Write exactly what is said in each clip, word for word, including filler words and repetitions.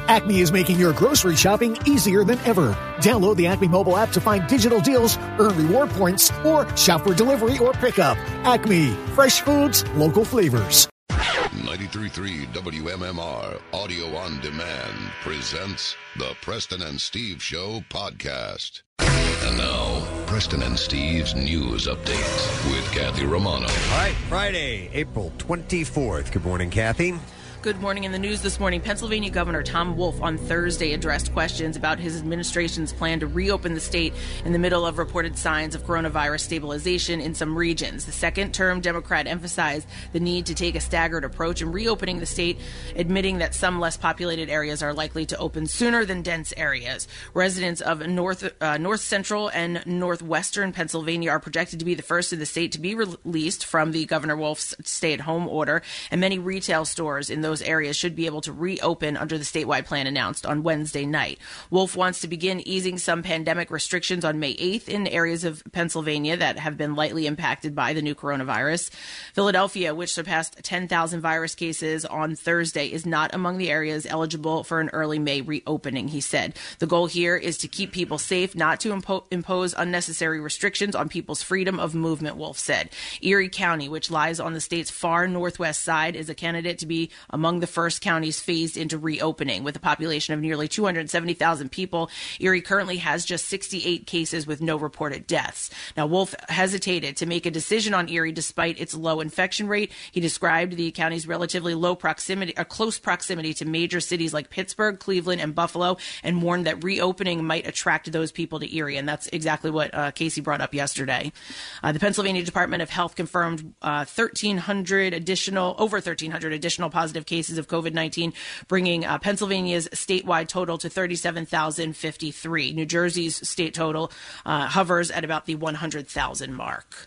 Acme is making your grocery shopping easier than ever. Download the Acme mobile app to find digital deals, earn reward points, or shop for delivery or pickup. Acme, fresh foods, local flavors. ninety-three point three W M M R Audio on Demand presents the Preston and Steve Show podcast. And now, Preston and Steve's news update with Kathy Romano. All right, Friday, April twenty-fourth. Good morning, Kathy. Good morning. In the news this morning, Pennsylvania Governor Tom Wolf on Thursday addressed questions about his administration's plan to reopen the state in the middle of reported signs of coronavirus stabilization in some regions. The second-term Democrat emphasized the need to take a staggered approach in reopening the state, admitting that some less populated areas are likely to open sooner than dense areas. Residents of north, uh, north central and northwestern Pennsylvania are projected to be the first in the state to be released from the Governor Wolf's stay-at-home order, and many retail stores in those areas should be able to reopen under the statewide plan announced on Wednesday night. Wolf wants to begin easing some pandemic restrictions on May eighth in areas of Pennsylvania that have been lightly impacted by the new coronavirus. Philadelphia, which surpassed ten thousand virus cases on Thursday, is not among the areas eligible for an early May reopening, he said. The goal here is to keep people safe, not to impo- impose unnecessary restrictions on people's freedom of movement, Wolf said. Erie County, which lies on the state's far northwest side, is a candidate to be among the first counties phased into reopening. With a population of nearly two hundred seventy thousand people, Erie currently has just sixty-eight cases with no reported deaths. Now, Wolf hesitated to make a decision on Erie despite its low infection rate. He described the county's relatively low proximity, a close proximity to major cities like Pittsburgh, Cleveland, and Buffalo, and warned that reopening might attract those people to Erie. And that's exactly what uh, Casey brought up yesterday. Uh, the Pennsylvania Department of Health confirmed uh, thirteen hundred additional, over thirteen hundred additional positive cases cases of COVID nineteen, bringing uh, Pennsylvania's statewide total to thirty-seven thousand fifty-three. New Jersey's state total uh, hovers at about the one hundred thousand mark.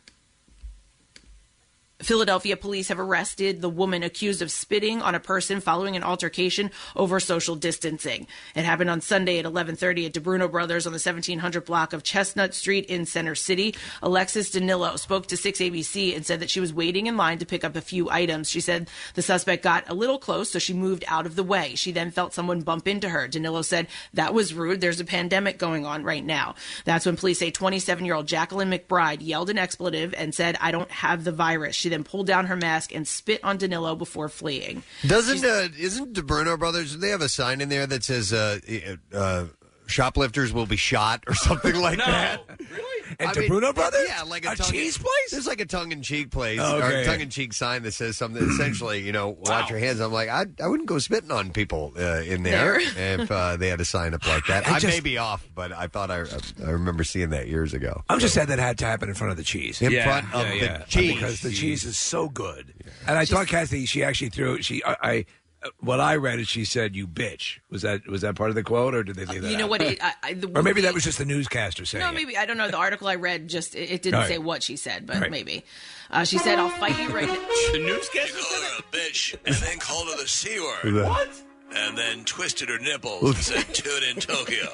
Philadelphia police have arrested the woman accused of spitting on a person following an altercation over social distancing. It happened on Sunday at eleven thirty at DeBruno Brothers on the seventeen hundred block of Chestnut Street in Center City. Alexis Danilo spoke to six A B C and said that she was waiting in line to pick up a few items. She said the suspect got a little close, so she moved out of the way. She then felt someone bump into her. Danilo said, "That was rude. There's a pandemic going on right now." That's when police say twenty-seven-year-old Jacqueline McBride yelled an expletive and said, "I don't have the virus." She then pulled down her mask and spit on Danilo before fleeing. Doesn't uh, isn't DeBruno Brothers? Do they have a sign in there that says uh, uh, "shoplifters will be shot" or something like no. that? Really? And DeBruno Brothers? Yeah, like a, a tongue cheese in, place. There's like a tongue-in-cheek place Oh, or okay. a tongue-in-cheek sign that says something. Essentially, you know, Wow. watch your hands. I'm like, I, I wouldn't go spitting on people uh, in there, There. if uh, they had a sign up like that. I I, just- may be off, but I thought I I remember seeing that years ago. I'm just sad that had to happen in front of the cheese. In yeah, front of yeah, the yeah. cheese. Because the cheese is so good. And I thought Kathy, she actually threw, she, I, I what I read is she said, "You bitch." Was that was that part of the quote, or did they leave that You know out? what? It, I, I, the, Or maybe the- that was just the newscaster saying No, it. maybe. I don't know. The article I read just, it, it didn't All right. say what she said, but Right. maybe. Uh, she said, "I'll fight you right now." The newscaster called her a bitch and then called her the C word. What? And then twisted her nipples and said, "Tune in Tokyo."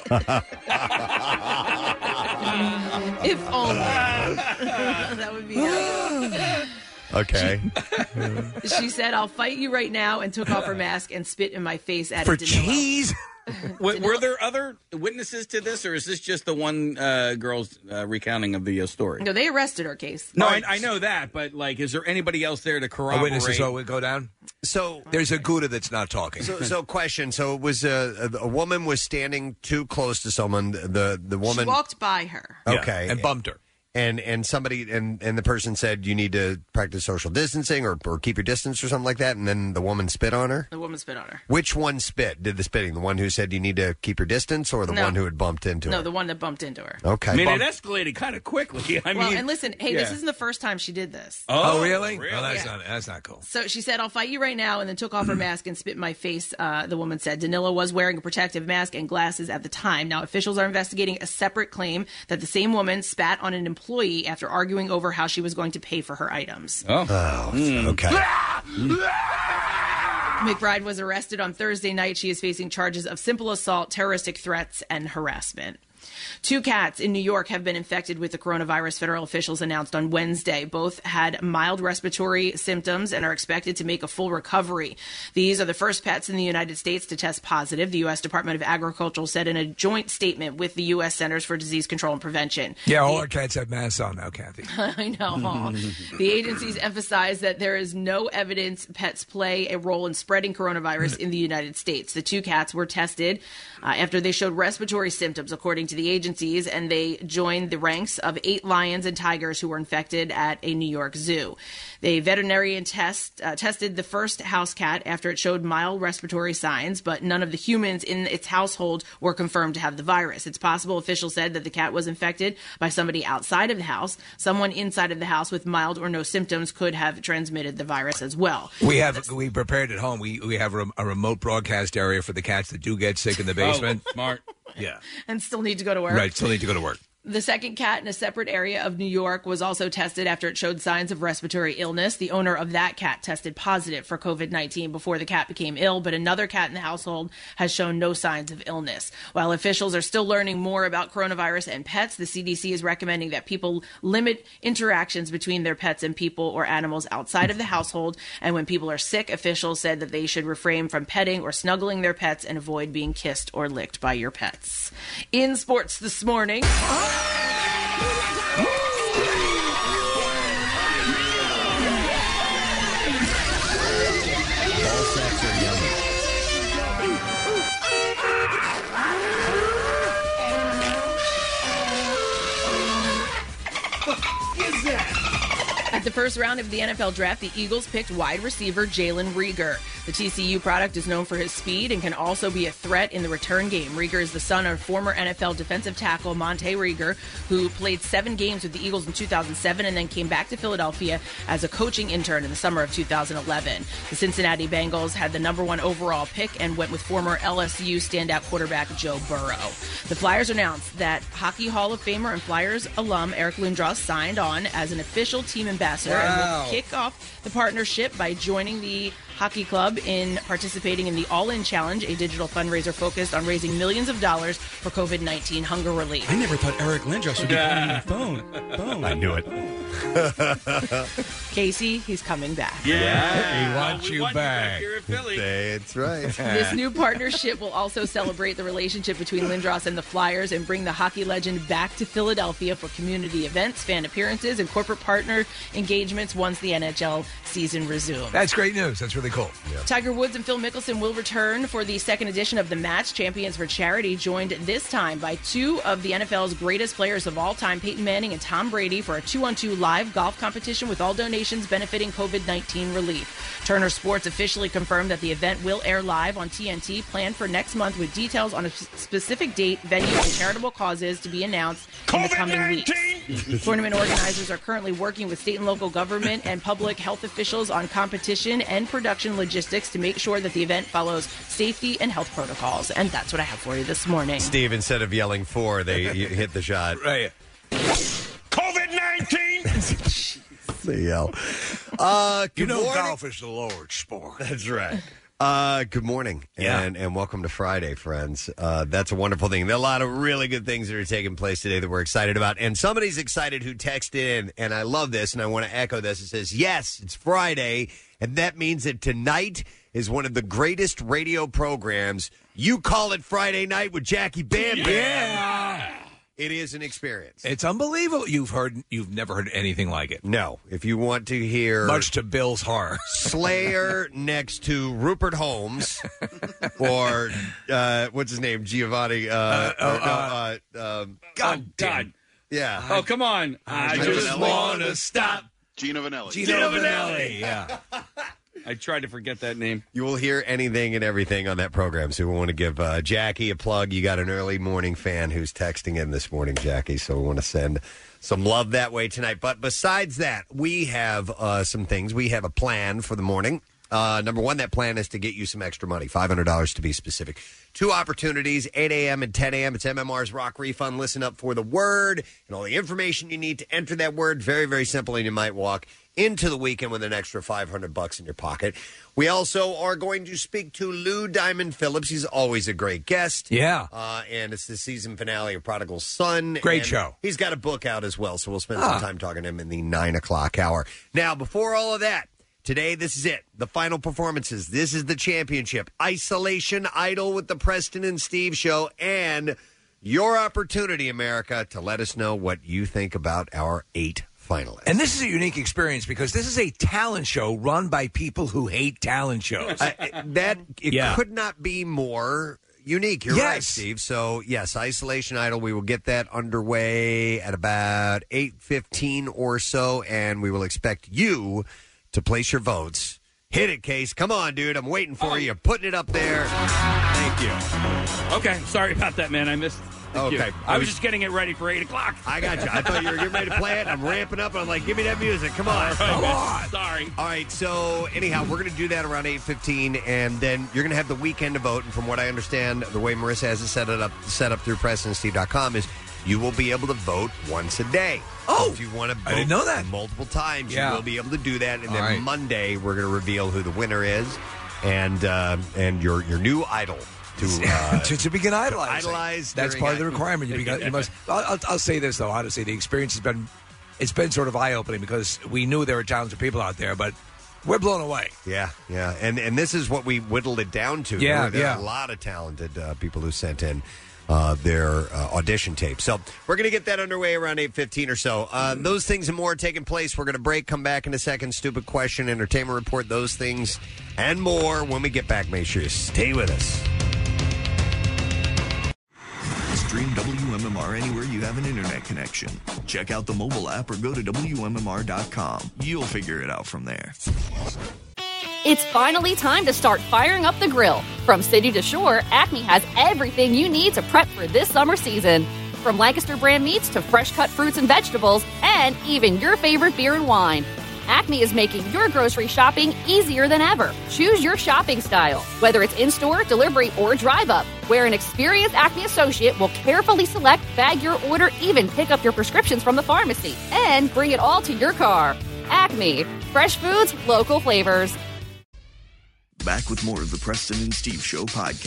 If only. That would be nice. Okay. She said, "I'll fight you right now," and took off her mask and spit in my face at For Danilo. cheese? Were, were there other witnesses to this, or is this just the one uh, girl's uh, recounting of the uh, story? No, they arrested her case. No, I, I know that, but like, is there anybody else there to A corroborate? witness saw it go down? So There's a Gouda that's not talking. So, so question. So it was a, a, a woman was standing too close to someone. The the woman She walked by her. Yeah, Okay. and bumped her. and and somebody and, and the person said you need to practice social distancing or, or keep your distance or something like that, and then the woman spit on her. The woman spit on her. Which one spit? Did the spitting? The one who said you need to keep your distance, or the No. one who had bumped into No, her? the one that bumped into her. Okay. I mean, Bump- it escalated kind of quickly. I well, mean, and listen, hey, this yeah. isn't the first time she did this. Oh, really? really? Oh, that's, Yeah. not, that's not cool. So she said, "I'll fight you right now," and then took off her mask and spit in my face, uh, the woman said. Danilo was wearing a protective mask and glasses at the time. Now, officials are investigating a separate claim that the same woman spat on an employee after arguing over how she was going to pay for her items. Oh. Oh, okay. McBride was arrested on Thursday night. She is facing charges of simple assault, terroristic threats, and harassment. Two cats in New York have been infected with the coronavirus, federal officials announced on Wednesday. Both had mild respiratory symptoms and are expected to make a full recovery. These are the first pets in the United States to test positive, the U S Department of Agriculture said in a joint statement with the U S Centers for Disease Control and Prevention. Yeah, all the- our cats have masks on now, Kathy. I know. The agencies emphasize that there is no evidence pets play a role in spreading coronavirus in the United States. The two cats were tested uh, after they showed respiratory symptoms, according to the agencies, and they joined the ranks of eight lions and tigers who were infected at a New York zoo. The veterinarian test uh, tested the first house cat after it showed mild respiratory signs, but none of the humans in its household were confirmed to have the virus. It's possible, officials said, that the cat was infected by somebody outside of the house. Someone inside of the house with mild or no symptoms could have transmitted the virus as well. We have we prepared at home. We we have a, a remote broadcast area for the cats that do get sick in the basement. Oh, smart. Yeah. And still need to go to work. Right, still need to go to work. The second cat in a separate area of New York was also tested after it showed signs of respiratory illness. The owner of that cat tested positive for covid nineteen before the cat became ill, but another cat in the household has shown no signs of illness. While officials are still learning more about coronavirus and pets, the C D C is recommending that people limit interactions between their pets and people or animals outside of the household. And when people are sick, officials said that they should refrain from petting or snuggling their pets and avoid being kissed or licked by your pets. In sports this morning... At the first round of the N F L draft, the Eagles picked wide receiver Jalen Reagor. The T C U product is known for his speed and can also be a threat in the return game. Reagor is the son of former N F L defensive tackle Monte Reagor, who played seven games with the Eagles in two thousand seven and then came back to Philadelphia as a coaching intern in the summer of two thousand eleven. The Cincinnati Bengals had the number one overall pick and went with former L S U standout quarterback Joe Burrow. The Flyers announced that Hockey Hall of Famer and Flyers alum Eric Lindros signed on as an official team ambassador. Wow. And will kick off the partnership by joining the hockey club in participating in the All In Challenge, a digital fundraiser focused on raising millions of dollars for covid nineteen hunger relief. I never thought Eric Lindros would be on the phone. phone. I knew it. Casey, he's coming back. Yeah. We want we you want back. You back here in Philly. That's right. This new partnership will also celebrate the relationship between Lindros and the Flyers and bring the hockey legend back to Philadelphia for community events, fan appearances, and corporate partner engagements once the N H L season resumes. That's great news. That's really cool. Tiger Woods and Phil Mickelson will return for the second edition of the match. Champions for Charity, joined this time by two of the N F L's greatest players of all time, Peyton Manning and Tom Brady, for a two-on-two live golf competition with all donations benefiting covid nineteen relief. Turner Sports officially confirmed that the event will air live on T N T, planned for next month, with details on a specific date, venue, and charitable causes to be announced in the coming weeks. Tournament organizers are currently working with state and local government and public health officials on competition and production logistics to make sure that the event follows safety and health protocols. And that's what I have for you this morning. Steve, instead of yelling four, they you hit the shot. Right. COVID nineteen! They yell. Uh, You good know morning. golf is the Lord's sport. That's right. Uh, good morning, Yeah. and and welcome to Friday, friends. Uh, that's a wonderful thing. There are a lot of really good things that are taking place today that we're excited about, and somebody's excited who texted in, and I love this, and I want to echo this. It says, yes, it's Friday, and that means that tonight is one of the greatest radio programs. You call it Friday Night with Jackie Bam Bam. Yeah. It is an experience. It's unbelievable. You've heard, you've never heard anything like it. No, if you want to hear Much to Bill's horror. Slayer next to Rupert Holmes, or uh, what's his name, Giovanni? Uh, Uh, oh, or, no, uh, um, God Oh, damn. God. yeah. Oh, come on. I Gino just Vanelli. want to stop. Gino Vanelli. Gino Vanelli. Yeah. I tried to forget that name. You will hear anything and everything on that program. So we want to give uh, Jackie a plug. You got an early morning fan who's texting in this morning, Jackie. So we want to send some love that way tonight. But besides that, we have uh, some things. We have a plan for the morning. Uh, number one, that plan is to get you some extra money, five hundred dollars to be specific. Two opportunities, eight a.m. and ten a.m. It's M M R's Rock Refund. Listen up for the word and all the information you need to enter that word. Very, very simple, and you might walk into the weekend with an extra five hundred bucks in your pocket. We also are going to speak to Lou Diamond Phillips. He's always a great guest. Yeah. Uh, and it's the season finale of Prodigal Son. Great and show. He's got a book out as well, so we'll spend Ah. some time talking to him in the nine o'clock hour. Now, before all of that, today, this is it. The final performances. This is the championship. Isolation Idol with the Preston and Steve show. And your opportunity, America, to let us know what you think about our eight finalists. And this is a unique experience because this is a talent show run by people who hate talent shows. Uh, that it Yeah. could not be more unique. You're Yes. right, Steve. So, yes, Isolation Idol, we will get that underway at about eight fifteen or so, and we will expect you to place your votes. Hit it, Case. Come on, dude. I'm waiting for you. You're putting it up there. Thank you. Okay, sorry about that, man. I missed. Thank Okay. you. I was just getting it ready for eight o'clock. I got you. I thought you were getting ready to play it. I'm ramping up, and I'm like, give me that music. Come on. Come on. Sorry. All right, so anyhow, we're going to do that around eight fifteen, and then you're going to have the weekend to vote. And from what I understand, the way Marissa has it set it up, set up through Preston and Steve dot com is you will be able to vote once a day. Oh, so if you want to vote I didn't know that. multiple times, Yeah. you will be able to do that. And All then right. Monday, we're going to reveal who the winner is and uh, and your your new idol. To, uh, to, to begin idolizing. idolize That's during part of the I- requirement. You, begot, you must. I'll, I'll, I'll say this though. Honestly, the experience has been it's been sort of eye opening because we knew there were talented people out there, but we're blown away. Yeah, yeah, and and this is what we whittled it down to. Yeah, there, there yeah. are a lot of talented uh, people who sent in uh, their uh, audition tapes. So we're going to get that underway around eight fifteen or so. Uh, those things and more are taking place. We're going to break, come back in a second. Stupid question, entertainment report, those things and more. When we get back, make sure you stay with us. Stream W M M R anywhere you have an internet connection. Check out the mobile app or go to W M M R dot com. You'll figure it out from there. It's finally time to start firing up the grill. From city to shore, Acme has everything you need to prep for this summer season. From Lancaster brand meats to fresh cut fruits and vegetables, and even your favorite beer and wine. Acme is making your grocery shopping easier than ever. Choose your shopping style, whether it's in-store, delivery, or drive-up, where an experienced Acme associate will carefully select, bag your order, even pick up your prescriptions from the pharmacy, and bring it all to your car. Acme. Fresh foods, local flavors. Back with more of the Preston and Steve Show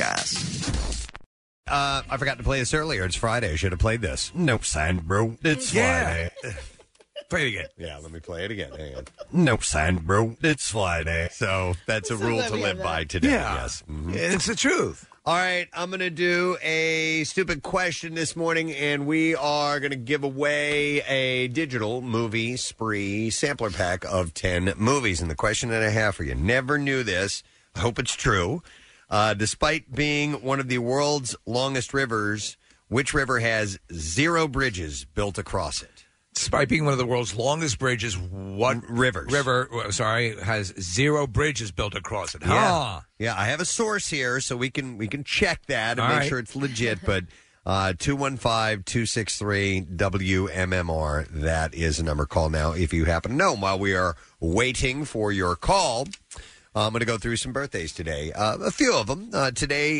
podcast. Uh, I forgot to play this earlier. It's Friday. I should have played this. No sign, bro. It's Yeah. Friday. Play it again. Yeah, let me play it again. Hang on. No sign, bro. It's Friday. So that's a rule to live by today. Yeah. Yes. Mhm. It's the truth. All right, I'm going to do a stupid question this morning, and we are going to give away a digital movie spree sampler pack of ten movies. And the question that I have for you, never knew this. I hope it's true. Uh, despite being one of the world's longest rivers, which river has zero bridges built across it? Despite being one of the world's longest bridges, what rivers? River, uh, sorry, has zero bridges built across it. Yeah, Huh. yeah. I have a source here, so we can we can check that and All make right. sure it's legit. But uh, two one five, two six three, W M M R. That is a number. Call now if you happen to know. While we are waiting for your call, I'm going to go through some birthdays today. Uh, a few of them. Uh, today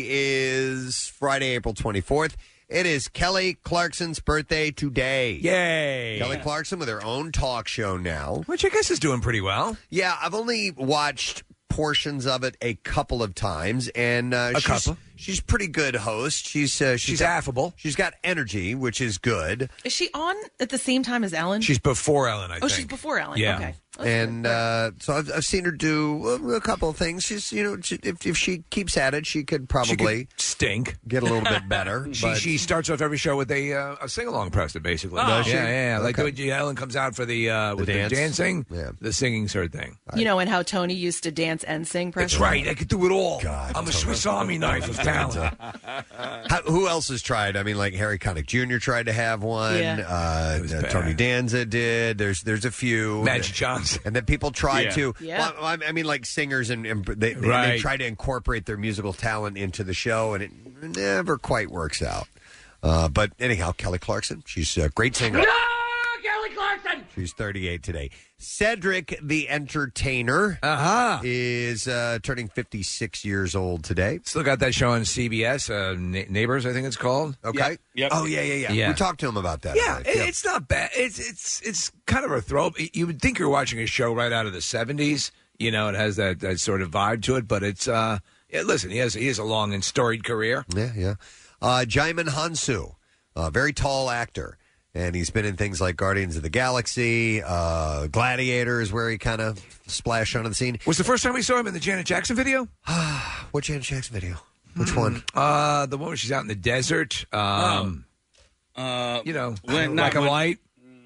is Friday, April twenty-fourth. It is Kelly Clarkson's birthday today. Yay. Kelly Clarkson with her own talk show now. Which I guess is doing pretty well. Yeah, I've only watched portions of it a couple of times, and uh, A she's, couple. she's pretty good host. She's uh, she's, She's got, affable. She's got energy, which is good. Is she on at the same time as Ellen? She's before Ellen, I oh, think. she's before Ellen. Yeah. Okay. And uh, so I've, I've seen her do a couple of things. She's, you know, she, if, if she keeps at it, she could probably She could stink. get a little bit better. She but she starts off every show with a uh, a sing along, Preston, basically. Oh. Does yeah, she? yeah, yeah. Like Okay. when Ellen comes out for the uh, with the, dance? dancing, Yeah. the singing's her thing. You know, and how Tony used to dance and sing. That's Preston? right. I could do it all. God, I'm a Tony. Swiss Army knife of talent. How, who else has tried? I mean, like Harry Connick Junior tried to have one. Yeah. Uh, was uh, bad. Tony Danza did. There's there's a few. Magic Johnson. And then people try Yeah. to. Yeah. Well, I I mean, like singers and, and they, they, Right. they try to incorporate their musical talent into the show, and it never quite works out. Uh, but anyhow, Kelly Clarkson, she's a great singer. No, Kelly Clarkson! She's thirty-eight today. Cedric the Entertainer uh-huh. is uh, turning fifty-six years old today. Still got that show on C B S, uh, Na- Neighbors, I think it's called. Okay. Yep. Yep. Oh, yeah, yeah, yeah, Yeah. We talked to him about that. Yeah, right? it, Yep. it's not bad. It's it's it's kind of a throw. You would think you're watching a show right out of the seventies. You know, it has that, that sort of vibe to it. But it's uh, yeah, listen, he has he has a long and storied career. Yeah, yeah. Uh, Jaimin Hansu, a very tall actor. And he's been in things like Guardians of the Galaxy, uh, Gladiator is where he kind of splashed onto the scene. Was the first time we saw him in the Janet Jackson video? What Janet Jackson video? Which one? Uh, the one where she's out in the desert. Um, Uh, you know, when- black not and when- white.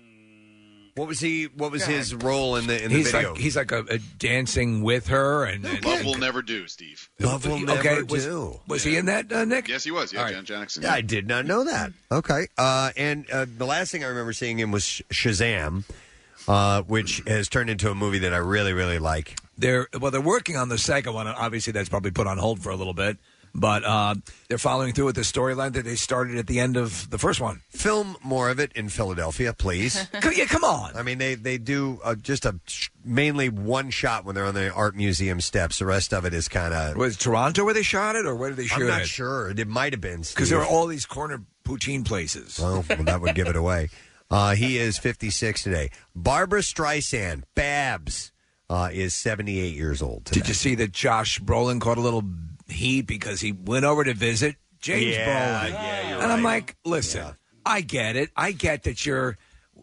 What was he? What was his role in the in the he's video? like he's like a, a dancing with her, and, and Love will never do, Steve. Love will never okay, was, do. Was he in that, uh, Nick? Yes, he was. Yeah, All right. Janet Jackson. Yeah, I did not know that. Okay. Uh, and uh, the last thing I remember seeing him was Sh- Shazam, uh, which has turned into a movie that I really, really like. They're well, they're working on the second one. Obviously, that's probably put on hold for a little bit, but uh, they're following through with the storyline that they started at the end of the first one. Film more of it in Philadelphia, please. Come- yeah, come on. I mean, they they do uh, just a mainly one shot when they're on the art museum steps. The rest of it is kind of. Was it Toronto where they shot it, or where did they shoot I'm not it? sure. It might have been Because there are all these corner poutine places. Well, well, that would give it away. Uh, he is fifty-six today. Barbara Streisand, Babs, uh, is seventy-eight years old today. Did you see that Josh Brolin caught a little heat because he went over to visit James Yeah, Brolin? yeah, you're and I'm right. like, listen, I get it. I get that you're.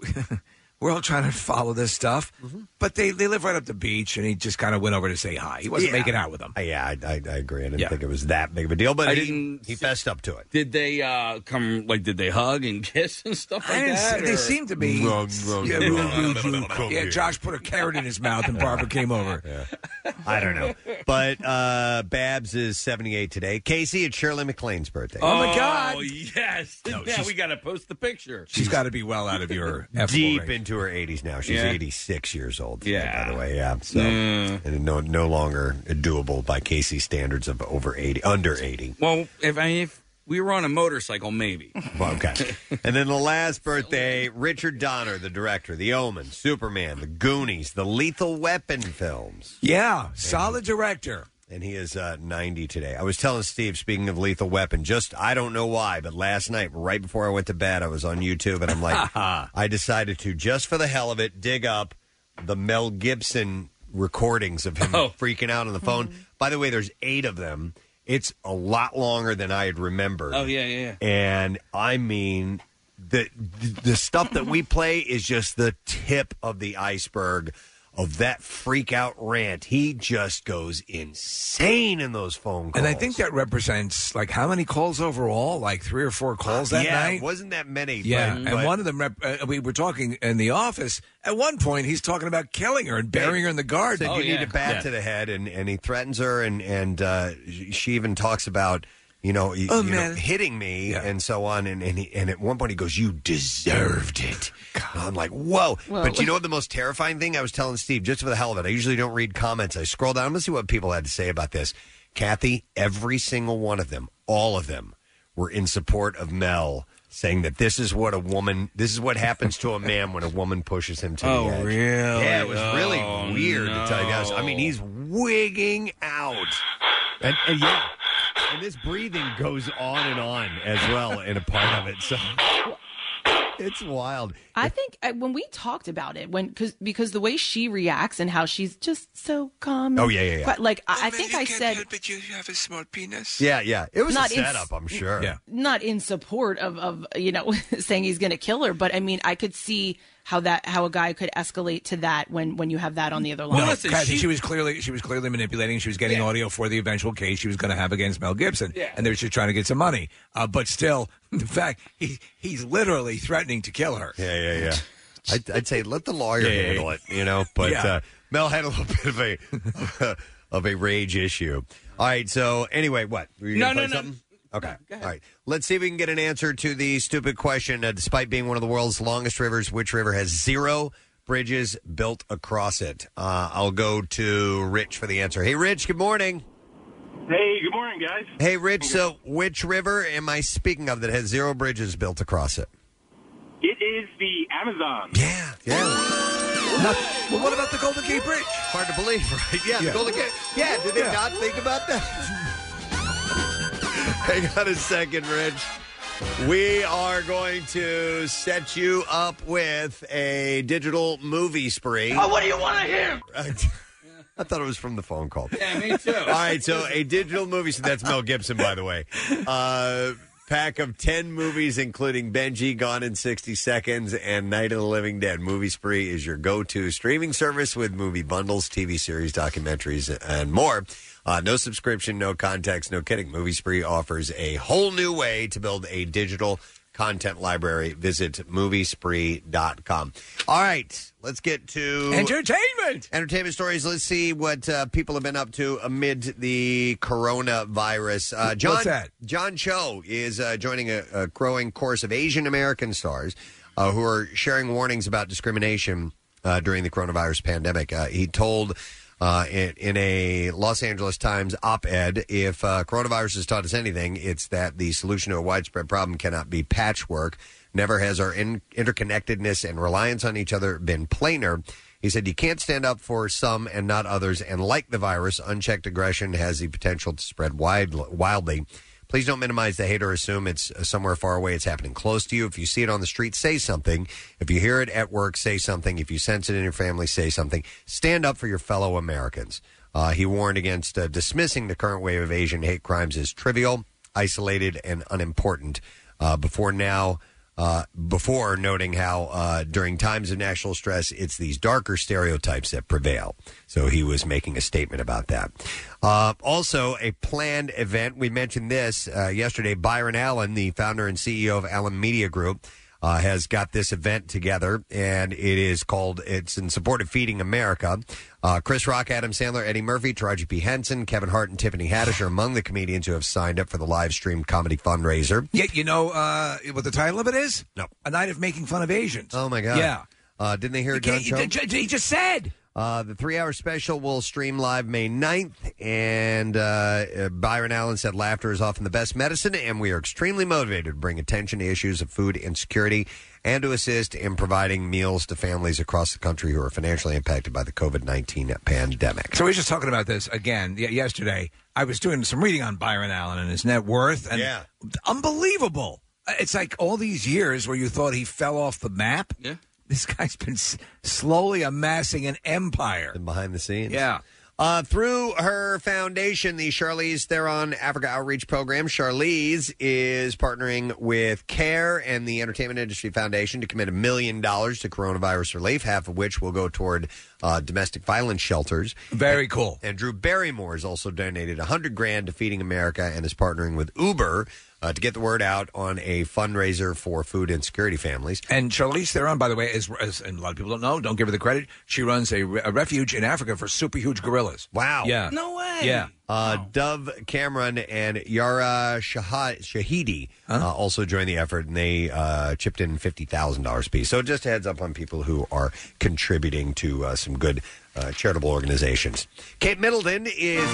We're all trying to follow this stuff, Mm-hmm. but they, they live right up the beach, and he just kind of went over to say hi. He wasn't Yeah. making out with them. Uh, yeah, I, I, I agree. I didn't Yeah. think it was that big of a deal, but I he, didn't he fessed up to it. Did they uh, come, like, did they hug and kiss and stuff I like didn't that? see- they or- seem to be. Wrong, wrong, yeah, wrong. yeah, Josh put a carrot in his mouth, and Barbara came over. I don't know. But uh, Babs is seventy-eight today. Casey, it's Shirley MacLaine's birthday. Oh, my God. Oh, yes. No, yeah, she's- we got to post the picture. She's got to be well out of your F Deep range. into her eighties now. She's Yeah. eighty-six years old. today, Yeah. by the way, yeah. So, Mm. and no, no longer doable by Casey's standards of over eighty, under eighty. Well, if I if we were on a motorcycle, maybe. Well, okay. And then the last birthday, Richard Donner, the director, The Omen, Superman, The Goonies, the Lethal Weapon films. Yeah, solid director. And he is uh, ninety today. I was telling Steve, speaking of Lethal Weapon, just, I don't know why, but last night, right before I went to bed, I was on YouTube, and I'm like, I decided to, just for the hell of it, dig up the Mel Gibson recordings of him Oh. freaking out on the phone. By the way, there's eight of them. It's a lot longer than I had remembered. Oh, yeah, yeah, yeah. And I mean, the the stuff that we play is just the tip of the iceberg of that freak out rant. He just goes insane in those phone calls. And I think that represents, like, how many calls overall? Like three or four calls that yeah, night? it wasn't that many. Yeah, but, and but- one of them, rep- uh, we were talking in the office. At one point, he's talking about killing her and burying her in the garden. said you need a bat to the head, and, and he threatens her, and and uh, she even talks about you know, you, Oh, you know man. hitting me and so on, and and, he, and at one point he goes, "You deserved it." And I'm like, "Whoa!" Whoa. But you know what? The most terrifying thing I was telling Steve, just for the hell of it, I usually don't read comments. I scroll down. I'm gonna see what people had to say about this. Kathy, every single one of them, all of them, were in support of Mel, saying that this is what a woman, this is what happens to a man when a woman pushes him to Oh, the edge. really? Yeah, it was really Oh, weird to tell you guys. I mean, he's wigging out. And, and yeah, and this breathing goes on and on as well in a part of it. So it's wild. I think uh, when we talked about it, when cause, because the way she reacts and how she's just so calm. and Oh, yeah, yeah, yeah. quite- like I, I think I said, but you have a small penis. Yeah, yeah. It was Not a in- setup, I'm sure. Yeah. not in support of of you know saying he's going to kill her, but I mean I could see how that how a guy could escalate to that when when you have that on the other line. No, Kathy, she, was clearly she was clearly manipulating. She was getting audio for the eventual case she was going to have against Mel Gibson, Yeah. and they were just trying to get some money. Uh, but still, the fact he he's literally threatening to kill her. Yeah, yeah, yeah. I'd, I'd say let the lawyer Yeah, yeah, handle yeah. it, you know. But Yeah. uh, Mel had a little bit of a of a rage issue. All right. So anyway, what? Were you No, gonna no, play no. something? Okay. All right. Let's see if we can get an answer to the stupid question. Uh, despite being one of the world's longest rivers, which river has zero bridges built across it? Uh, I'll go to Rich for the answer. Hey, Rich. Good morning. Hey, good morning, guys. Hey, Rich. So, which river am I speaking of that has zero bridges built across it? It is the Amazon. Yeah, yeah. Not, well, what about the Golden Gate Bridge? Hard to believe, right? Yeah, Yeah. the Golden Gate. Yeah, did they Yeah. not think about that? Hang on a second, Rich. We are going to set you up with a digital movie spree. Oh, what do you want to hear? I thought it was from the phone call. Yeah, me too. All right, so a digital movie. So that's Mel Gibson, by the way. Uh, pack of ten movies, including Benji, Gone in sixty seconds, and Night of the Living Dead. Movie Spree is your go-to streaming service with movie bundles, T V series, documentaries, and more. Uh, no subscription, no context, no kidding. Movie Spree offers a whole new way to build a digital content library. Visit movie spree dot com. All right, let's get to entertainment. Entertainment stories. Let's see what uh, people have been up to amid the coronavirus. Uh, John, What's that? John Cho is uh, joining a, a growing chorus of Asian American stars uh, who are sharing warnings about discrimination uh, during the coronavirus pandemic. Uh, he told uh, in, in a Los Angeles Times op-ed, if uh, coronavirus has taught us anything, it's that the solution to a widespread problem cannot be patchwork. Never has our in- interconnectedness and reliance on each other been plainer. He said, you can't stand up for some and not others. And like the virus, unchecked aggression has the potential to spread wide, wildly. Please don't minimize the hate or assume it's uh, somewhere far away. It's happening close to you. If you see it on the street, say something. If you hear it at work, say something. If you sense it in your family, say something. Stand up for your fellow Americans. Uh, he warned against uh, dismissing the current wave of Asian hate crimes as trivial, isolated, and unimportant. Uh, before now, uh, before noting how uh, during times of national stress, it's these darker stereotypes that prevail. So he was making a statement about that. Uh, also, a planned event. We mentioned this uh, yesterday. Byron Allen, the founder and C E O of Allen Media Group, uh, has got this event together, and it is called, it's in support of Feeding America. Uh, Chris Rock, Adam Sandler, Eddie Murphy, Taraji P. Henson, Kevin Hart, and Tiffany Haddish are among the comedians who have signed up for the live-streamed comedy fundraiser. Yeah, you know uh, what the title of it is? No. A Night of Making Fun of Asians. Oh, my God. Yeah. Uh, didn't they hear You John can't- Cho? you- He just said. Uh, the three-hour special will stream live May ninth, and uh, uh, Byron Allen said laughter is often the best medicine, and we are extremely motivated to bring attention to issues of food insecurity and to assist in providing meals to families across the country who are financially impacted by the covid nineteen pandemic. So we were just talking about this again y- yesterday. I was doing some reading on Byron Allen and his net worth, and Yeah. unbelievable. It's like all these years where you thought he fell off the map. Yeah. This guy's been s- slowly amassing an empire. And behind the scenes. Yeah. Uh, through her foundation, the Charlize Theron Africa Outreach Program, Charlize is partnering with CARE and the Entertainment Industry Foundation to commit a million dollars to coronavirus relief, half of which will go toward uh, domestic violence shelters. Very and, cool. And Drew Barrymore has also donated one hundred grand to Feeding America and is partnering with Uber uh, to get the word out on a fundraiser for food insecurity families. And Charlize Theron, by the way, is, is, and a lot of people don't know, don't give her the credit, she runs a, re- a refuge in Africa for super huge gorillas. Wow. Yeah. No way. Yeah. Uh, Dove Cameron and Yara Shahad, Shahidi uh, also joined the effort, and they uh, chipped in fifty thousand dollars apiece. So just a heads up on people who are contributing to uh, some good uh, charitable organizations. Kate Middleton is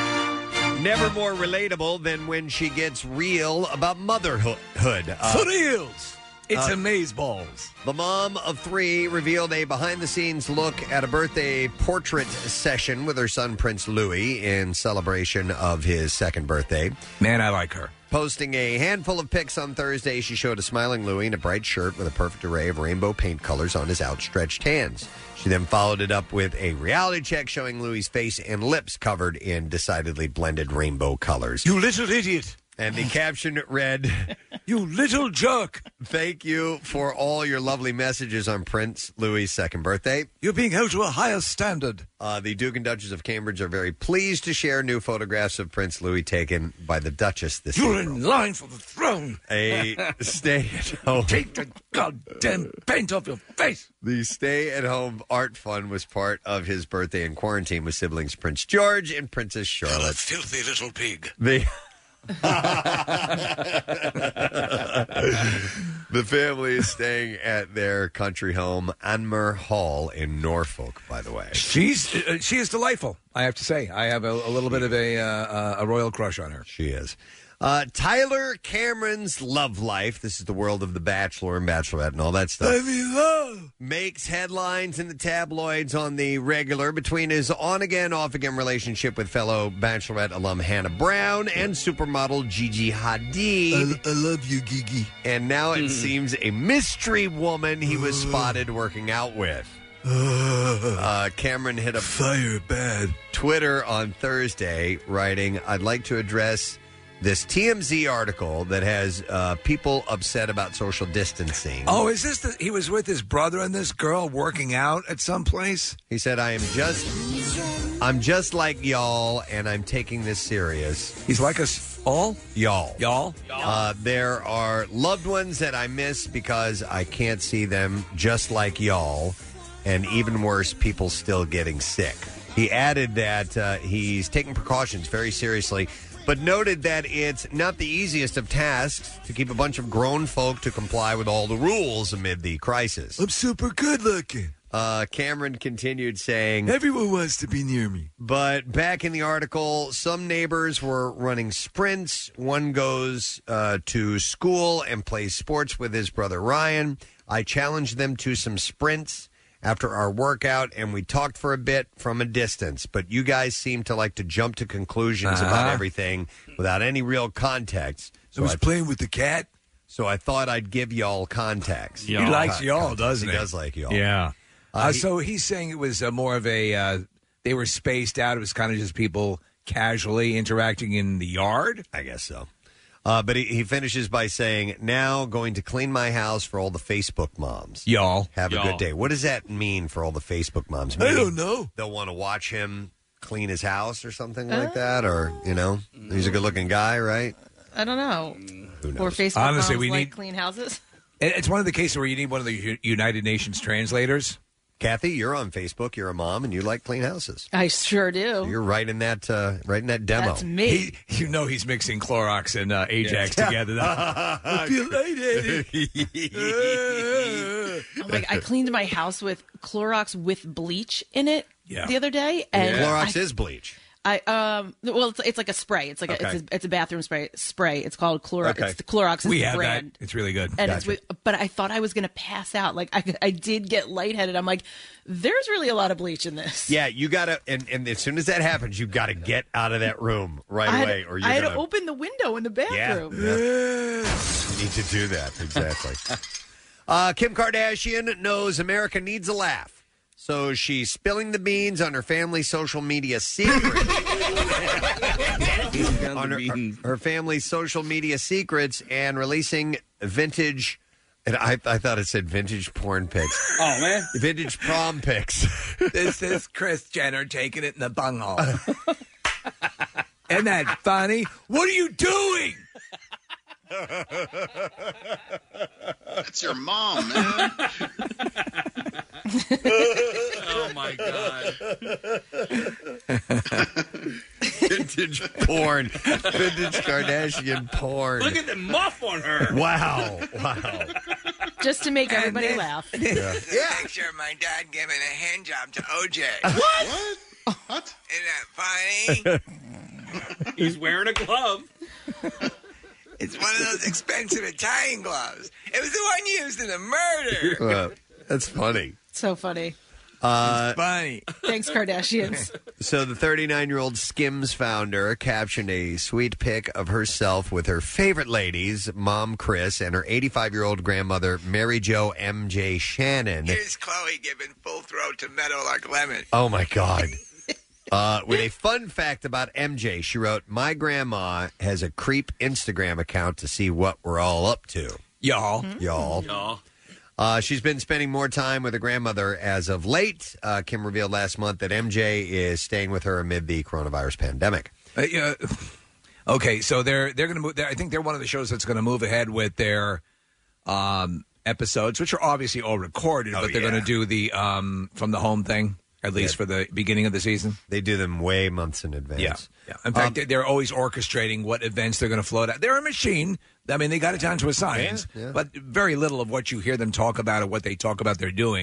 never more relatable than when she gets real about motherhood. Uh, For reals. It's uh, amazeballs. The mom of three revealed a behind-the-scenes look at a birthday portrait session with her son, Prince Louis, in celebration of his second birthday. Man, I like her. Posting a handful of pics on Thursday, she showed a smiling Louis in a bright shirt with a perfect array of rainbow paint colors on his outstretched hands. She then followed it up with a reality check showing Louis' face and lips covered in decidedly blended rainbow colors. You little idiot. And the caption read, You little jerk. Thank you for all your lovely messages on Prince Louis' second birthday. You're being held to a higher standard. Uh, the Duke and Duchess of Cambridge are very pleased to share new photographs of Prince Louis taken by the Duchess this You're April. in line for the throne. A stay-at-home... Take the goddamn paint off your face. The stay-at-home art fund was part of his birthday in quarantine with siblings Prince George and Princess Charlotte. Filthy little pig. The... the family is staying at their country home, Anmer Hall in Norfolk, by the way. She's uh, she is delightful, I have to say. I have a, a little bit of a uh, a royal crush on her. She is. Uh, Tyler Cameron's love life, this is the world of The Bachelor and Bachelorette and all that stuff, Let me love. makes headlines in the tabloids on the regular between his on-again, off-again relationship with fellow Bachelorette alum Hannah Brown and supermodel Gigi Hadid. I, I love you, Gigi. And now it seems a mystery woman he was spotted working out with. Uh, Cameron hit up Fire bad. Twitter on Thursday, writing, I'd like to address this T M Z article that has uh, people upset about social distancing. Oh, is this the, he was with his brother and this girl working out at some place? He said, I am just, I'm just like y'all, and I'm taking this serious. He's like us all? Y'all. Y'all? Uh, there are loved ones that I miss because I can't see them, just like y'all. And even worse, people still getting sick. He added that uh, he's taking precautions very seriously, but noted that it's not the easiest of tasks to keep a bunch of grown folk to comply with all the rules amid the crisis. I'm super good looking. Uh, Cameron continued saying, Everyone wants to be near me. But back in the article, some neighbors were running sprints. One goes uh, to school and plays sports with his brother Ryan. I challenged them to some sprints after our workout, and we talked for a bit from a distance. But you guys seem to like to jump to conclusions Uh-huh. about everything without any real context. So I was playing with the cat. So I thought I'd give y'all context. He likes y'all, Context. doesn't he? He does like y'all. Yeah. Uh, Uh, he- so he's saying it was uh, more of a, uh, they were spaced out. It was kind of just people casually interacting in the yard? I guess so. Uh, but he, he finishes by saying, now going to clean my house for all the Facebook moms. Y'all. Have a Y'all. good day. What does that mean for all the Facebook moms? I don't Meaning know. They'll want to watch him clean his house or something like that? Or, you know, he's a good-looking guy, right? I don't know. Who knows? Or Facebook Honestly, moms we like need- clean houses. It- It's one of the cases where you need one of the U- United Nations translators. Kathy, you're on Facebook. You're a mom, and you like clean houses. I sure do. You're right in that, uh, right in that demo. That's me. He, you know he's mixing Clorox and uh, Ajax Yeah. together. I feel lightheaded. I'm like, I cleaned my house with Clorox with bleach in it Yeah. the other day, and Clorox I, is bleach. I um well, it's, it's like a spray. It's like Okay. a, it's a it's a bathroom spray. Spray. It's called Clorox. Okay. It's the Clorox is We the have brand. that. It's really good. And it's with, but I thought I was going to pass out. Like I, I did get lightheaded. I'm like, there's really a lot of bleach in this. Yeah, you got to, and, and as soon as that happens, you got to get out of that room right I had, away. Or you're I had gonna, to open the window in the Yeah, bathroom. yeah. You need to do that. Exactly. uh, Kim Kardashian knows America needs a laugh. So she's spilling the beans on her family's social media secrets. on her, her, her family's social media secrets and releasing vintage, and I, I thought it said vintage porn pics. Oh, man. Vintage prom pics. This is Kris Jenner taking it in the bunghole. Isn't that funny? What are you doing? That's your mom, man. Oh, my God. Vintage porn. Vintage Kardashian porn. Look at the muff on her. Wow. Wow. Just to make everybody then- laugh. Yeah. Picture of my dad giving a hand job to O J. What? What? Isn't that funny? He's wearing a glove. It's one of those expensive Italian gloves. It was the one used in the murder. Uh, that's funny. So funny. Uh, Funny. Thanks, Kardashians. so the thirty-nine-year-old Skims founder captioned a sweet pic of herself with her favorite ladies, Mom Kris, and her eighty-five-year-old grandmother, Mary Jo M J Shannon. Here's Chloe giving full throat to Meadowlark Lemon. Oh, my God. Uh, with a fun fact about M J, she wrote, my grandma has a creep Instagram account to see what we're all up to. Y'all. Y'all. Oh. Uh, she's been spending more time with her grandmother as of late. Uh, Kim revealed last month that M J is staying with her amid the coronavirus pandemic. Uh, yeah. Okay, so they're they're going to move. they're- I think they're one of the shows that's going to move ahead with their um, episodes, which are obviously all recorded, Oh, but they're yeah. going to do the um, from the home thing at least Yeah. for the beginning of the season. They do them way months in advance. Yeah, yeah. In fact, Um, they- they're always orchestrating what events they're going to float out. They're a machine. I mean, they got it down to a science. Yeah, yeah. But very little of what you hear them talk about or what they talk about they're doing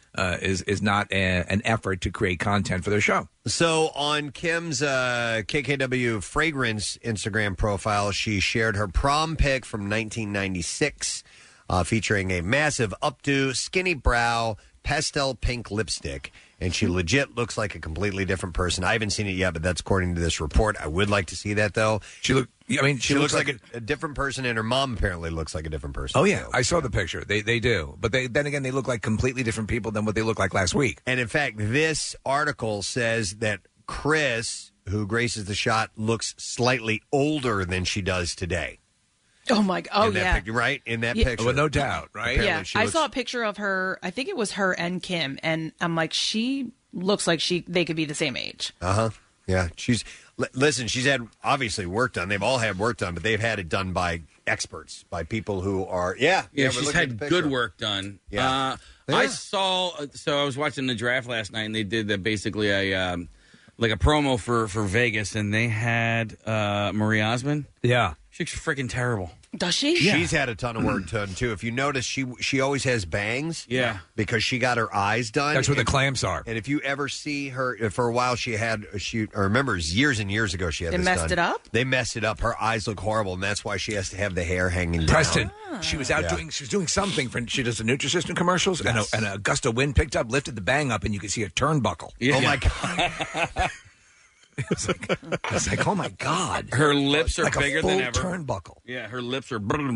uh, is is not a, an effort to create content for their show. So on Kim's uh, K K W Fragrance Instagram profile, she shared her prom pic from nineteen ninety-six, uh, featuring a massive updo, skinny brow, pastel pink lipstick. And she legit looks like a completely different person. I haven't seen it yet, but that's according to this report. I would like to see that, though. She look. I mean, she, she looks, looks like, a, a different person, and her mom apparently looks like a different person. Oh yeah, too. I saw the picture. They they do, but they then again they look like completely different people than what they looked like last week. And in fact, this article says that Chris, who graces the shot, looks slightly older than she does today. Oh my! Oh in that yeah, picture, right in that Yeah. picture. Well, no doubt, right? Apparently yeah. she I looks- saw a picture of her. I think it was her and Kim, and I'm like, she looks like she they could be the same age. Uh huh. Yeah, she's li- listen. She's had obviously work done. They've all had work done, but they've had it done by experts, by people who are yeah. Yeah, we're she's looking at had the picture. good work done. Yeah. Uh, Yeah. I saw. So I was watching the draft last night, and they did the, basically a um, like a promo for, for Vegas, and they had uh, Marie Osmond. Yeah, she looks freaking terrible. Does she? She's had a ton of work done too. If you notice, she she always has bangs. Yeah. because she got her eyes done. That's where the And- clamps are. And if you ever see her, for a while she had she. I remember it was years and years ago she had They this messed done. it up? They messed it up. Her eyes look horrible, and that's why she has to have the hair hanging down. Preston, she was out Yeah. doing she was doing something for she does the Nutrisystem commercials, and, a, and a gust of wind picked up, lifted the bang up, and you could see a turnbuckle. Yeah. Oh my god! It's like, it's like, oh my god, Her lips are like bigger a full than ever. turnbuckle. Yeah, her lips are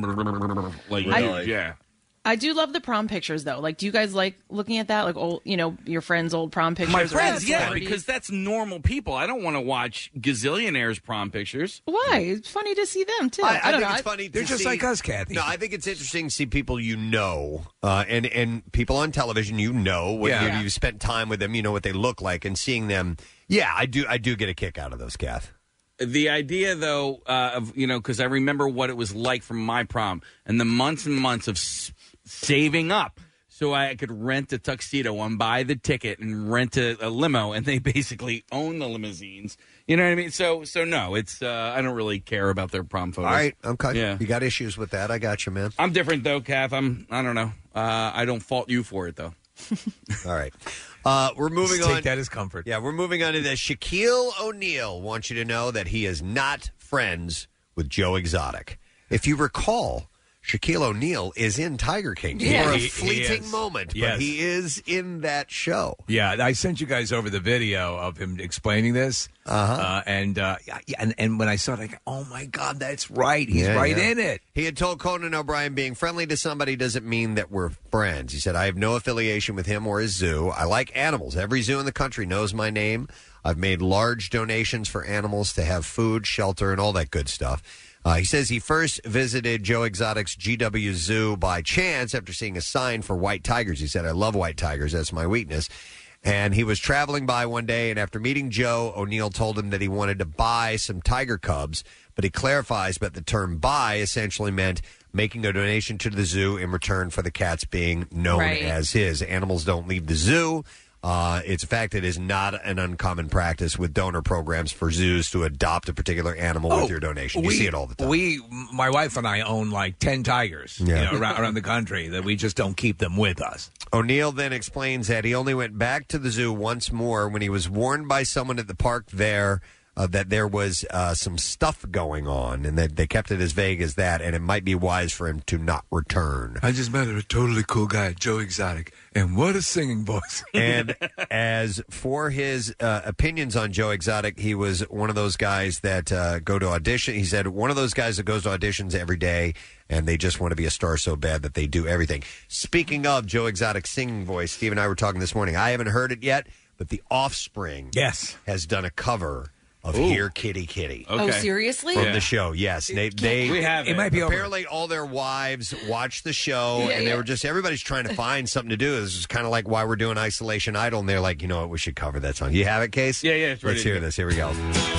like I- yeah. I do love the prom pictures though. Like, do you guys like looking at that? Like, old, you know, your friends' old prom pictures. My or friends, yeah, celebrities? because that's normal people. I don't want to watch gazillionaires' prom pictures. Why? It's funny to see them too. I, I don't think know. it's funny. They're to just see- like us, Kathy. No, I think it's interesting to see people you know, uh, and and people on television you know. What Yeah. you, Yeah. you spent time with them, you know what they look like, and seeing them. Yeah, I do. I do get a kick out of those, Kath. The idea, though, uh, of you know, because I remember what it was like from my prom and the months and months of s- saving up so I could rent a tuxedo and buy the ticket and rent a, a limo, and they basically own the limousines. You know what I mean? So, so no, it's uh, I don't really care about their prom photos. All right, okay. Yeah. You got issues with that? I got you, man. I'm different though, Kath. I'm I don't know. Uh, I don't fault you for it though. All right. Uh, we're moving Just on. take that as comfort. Yeah, we're moving on to this. Shaquille O'Neal wants you to know that he is not friends with Joe Exotic. If you recall, Shaquille O'Neal is in Tiger King Yeah. for a He- he fleeting is. moment, Yes. but he is in that show. Yeah, I sent you guys over the video of him explaining this, Uh-huh. uh, and uh, yeah, and and when I saw it, I go, "Oh my God, that's right! He's Yeah, right yeah. in it." He had told Conan O'Brien, being friendly to somebody doesn't mean that we're friends. He said, I have no affiliation with him or his zoo. I like animals. Every zoo in the country knows my name. I've made large donations for animals to have food, shelter, and all that good stuff. Uh, he says he first visited Joe Exotic's G W Zoo by chance after seeing a sign for white tigers. He said, I love white tigers. That's my weakness. And he was traveling by one day, and after meeting Joe, O'Neal told him that he wanted to buy some tiger cubs, but he clarifies that the term buy essentially meant making a donation to the zoo in return for the cats being known Right. as his. Animals don't leave the zoo. Uh, it's a fact that it is not an uncommon practice with donor programs for zoos to adopt a particular animal with your donation. You we, see it all the time. We, my wife and I, own like ten tigers Yeah. you know, around, around the country that we just don't keep them with us. O'Neal then explains that he only went back to the zoo once more when he was warned by someone at the park there uh, that there was uh, some stuff going on, and that they kept it as vague as that, and it might be wise for him to not return. I just met a totally cool guy, Joe Exotic, and what a singing voice! And as for his uh, opinions on Joe Exotic, he was one of those guys that uh, go to audition. He said one of those guys that goes to auditions every day, and they just want to be a star so bad that they do everything. Speaking of Joe Exotic's singing voice, Steve and I were talking this morning. I haven't heard it yet, but The Offspring yes. has done a cover of Ooh. Here Kitty Kitty. Oh, seriously? From Yeah. the show, yes. They, they We have It it. might be over. apparently all their wives watched the show, Yeah, and they yeah. were just everybody's trying to find something to do. This is kind of like why we're doing Isolation Idol, and they're like, you know what, we should cover that song. You have it, Case? Yeah, yeah, it's ready Let's to hear go. this. Here we go.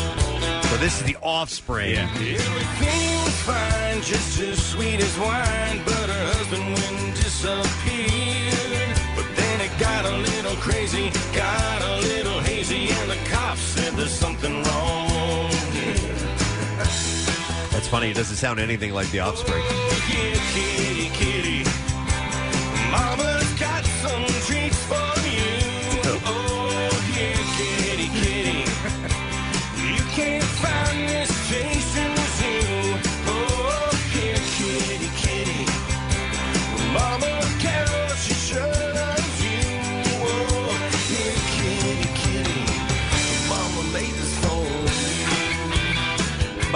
So this is The Offspring. Everything was fine, just as sweet as wine, but her husband went and disappeared. But then it got a little crazy, got a little hazy, and the cops said there's something wrong here. That's funny. It doesn't sound anything like The Offspring. Yeah, kitty, kitty, Mama's got some treats for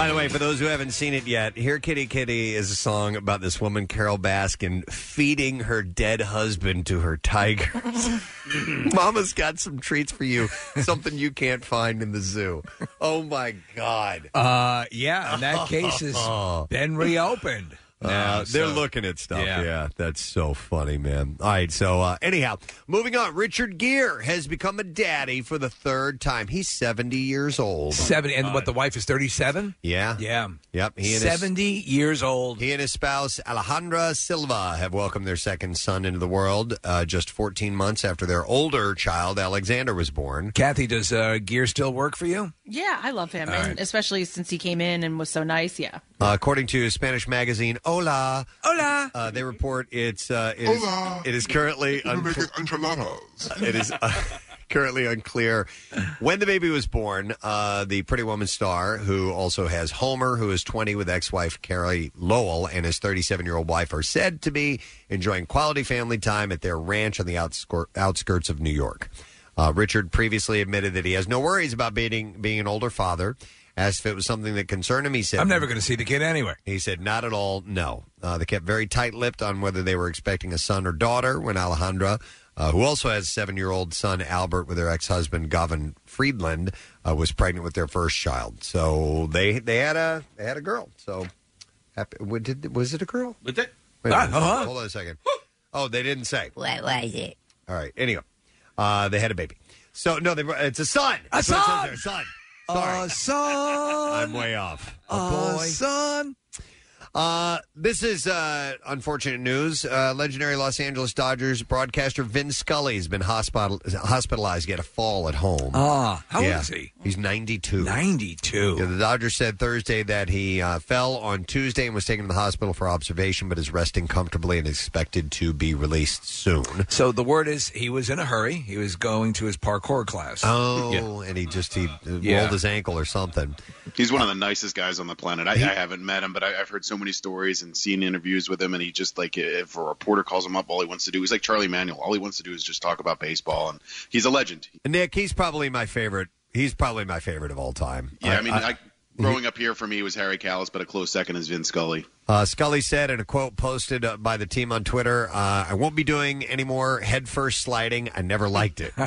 By the way, for those who haven't seen it yet, Here Kitty Kitty is a song about this woman, Carol Baskin, feeding her dead husband to her tigers. Mama's got some treats for you, something you can't find in the zoo. Oh, my God. Uh, yeah, and that case has been reopened. Uh, they're so- looking at stuff. Yeah. Yeah. that's so funny, man. All right, so uh, anyhow, moving on. Richard Gere has become a daddy for the third time. He's seventy years old. seventy, and what, the wife is thirty-seven? Yeah. Yeah. Yep. He and seventy his, years old. He and his spouse, Alejandra Silva, have welcomed their second son into the world uh, just fourteen months after their older child, Alexander, was born. Kathy, does uh, Gere still work for you? Yeah, I love him, All and right. especially since he came in and was so nice. Yeah. Uh, according to Spanish magazine Hola, Hola, uh, they report it's uh, it, is, Hola. it is currently You make uncl- it enchiladas. it is uh, currently unclear when the baby was born. Uh, the Pretty Woman star, who also has Homer, who is twenty, with ex-wife Carrie Lowell, and his thirty-seven-year-old wife, are said to be enjoying quality family time at their ranch on the outskir- outskirts of New York. Uh, Richard previously admitted that he has no worries about being being an older father. Asked if it was something that concerned him, he said, I'm never going to see the kid anywhere. He said, not at all, no. Uh, they kept very tight-lipped on whether they were expecting a son or daughter when Alejandra, uh, who also has a seven-year-old son, Albert, with her ex-husband, Gavin Friedland, uh, was pregnant with their first child. So they they had a they had a girl. So happy, what did, was it a girl? Was it? Wait, Ah, wait, uh-huh. Hold on a second. Oh, they didn't say. What was it? All right. Anyway, uh, they had a baby. So, no, they, it's a son. A That's what it says son! there, son. Sorry. A son. I'm way off. A A boy. son. Uh, this is uh, unfortunate news. Uh, legendary Los Angeles Dodgers broadcaster Vin Scully has been hospital- hospitalized. He had a fall at home. Ah, how Yeah. old is he? He's ninety-two. ninety-two. Yeah, the Dodgers said Thursday that he uh, fell on Tuesday and was taken to the hospital for observation, but is resting comfortably and is expected to be released soon. So the word is he was in a hurry. He was going to his parkour class. Oh, Yeah. and he just he uh, Yeah. rolled his ankle or something. He's one of the nicest guys on the planet. I, I haven't met him, but I, I've heard so many stories and seen interviews with him. And he just like, if a reporter calls him up, all he wants to do is like Charlie Manuel. All he wants to do is just talk about baseball, and he's a legend. Nick, he's probably my favorite. He's probably my favorite of all time. Yeah, I mean, I, growing up here for me was Harry Callis, but a close second is Vin Scully. Uh, Scully said in a quote posted uh, by the team on Twitter, uh, I won't be doing any more head-first sliding. I never liked it.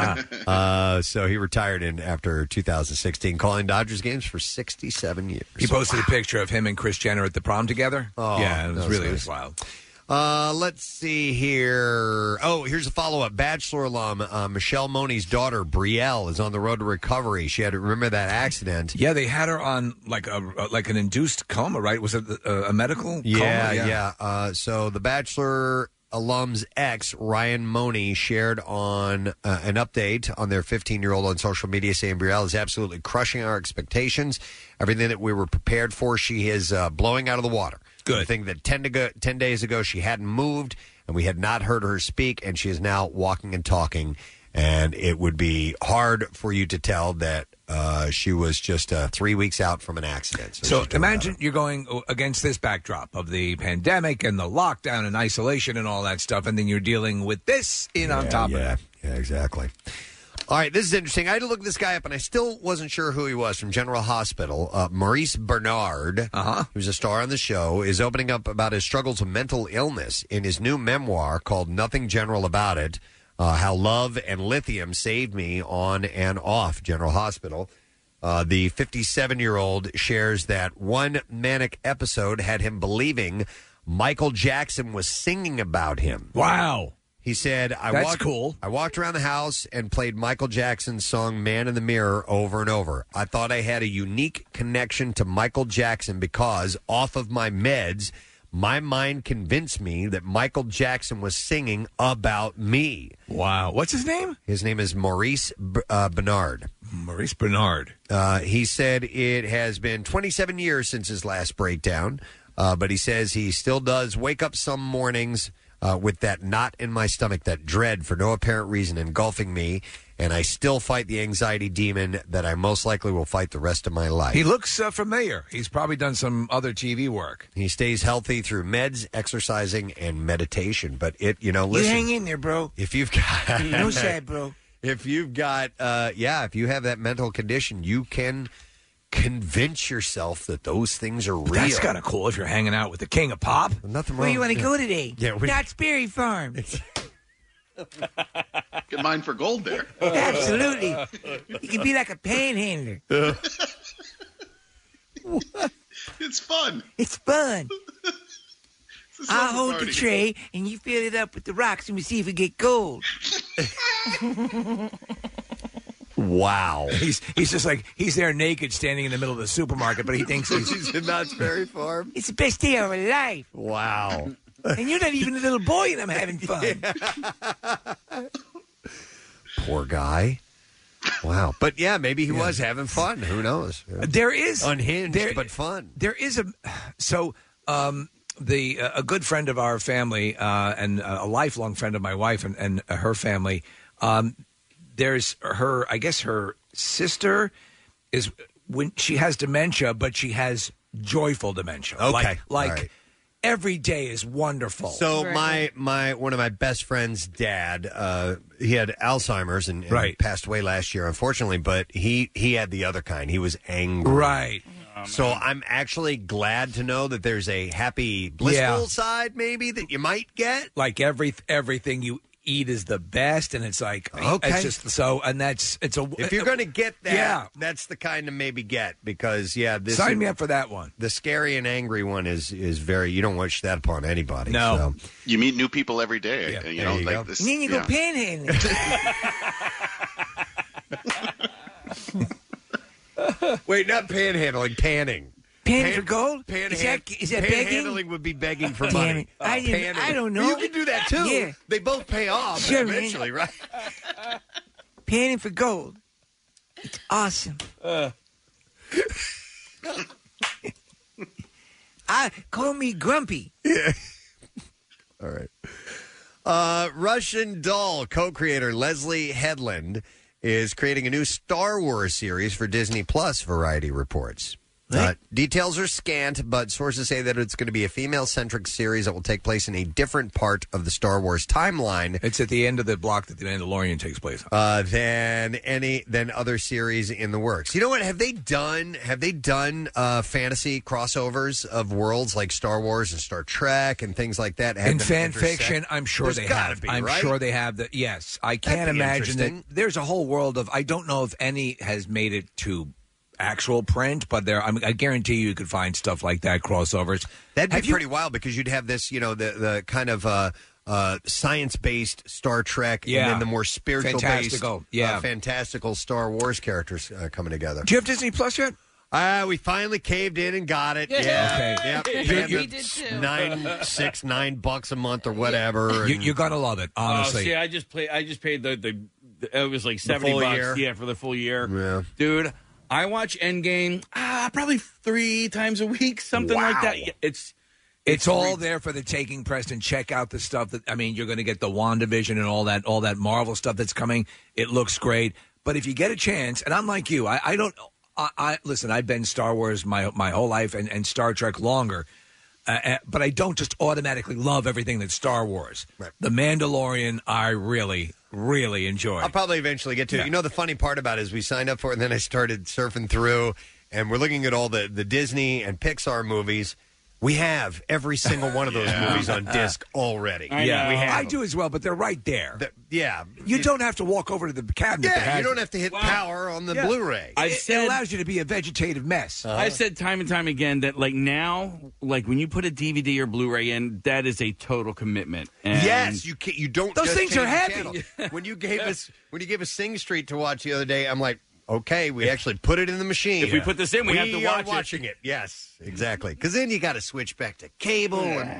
uh, so he retired in after two thousand sixteen, calling Dodgers games for sixty-seven years. He posted a picture of him and Kris Jenner at the prom together. Oh, yeah, it was that was really it nice. was wild. Uh, let's see here. Oh, here's a follow-up. Bachelor alum uh, Michelle Money's daughter, Brielle, is on the road to recovery. She had to remember that accident. Yeah, they had her on like a like an induced coma, right? Was it a, a medical Yeah, coma? yeah. Uh, so the Bachelor alum's ex, Ryan Money, shared on uh, an update on their fifteen-year-old on social media, saying Brielle is absolutely crushing our expectations. Everything that we were prepared for, she is uh, blowing out of the water. Good. The thing that ten, to go, ten days ago she hadn't moved, and we had not heard her speak, and she is now walking and talking. And it would be hard for you to tell that uh, she was just uh, three weeks out from an accident. So she's doing imagine you're going against this backdrop of the pandemic and the lockdown and isolation and all that stuff, and then you're dealing with this in on Yeah, top yeah, of that. Yeah, exactly. All right, this is interesting. I had to look this guy up, and I still wasn't sure who he was from General Hospital. Uh, Maurice Bernard, uh-huh. who's a star on the show, is opening up about his struggles with mental illness in his new memoir called Nothing General About It, uh, How Love and Lithium Saved Me on and Off General Hospital. Uh, the fifty-seven-year-old shares that one manic episode had him believing Michael Jackson was singing about him. Wow. He said, I That's walked, cool. I walked around the house and played Michael Jackson's song Man in the Mirror over and over. I thought I had a unique connection to Michael Jackson because, off of my meds, my mind convinced me that Michael Jackson was singing about me. Wow. What's his name? His name is Maurice B- uh, Bernard. Maurice Bernard. Uh, he said it has been twenty-seven years since his last breakdown, uh, but he says he still does wake up some mornings Uh, with that knot in my stomach, that dread for no apparent reason engulfing me, and I still fight the anxiety demon that I most likely will fight the rest of my life. He looks uh, familiar. He's probably done some other T V work. He stays healthy through meds, exercising, and meditation. But it, you know, listen. You hang in there, bro. If you've got No sad, bro. If you've got, uh, yeah, if you have that mental condition, you can convince yourself that those things are real. That's kind of cool if you're hanging out with the king of pop. Nothing wrong. Where you want to yeah. go today? Yeah, we- Knott's Berry Farm. Get mine for gold there. Absolutely. You can be like a panhandler. It's fun. It's fun. It's a I'll summer hold party. the tray, and you fill it up with the rocks, and we see if we get gold. Wow. He's he's just like, he's there naked standing in the middle of the supermarket, but he thinks he's... He's in Knott's Berry Farm. It's the best day of our life. Wow. And you're not even a little boy, and I'm having fun. Poor guy. Wow. But yeah, maybe he was having fun. Who knows? There is... Unhinged, there- but fun. There is a... So... um The uh, a good friend of our family uh, and a lifelong friend of my wife and, and her family. Um, there's her, I guess her sister is when she has dementia, but she has joyful dementia. Okay. like, like All right. every day is wonderful. So my my one of my best friend's dad, uh, he had Alzheimer's and, and Right. passed away last year, unfortunately. But he he had the other kind. He was angry. Right. So I'm actually glad to know that there's a happy, blissful Yeah. side maybe that you might get. Like every everything you eat is the best, and it's like Okay. it's just so, and that's it's a. If you're going to get that, Yeah. that's the kind to maybe get because yeah, this Sign is- me up for that one. The scary and angry one is is very. You don't wish that upon anybody. No. So. You meet new people every day. You There know, you like go. this. And then you go yeah. panhandling. Wait, not panhandling, panning. Panning for gold? Panhand- Is that, is that begging? panhandling would be begging for Damn money. it. I didn't- Panning. I don't know. You can do that too. Yeah. They both pay off Sure, man. eventually, right? Panning for gold. It's awesome. I call me grumpy. Yeah. All right. Uh, Russian Doll co-creator Leslie Headland is creating a new Star Wars series for Disney Plus, Variety reports. Uh, details are scant, but sources say that it's going to be a female-centric series that will take place in a different part of the Star Wars timeline. It's at the end of the block that the Mandalorian takes place on. Uh, than any than other series in the works. You know what? Have they done have they done uh, fantasy crossovers of worlds like Star Wars and Star Trek and things like that? Have In them fan intersect? fiction, I'm sure There's they gotta have. Be, I'm right? sure they have. The, yes, I can't That'd be imagine that interesting. there's a whole world of. I don't know if any has made it to actual print, but there. I, mean, I guarantee you, you could find stuff like that crossovers. That'd be Have you- pretty wild because you'd have this, you know, the the kind of uh, uh, science-based Star Trek, Yeah. and then the more spiritual-based, Fantastical, yeah. uh, fantastical Star Wars characters uh, coming together. Do you have Disney Plus yet? Uh, we finally caved in and got it. Yeah. Yeah, Okay. Yep. You- Paying you- the We did too. Nine, six, nine bucks a month or whatever. You, and- you're gonna love it, honestly. Oh, see, I just play. I just paid the, the, the it was like seventy full bucks. year? Yeah, for the full year. Yeah. Dude, I watch Endgame uh, probably three times a week, something like that. Yeah, It's It's all there for the taking, Preston. Check out the stuff that I mean. You're going to get the WandaVision and all that, all that Marvel stuff that's coming. It looks great. But if you get a chance, and I'm like you, I, I don't. I, I listen. I've been Star Wars my my whole life, and, and Star Trek longer. Uh, uh, but I don't just automatically love everything that's Star Wars. The Mandalorian, I really, really enjoy. I'll probably eventually get to it. You know, the funny part about it is we signed up for it, and then I started surfing through, and we're looking at all the, the Disney and Pixar movies. We have every single one of those Yeah. movies on disc already. yeah, we have I them. do as well. But they're right there. yeah, you don't have to walk over to the cabinet. Yeah, that has you don't it. have to hit power on the Yeah. Blu-ray. I've It, said- it allows you to be a vegetative mess. I've said time and time again that like now, like when you put a D V D or Blu-ray in, that is a total commitment. And Yes, you can, you don't. Those just things are change the heavy. channel. When you gave us when you gave us Sing Street to watch the other day, I'm like, okay, we actually put it in the machine. If we put this in, we have to are watch it. watching it. Yes, exactly. Because then you got to switch back to cable and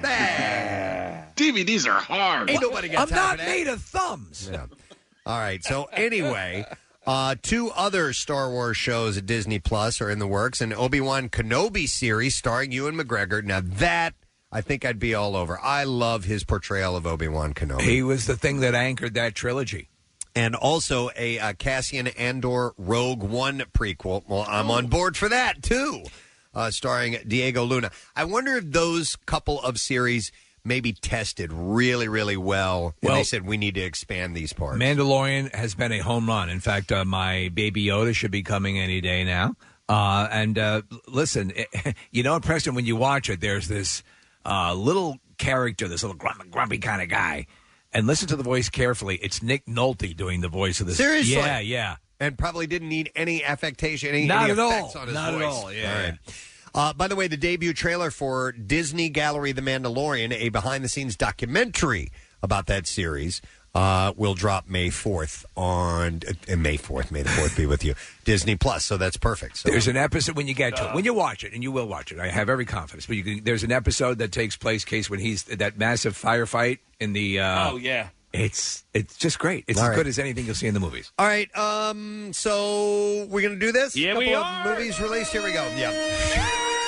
that. D V Ds are hard. Ain't nobody got I'm time not for that. made of thumbs. Yeah. All right. So anyway, uh, two other Star Wars shows at Disney Plus are in the works. An Obi-Wan Kenobi series starring Ewan McGregor. Now that I think I'd be all over. I love his portrayal of Obi-Wan Kenobi. He was the thing that anchored that trilogy. And also a uh, Cassian Andor Rogue One prequel. Well, I'm on board for that too, uh, starring Diego Luna. I wonder if those couple of series maybe tested really, really well. And Well- they said we need to expand these parts. Mandalorian has been a home run. In fact, uh, my baby Yoda should be coming any day now. Uh, and uh, listen, it, you know, Preston, when you watch it, there's this uh, little character, this little grumpy, grumpy kind of guy. And listen to the voice carefully. It's Nick Nolte doing the voice of this. Seriously? Yeah, yeah. And probably didn't need any affectation, any, Not any at effects all. on his Not voice. at all, yeah. All right. Uh, by the way, the debut trailer for Disney Gallery The Mandalorian, a behind-the-scenes documentary about that series, uh, will drop May fourth on uh, May fourth. May the fourth be with you. Disney Plus. So that's perfect. So, There's an episode when you get to it, when you watch it, and you will watch it. I have every confidence. But you can, there's an episode that takes place, Case, when he's that massive firefight in the. Uh, oh yeah, it's it's just great. It's All as right. good as anything you'll see in the movies. All right. Um. So we're gonna do this. Yeah, Couple we of are. Movies released. Here we go. Yeah.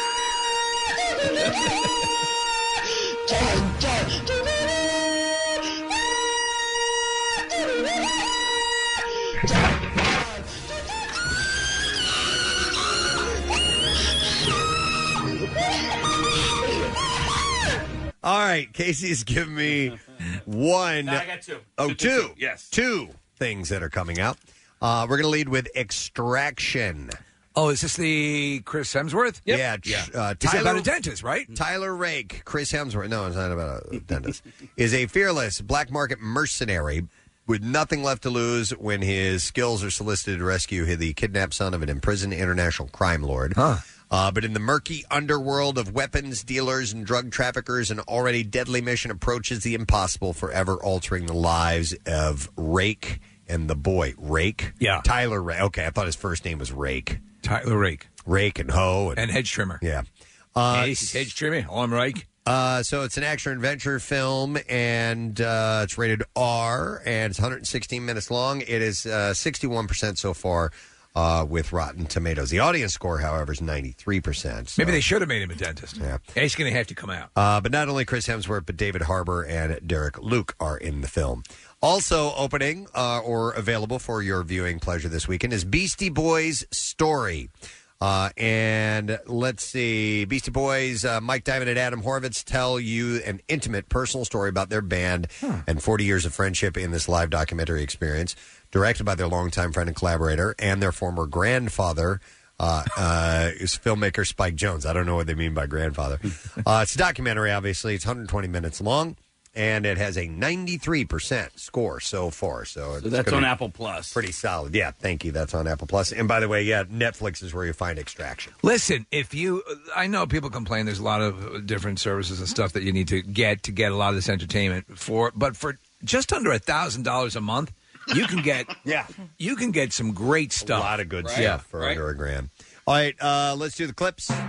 All right, Casey's given me one. No, I got two. Oh, Two, two. two, two. Yes. Two things that are coming out. Uh, we're going to lead with Extraction. Oh, is this the Chris Hemsworth? Yeah. tr- Uh, It's Tyler, about a dentist, right? Tyler Rake, Chris Hemsworth. No, it's not about a dentist. Is a fearless black market mercenary with nothing left to lose when his skills are solicited to rescue the kidnapped son of an imprisoned international crime lord. Huh. Uh, but in the murky underworld of weapons dealers and drug traffickers, an already deadly mission approaches the impossible, forever altering the lives of Rake and the boy. Rake? Yeah. Tyler Rake. Okay, I thought his first name was Rake. Tyler Rake. Rake and Ho. And, And hedge trimmer. yeah. Uh, Hey, this is hedge trimmer. Oh, I'm Rake. Uh, so it's an action-adventure film, and uh, it's rated R, and it's one hundred sixteen minutes long. It is uh, sixty-one percent so far uh, with Rotten Tomatoes. The audience score, however, is ninety-three percent. So. Maybe they should have made him a dentist. Yeah. He's going to have to come out. Uh, but not only Chris Hemsworth, but David Harbour and Derek Luke are in the film. Also opening uh, or available for your viewing pleasure this weekend is Beastie Boys' Story. Uh, and let's see, Beastie Boys, uh, Mike Diamond and Adam Horvitz tell you an intimate personal story about their band and forty years of friendship in this live documentary experience, directed by their longtime friend and collaborator and their former grandfather, uh, uh, is filmmaker Spike Jonze. I don't know what they mean by grandfather. Uh, it's a documentary, obviously. It's one hundred twenty minutes long. And it has a ninety-three percent score so far. So, So it's that's gonna on be Apple Plus. Pretty solid. Yeah, thank you. That's on Apple Plus. And by the way, yeah, Netflix is where you find Extraction. Listen, if you, I know people complain there's a lot of different services and stuff that you need to get to get a lot of this entertainment for, but for just under a thousand dollars a month, you can get, yeah, you can get some great stuff. A lot of good Right? stuff Yeah, for right? under a grand. All right, uh, let's do the clips. Oh,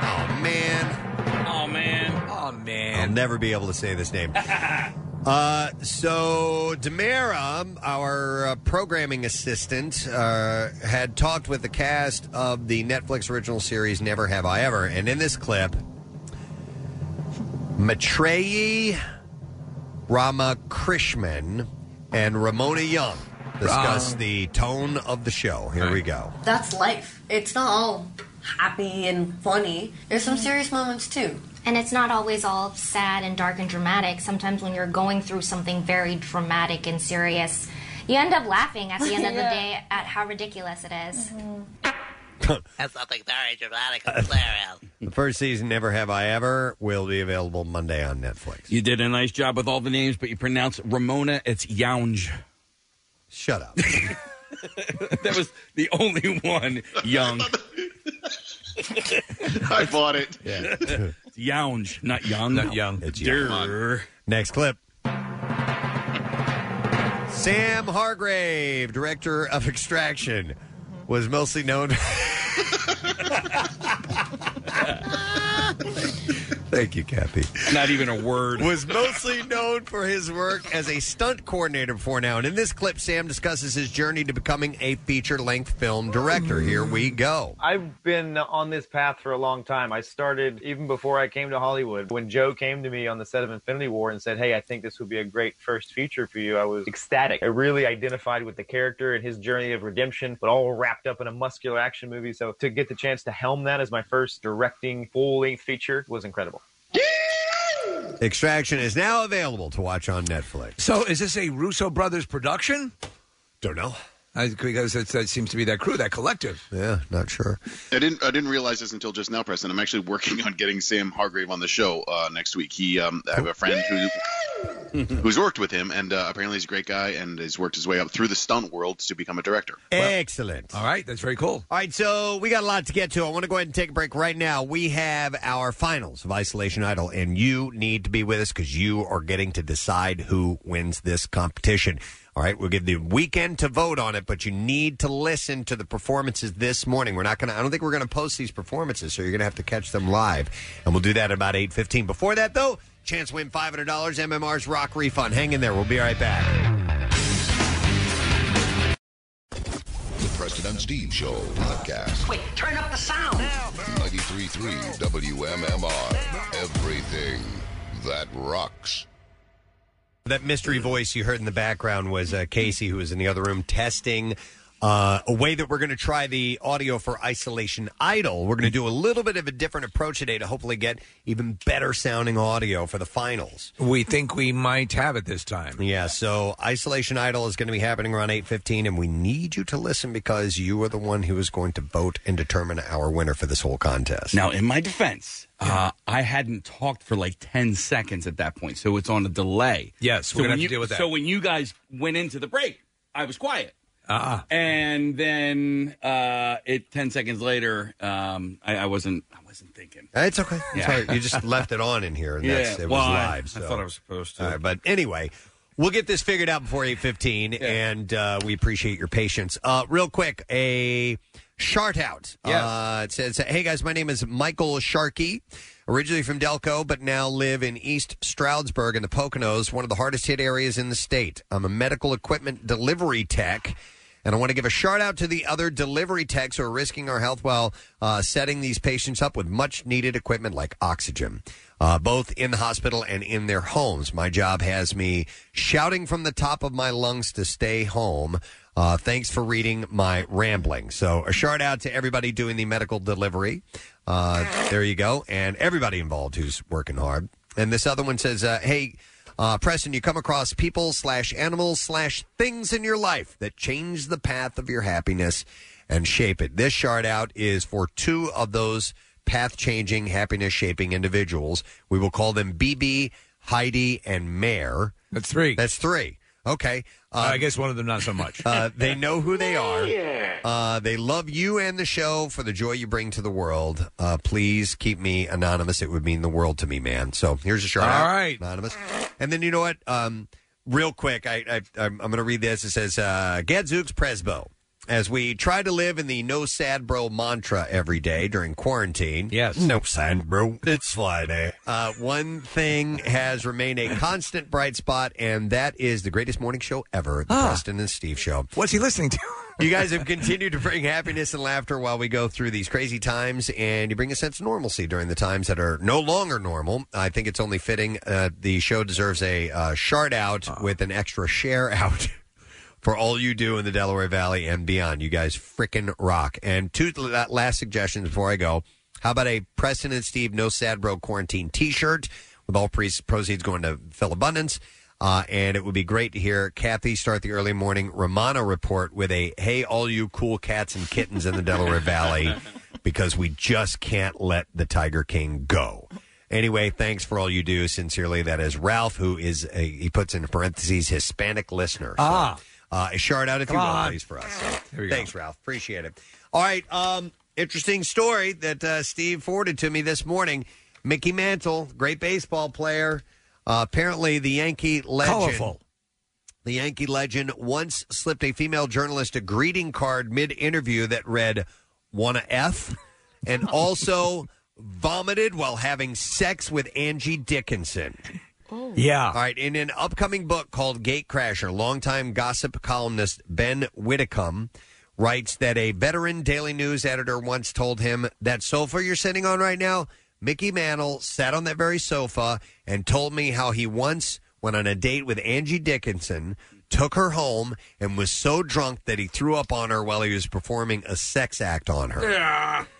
man. Oh, man. Oh, man. I'll never be able to say this name. Uh, so Demara, our uh, programming assistant, uh, had talked with the cast of the Netflix original series Never Have I Ever, and in this clip, Maitreyi Ramakrishnan and Ramona Young discuss Um, the tone of the show. Here we go. That's life. It's not all happy and funny. There's some serious moments too. And it's not always all sad and dark and dramatic. Sometimes when you're going through something very dramatic and serious, you end up laughing at the end of the Yeah. day at how ridiculous it is. That's something very dramatic and hilarious. The first season, Never Have I Ever, will be available Monday on Netflix. You did a nice job with all the names, but you pronounce Ramona, it's Younge. Shut up. That was the only one, Young. I bought it. Yeah. It's Younge, not Young. Not Young. It's Durr. Next clip. Sam Hargrave, director of Extraction, was mostly known. Thank you, Kathy. Not even a word. Was mostly known for his work as a stunt coordinator before now. And in this clip, Sam discusses his journey to becoming a feature-length film director. Here we go. I've been on this path for a long time. I started even before I came to Hollywood. When Joe came to me on the set of Infinity War and said, hey, I think this would be a great first feature for you, I was ecstatic. I really identified with the character and his journey of redemption, but all wrapped up in a muscular action movie. So to get the chance to helm that as my first directing full-length feature was incredible. Extraction is now available to watch on Netflix. So is this a Russo brothers production? Don't know. I, because it's, it seems to be that crew, that collective. Yeah, not sure. I didn't. I didn't realize this until just now, Preston. I'm actually working on getting Sam Hargrave on the show uh, next week. He, um, I have a friend who who's worked with him, and uh, apparently he's a great guy, and has worked his way up through the stunt world to become a director. Excellent. All right, that's very cool. All right, so we got a lot to get to. I want to go ahead and take a break right now. We have our finals of Isolation Idol, and you need to be with us because you are getting to decide who wins this competition. All right, we'll give the weekend to vote on it, but you need to listen to the performances this morning. We're not going to, I don't think we're going to post these performances, so you're going to have to catch them live. And we'll do that at about eight fifteen. Before that, though, chance to win five hundred dollars M M R's Rock Refund. Hang in there. We'll be right back. The Preston and Steve Show podcast. Wait, turn up the sound. ninety-three point three W M M R. Everything that rocks. That mystery voice you heard in the background was uh, Casey, who was in the other room testing uh, a way that we're going to try the audio for Isolation Idol. We're going to do a little bit of a different approach today to hopefully get even better sounding audio for the finals. We think we might have it this time. Yeah, so Isolation Idol is going to be happening around eight fifteen, and we need you to listen because you are the one who is going to vote and determine our winner for this whole contest. Now, in my defense, uh, I hadn't talked for like ten seconds at that point, so it's on a delay. Yes, so we're going to when have you- to deal with that. So when you guys went into the break, I was quiet. Ah. And then uh, it ten seconds later, um, I, I wasn't. I wasn't thinking. It's okay. It's Yeah. all right. You just left it on in here, and Yeah, that's, it well, was I- live. I so. thought I was supposed to. All right, but anyway, we'll get this figured out before eight fifteen, and uh, we appreciate your patience. Uh, real quick, a shout out. Yes. Uh, it says, "Hey guys, my name is Michael Sharkey. Originally from Delco, but now live in East Stroudsburg in the Poconos, one of the hardest hit areas in the state. I'm a medical equipment delivery tech." And I want to give a shout out to the other delivery techs who are risking our health while uh, setting these patients up with much needed equipment like oxygen, uh, both in the hospital and in their homes. My job has me shouting from the top of my lungs to stay home. Uh, thanks for reading my rambling. So a shout out to everybody doing the medical delivery. Uh, there you go. And everybody involved who's working hard. And this other one says, uh, hey, Uh, Preston, you come across people slash animals slash things in your life that change the path of your happiness and shape it. This shout out is for two of those path-changing, happiness-shaping individuals. We will call them B B, Heidi, and Mare. That's three. That's three. Okay. Uh, I guess one of them not so much. uh, they know who they are. Uh, they love you and the show for the joy you bring to the world. Uh, please keep me anonymous. It would mean the world to me, man. So here's a shout out. All right. Anonymous. And then you know what? Um, real quick, I, I, I'm, I'm going to read this. It says, uh, Gadzooks Presbo. As we try to live in the no sad bro mantra every day during quarantine. Yes. No sad bro. It's Friday. Uh, one thing has remained a constant bright spot, and that is the greatest morning show ever, the Ah. Preston and Steve Show. What's he listening to? You guys have continued to bring happiness and laughter while we go through these crazy times, and you bring a sense of normalcy during the times that are no longer normal. I think it's only fitting. Uh, the show deserves a uh, shout out with an extra share out for all you do in the Delaware Valley and beyond. You guys frickin' rock. And two la- last suggestions before I go. How about a Preston and Steve No Sad Bro Quarantine t-shirt with all pre- proceeds going to Phil Abundance? Uh, and it would be great to hear Kathy start the early morning Romano report with a, hey, all you cool cats and kittens in the Delaware Valley, because we just can't let the Tiger King go. Anyway, thanks for all you do. Sincerely, that is Ralph, who is, a, he puts in parentheses, Hispanic listener. So, Ah. Uh, a shout out if Come you will, on. please, for us. So, There you go. thanks, Ralph. Appreciate it. All right. Um, interesting story that uh, Steve forwarded to me this morning. Mickey Mantle, great baseball player. Uh, apparently, the Yankee legend. Colorful. The Yankee legend once slipped a female journalist a greeting card mid-interview that read, "Wanna F?" and also vomited while having sex with Angie Dickinson. Yeah. All right. In an upcoming book called Gatecrasher, longtime gossip columnist Ben Whitcomb writes that a veteran Daily News editor once told him, that sofa you're sitting on right now, Mickey Mantle sat on that very sofa and told me how he once went on a date with Angie Dickinson, took her home, and was so drunk that he threw up on her while he was performing a sex act on her. Yeah.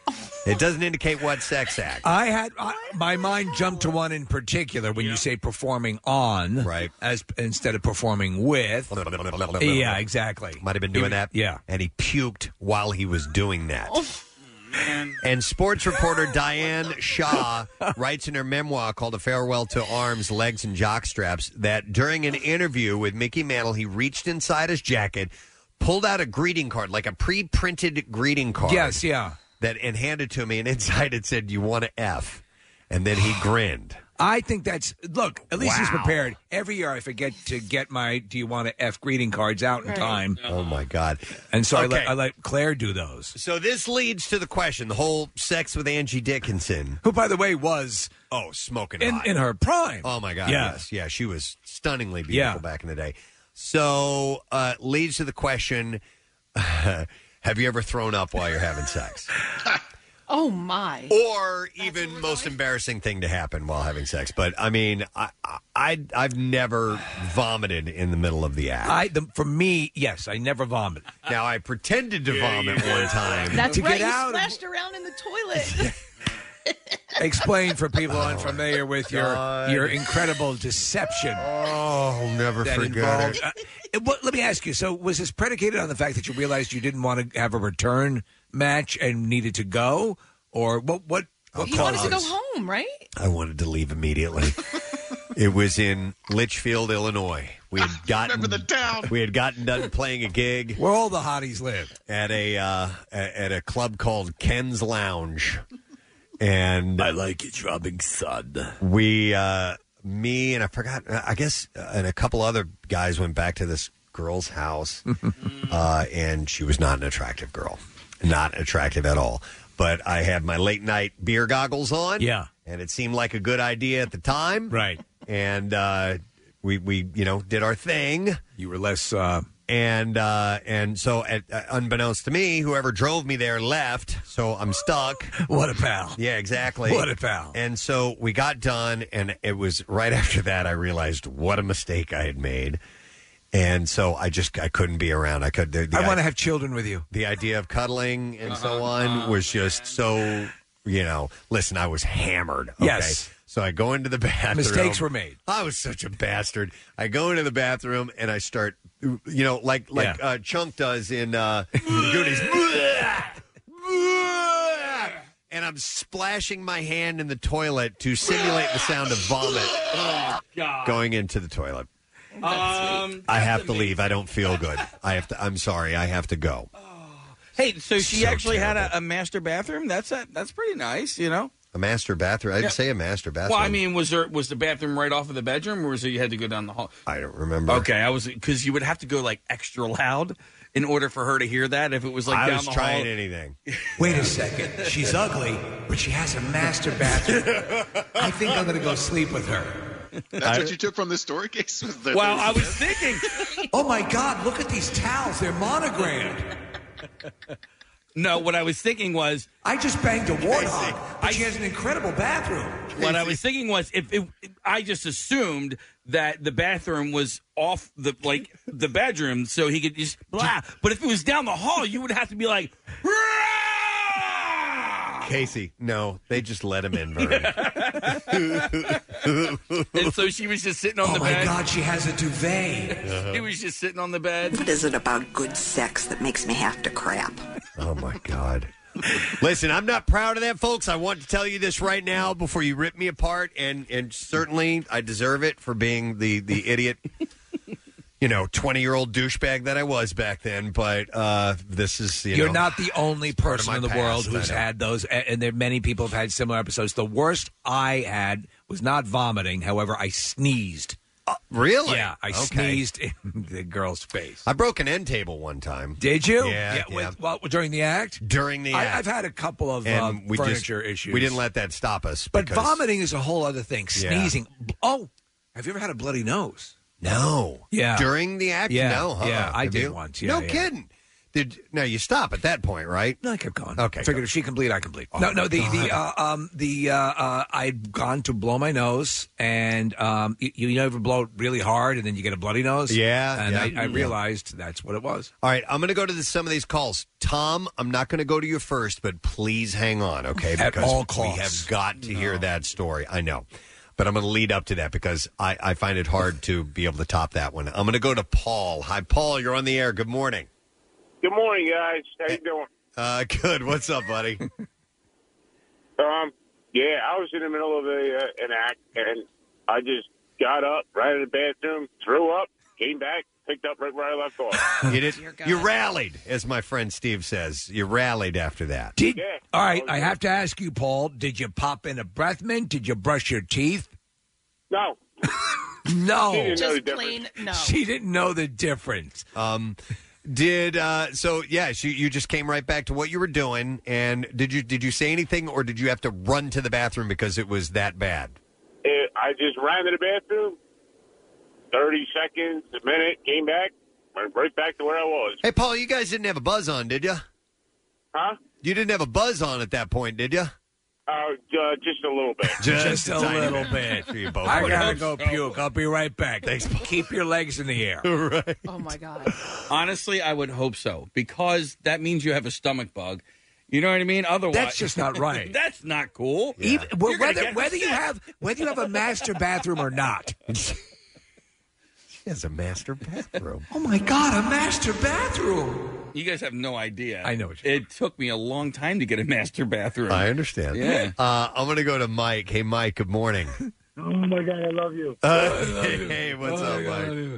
It doesn't indicate what sex act. I had I, my mind jumped to one in particular when you say performing on, right, as instead of performing with. Yeah, exactly. Might have been doing that. Yeah, and he puked while he was doing that. And sports reporter Diane Shaw writes in her memoir called A Farewell to Arms, Legs, and Jockstraps that during an interview with Mickey Mantle, he reached inside his jacket, pulled out a greeting card, like a pre-printed greeting card. Yes, yeah. That, and handed to me, and inside it said, "You want to F?" And then he grinned. I think that's, look, at least he's Wow. prepared. Every year I forget to get my do you want to F greeting cards out in Right. time. Oh, my God. And so I, Okay. let, I let Claire do those. So this leads to the question, the whole sex with Angie Dickinson. Who, by the way, was... Oh, smoking in, hot. in her prime. Oh, my God, Yeah. yes. Yeah, she was stunningly beautiful Yeah. back in the day. So uh, leads to the question, have you ever thrown up while you're having sex? Oh, my. Or even most embarrassing thing to happen while having sex. But, I mean, I, I, I've never vomited in the middle of the act. I, the, for me, yes, I never vomit. Now, I pretended to vomit one time. That's to right. get You out of- splashed around in the toilet. Explain for people unfamiliar with your God. your incredible deception. Oh, I'll never that forget involved- it. Uh, it- what- let me ask you. So, was this predicated on the fact that you realized you didn't want to have a return match and needed to go, or what? What? what You wanted caused to go this? home, right? I wanted to leave immediately. It was in Litchfield, Illinois. We had gotten Remember the town. We had gotten done playing a gig where all the hotties live at a uh, a- at a club called Ken's Lounge, and I like it, rubbing sun. We, uh, me, and I forgot. I guess, uh, and a couple other guys went back to this girl's house, uh, and she was not an attractive girl, not attractive at all. But I had my late night beer goggles on, Yeah. and it seemed like a good idea at the time, right? And uh, we we you know did our thing. You were less. Uh... And uh, and so, at, uh, unbeknownst to me, whoever drove me there left. So I'm stuck. What a pal! Yeah, exactly. What a pal! And so we got done, and it was right after that I realized what a mistake I had made. And so I just I couldn't be around. I could. The, the I want to i- have children with you. The idea of cuddling and so Uh-huh. on was just so. You know, listen, I was hammered. Okay? Yes. So I go into the bathroom. Mistakes were made. I was such a bastard. I go into the bathroom and I start, you know, like like Yeah. uh, Chunk does in uh, Goonies. And I'm splashing my hand in the toilet to simulate the sound of vomit Oh, God. going into the toilet. Um, I have to leave. I don't feel good. I have to. I'm sorry. I have to go. Hey, so she So actually had terrible. a, a master bathroom. That's a, that's pretty nice, you know. A master bathroom. I'd Yeah. say a master bathroom. Well, I mean, was there was the bathroom right off of the bedroom, or was it you had to go down the hall? I don't remember. Okay, I was because you would have to go like extra loud in order for her to hear that. If it was like I down was the trying hall. anything. Wait a second. She's ugly, but she has a master bathroom. I think I'm going to go sleep with her. That's what you took from the story case? Was the- Well, I was thinking. Oh my God! Look at these towels. They're monogrammed. No, what I was thinking was I just banged a warthog, but she has an incredible bathroom. what I was thinking was if it, I just assumed that the bathroom was off the like the bedroom, so he could just blah. But if it was down the hall, you would have to be like. Casey, no, they just let him in, Vern. And so she was just sitting on Oh the my bed. God! She has a duvet. He was just sitting on the bed. What is it about good sex that makes me have to crap? Oh, my God. Listen, I'm not proud of that, folks. I want to tell you this right now before you rip me apart, and, and certainly I deserve it for being the, the idiot, you know, twenty-year-old douchebag that I was back then, but uh, this is, you You're know, not the only part of person my in the past, world I who's know. had those, a- and there many people have had similar episodes. The worst I had was not vomiting. However, I sneezed. Really? Yeah, I Okay. sneezed in the girl's face. I broke an end table one time. Did you? Yeah, yeah. with- well, during the act? During the I, act. I've had a couple of And uh, we furniture just, issues. We didn't let that stop us. But because- vomiting is a whole other thing. Yeah. Sneezing. Oh, have you ever had a bloody nose? No. Yeah. During the act? Yeah, No, huh? yeah, I Have did you? once, yeah, no yeah. kidding. Did no? You stop at that point, right? No, I kept going. Okay, I figured if she can bleed, I can bleed. no, Oh, no. The God. the uh, um the uh, uh, I'd gone to blow my nose, and um you, you never blow it really hard, and then you get a bloody nose. Yeah, and yeah. I, I Yeah. realized that's what it was. All right, I'm going to go to the, some of these calls. Tom, I'm not going to go to you first, but please hang on, okay? At Because all we costs. have got to hear that story. I know. But I'm going to lead up to that because I, I find it hard to be able to top that one. I'm going to go to Paul. Hi, Paul. You're on the air. Good morning. Good morning, guys. How you doing? Uh, good. What's up, buddy? Um, yeah, I was in the middle of a, uh, an act, and I just got up, right in the bathroom, threw up, came back, picked up right where I left off. You did. You rallied, as my friend Steve says. You rallied after that. Did all right? I have to ask you, Paul. Did you pop in a breath mint? Did you brush your teeth? No. No. She didn't know the Just difference. plain no. She didn't know the difference. Um, did uh, so? Yes, you, you just came right back to what you were doing, and did you did you say anything, or did you have to run to the bathroom because it was that bad? It, I just ran to the bathroom, thirty seconds, a minute, came back, went right back to where I was. Hey, Paul, you guys didn't have a buzz on, did you? Huh? You didn't have a buzz on at that point, did you? Uh, uh, just a little bit. Just a tiny little bit. For you both. I would gotta hope go so. puke. I'll be right back. Thanks. Keep your legs in the air. right. Oh my God. Honestly, I would hope so because that means you have a stomach bug. You know what I mean? Otherwise, That's just not right. That's not cool. Even well, You're gonna whether get whether you sick. have whether you have a master bathroom or not. She has a master bathroom. Oh my God, a master bathroom. You guys have no idea. I know what It took me a long time to get a master bathroom. I understand. Yeah. Uh, I'm going to go to Mike. Hey, Mike. Good morning. Oh my God, I love you. Uh, hey, what's Oh, up, my Mike?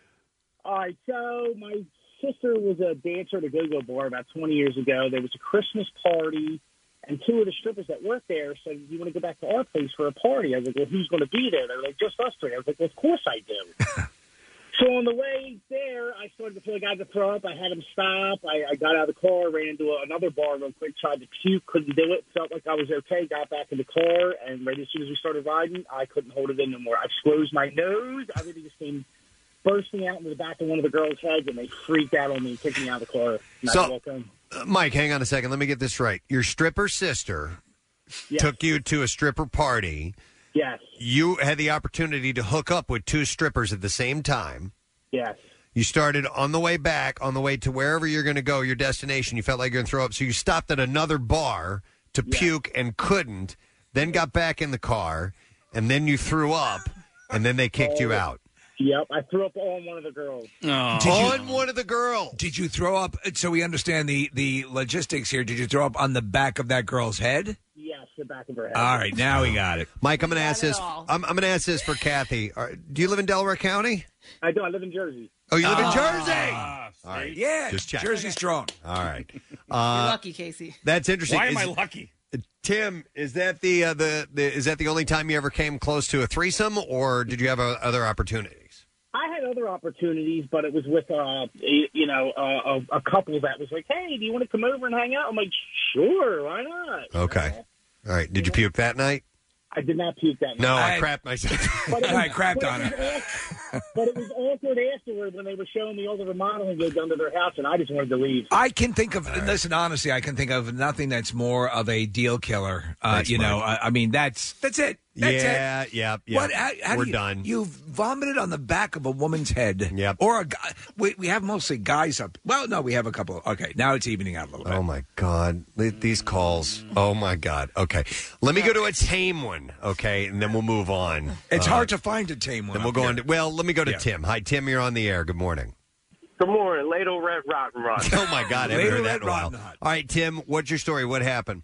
All right, so my sister was a dancer at a go-go bar about twenty years ago. There was a Christmas party, and two of the strippers that worked there said, "You want to go back to our place for a party?" I was like, "Well, who's going to be there?" They were like, "Just us three." I was like, "Well, of course I do." So on the way there, I started to feel like I had to throw up. I had him stop. I, I got out of the car, ran into a, another bar real quick, tried to puke, couldn't do it. Felt like I was okay, got back in the car, and right as soon as we started riding, I couldn't hold it in no more. I closed my nose. Everything just came bursting out into the back of one of the girls' heads, and they freaked out on me, kicked me out of the car. And I So- walked home. Uh, Mike, hang on a second. Let me get this right. Your stripper sister Yes. took you to a stripper party. Yes. You had the opportunity to hook up with two strippers at the same time. Yes. You started on the way back, on the way to wherever you're going to go, your destination. You felt like you're going to throw up. So you stopped at another bar to puke and couldn't, then got back in the car, and then you threw up, and then they kicked you out. Yep, I threw up on one of the girls. Did you- On one of the girls. Did you throw up? So we understand the the logistics here. Did you throw up on the back of that girl's head? Yes, the back of her head. All right, now we got it. Mike, I'm going to ask Not at this. all. I'm, I'm going to ask this for Kathy. Are, do you live in Delaware County? I do. I live in Jersey. Oh, you live in Jersey. Ah, All right. Yeah, Just check. Jersey strong. All right. You're Uh, lucky, Casey. That's interesting. Why am Is- I lucky? Tim, is that the, uh, the the is that the only time you ever came close to a threesome, or did you have uh, other opportunities? I had other opportunities, but it was with, uh, a- you know, uh, a, a couple that was like, "Hey, do you want to come over and hang out?" I'm like, "Sure, why not?" Okay. All right. Did you puke that night? I did not puke that night. No, I crapped myself. But it was- I crapped but it on was her. awkward- But it was awkward afterward when they were showing me all the remodeling they'd done to their house, and I just wanted to leave. I can think of listen honestly. I can think of nothing that's more of a deal killer. Uh, Thanks, you know, Mike. I, I mean that's that's it. That's yeah, it. yeah, yeah. What? How, how do We're you- done. You vomited on the back of a woman's head. Yep. Or a guy. We, we have mostly guys up. Well, no, we have a couple. Okay, now it's evening out a little bit. Oh my God, Th- these calls. Oh my God. Okay, let me go to a tame one. Okay, and then we'll move on. It's Uh, hard to find a tame one. Then we'll up go here. on. To, well, let me go to Yeah. Tim. Hi, Tim. You're on the air. Good morning. Good morning, Ladle Red Rotten Rod. Oh my God, I haven't Later, heard that in a Red while. Rotten Hot. All right, Tim. What's your story? What happened?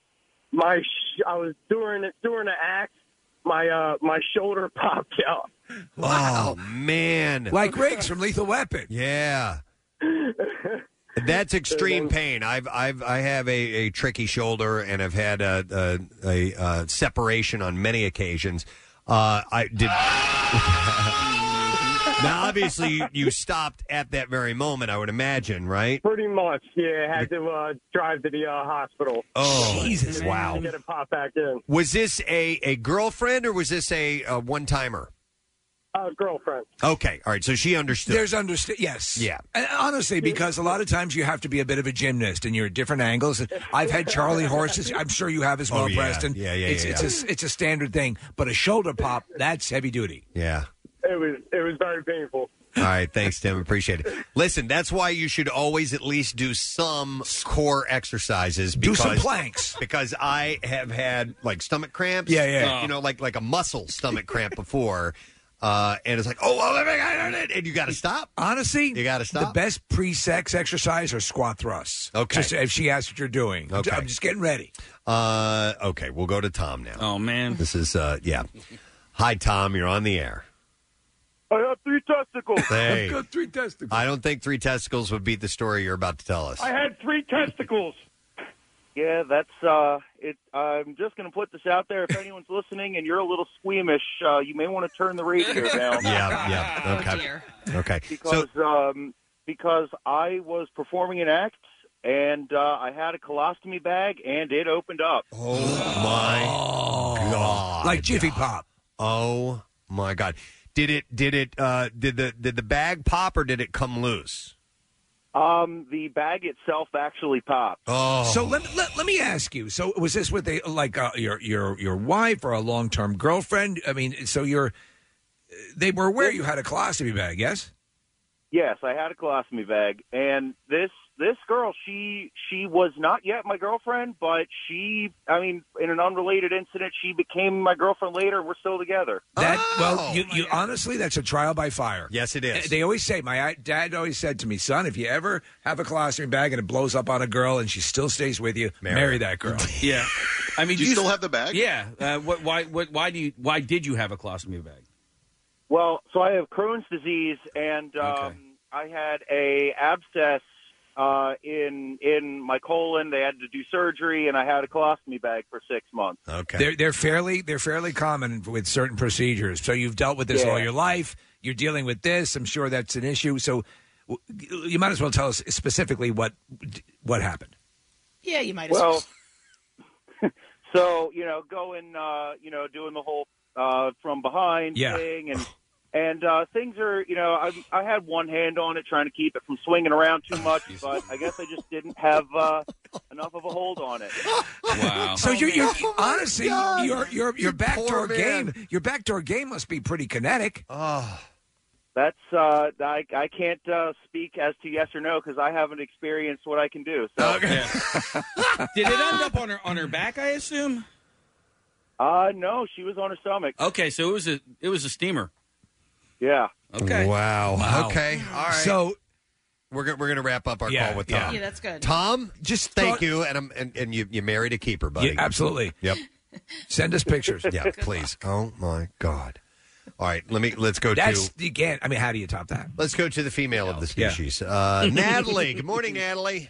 My, sh- I was doing it during the act. My, uh, my shoulder popped out. Oh man, Like Riggs from Lethal Weapon. Yeah. That's extreme pain. I've I've I have a, a tricky shoulder, and I've had a a, a, uh separation on many occasions. Uh, I did. Now, obviously, you, you stopped at that very moment. I would imagine, right? Pretty much, yeah. Had to uh, drive to the uh, hospital. Oh, Jesus! Wow. To get it popped back in. Was this a, a girlfriend or was this a, a one timer? Uh, Uh, girlfriend. Okay, all right. So she understood. There's understand. Yes. Yeah. And honestly, because a lot of times you have to be a bit of a gymnast, and you're at different angles. I've had Charlie horses. I'm sure you have as well, Oh, yeah. Preston. Yeah, yeah, It's, yeah, it's yeah. a it's a standard thing, but a shoulder pop that's heavy duty. Yeah. It was it was very painful. All right, thanks, Tim. Appreciate it. Listen, that's why you should always at least do some core exercises. Do Because, some planks. Because I have had like stomach cramps. Yeah, yeah. You know, like like a muscle stomach cramp before, uh, and it's like, oh, oh, and you got to stop. Honestly, you got to stop. The best pre-sex exercise are squat thrusts. Okay. Just if she asks what you're doing. I'm Okay. ju- I'm just getting ready. Uh, okay, we'll go to Tom now. Oh man, this is uh, yeah. Hi, Tom. You're on the air. I have three testicles. Hey. I've got three testicles. I don't think three testicles would beat the story you're about to tell us. I had three testicles. Yeah, that's uh it I'm just going to put this out there. If anyone's listening and you're a little squeamish, uh, you may want to turn the radio down. Yeah, yeah. Okay. Okay. Because um because I was performing an act and uh, I had a colostomy bag and it opened up. Oh my God. Like Jiffy Pop. Oh my God. Did it did it uh did the did the bag pop or did it come loose? Um the bag itself actually popped. Oh. So let, let let me ask you. So was this with a like uh, your your your wife or a long term girlfriend? I mean, so you're they were aware you had a colostomy bag, yes? Yes, I had a colostomy bag, and this this girl, she she was not yet my girlfriend, but she, I mean, in an unrelated incident, she became my girlfriend later, and we're still together. That Oh, well, you, you honestly, that's a trial by fire. Yes, it is. They always say, my dad always said to me, son, if you ever have a colostomy bag and it blows up on a girl and she still stays with you, marry, Marry that girl. Yeah, I mean, Do you still have the bag? Yeah. Uh, what, why? What, why do you? Why did you have a colostomy bag? Well, so I have Crohn's disease, and um, I had a abscess uh, in in my colon. They had to do surgery, and I had a colostomy bag for six months. Okay. They're they're fairly they're fairly common with certain procedures. So you've dealt with this Yeah. all your life. You're dealing with this. I'm sure that's an issue. So w- you might as well tell us specifically what what happened. Yeah, you might as Well, well. so you know, going, uh, you know, doing the whole uh, from behind Yeah. thing, and and uh, things are, you know, I, I had one hand on it, trying to keep it from swinging around too much, but I guess I just didn't have uh, enough of a hold on it. Wow. So you're, you're honestly God. your your your backdoor poor man. game your backdoor game must be pretty kinetic. Oh. That's uh, I I can't uh, speak as to yes or no because I haven't experienced what I can do. So, Yeah. Did it end up on her on her back? I assume. uh, no, she was on her stomach. Okay, so it was a it was a steamer. Yeah. Okay. Wow. Wow. Okay. All right. So we're go- we're gonna wrap up our Yeah, call with yeah. Tom. Yeah, that's good. Tom, just thank thought- you, and I'm and, and you you married a keeper, buddy. Yeah, absolutely. Yep. Send us pictures. Yeah, please. Oh my God. All right, let me let's go That's to you can't. I mean, how do you top that? let's go to the female of the species, uh, Natalie. Good morning, Natalie.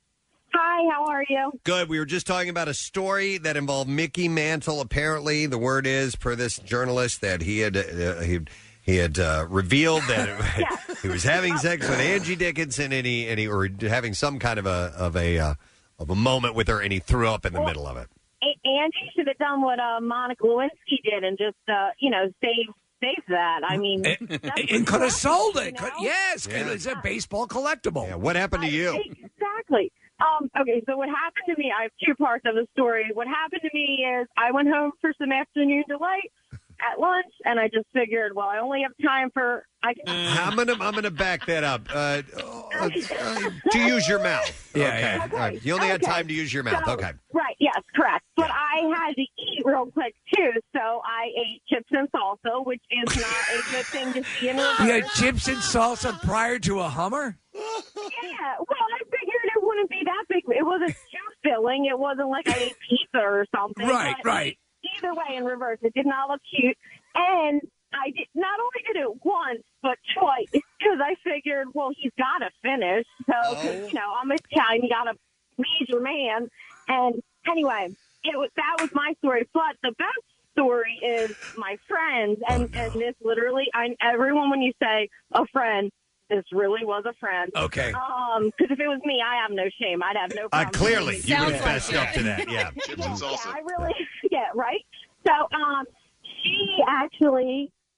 Hi, how are you? Good. We were just talking about a story that involved Mickey Mantle. Apparently, the word is, per this journalist, that he had uh, he he had uh, revealed that he was having sex with Angie Dickinson, and he and he or having some kind of a of a uh, of a moment with her, and he threw up in the middle of it. A- Angie should have done what uh, Monica Lewinsky did and just, uh, you know, save save that. I mean, that's And could have sold it. you know? Could- yes, Yeah. it's a baseball collectible. Yeah, what happened to you? Exactly. Um, okay, so what happened to me, I have two parts of the story. What happened to me is I went home for some afternoon delight at lunch, and I just figured, well, I only have time for... I can, I'm gonna I'm gonna back that up. Uh, uh, to use your mouth. Yeah, okay. yeah. All right. You only had Okay. time to use your mouth. So- Okay. Right, yes, correct. But I had to eat real quick, too, so I ate chips and salsa, which is not a good thing to see in reverse. You had chips and salsa prior to a Hummer? Yeah, well, I figured it wouldn't be that big. It was a stew filling. It wasn't like I ate pizza or something. Right, but right. Either way, in reverse, it did not look cute. And I did not only did it once, but twice, because I figured, well, he's got to finish. So, 'cause, you know, I'm Italian, you got a major man. And anyway, it was that was my story. But the best story is my friends, and, Oh, no. and this literally, I everyone when you say a friend, this really was a friend. Okay. Um, because if it was me, I have no shame. I'd have no Uh, problem. clearly, you would have Sounds like fessed it. up to that. Yeah. Chips and salsa. Yeah, I really, yeah, right. So, um, she actually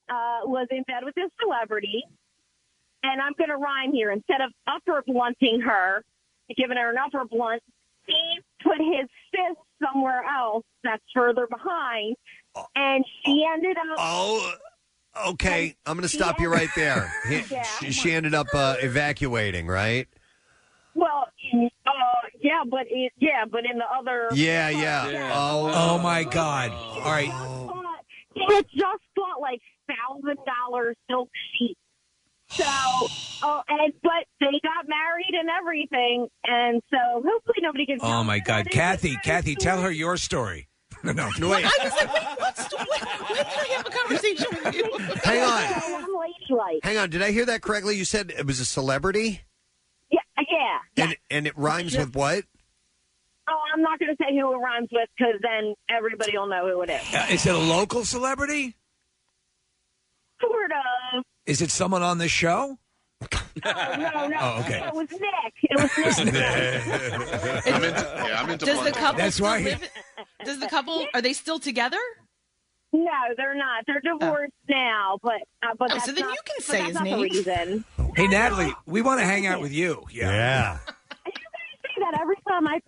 uh, was in bed with this celebrity, and I'm going to rhyme here. Instead of upper blunting her, giving her an upper blunt, Steve put his fist somewhere else that's further behind, and she ended up. Oh, okay. I'm going to stop you right there. He- Yeah. she, she ended up uh, evacuating, right? Well, uh, yeah, but it, yeah, but in the other. Yeah, yeah. Oh, Oh, my God. All right. He had just bought like thousand dollar silk sheets. So, oh, and but they got married and everything, and so hopefully nobody gets. Oh, my God. Kathy, Kathy, tell her your story. No, no, no wait. I was like, wait, what story? When did I have a conversation with you? Hang on. I'm ladylike. Hang on. Did I hear that correctly? You said it was a celebrity? Yeah, yeah. And, and it rhymes with what? Oh, I'm not going to say who it rhymes with because then everybody will know who it is. Uh, is it a local celebrity? Sort of. Is it someone on this show? Oh, no, no. Oh, okay. It was Nick. It was Nick. I'm into, yeah, I'm into Does the blunting. couple That's still why he- live? Does the couple are they still together? No, they're not. They're divorced now, but uh, but Oh, that's so then not, you can but say that's his not the name. reason. Hey, Natalie, we want to hang out with you. Yeah. Yeah. I say that every time I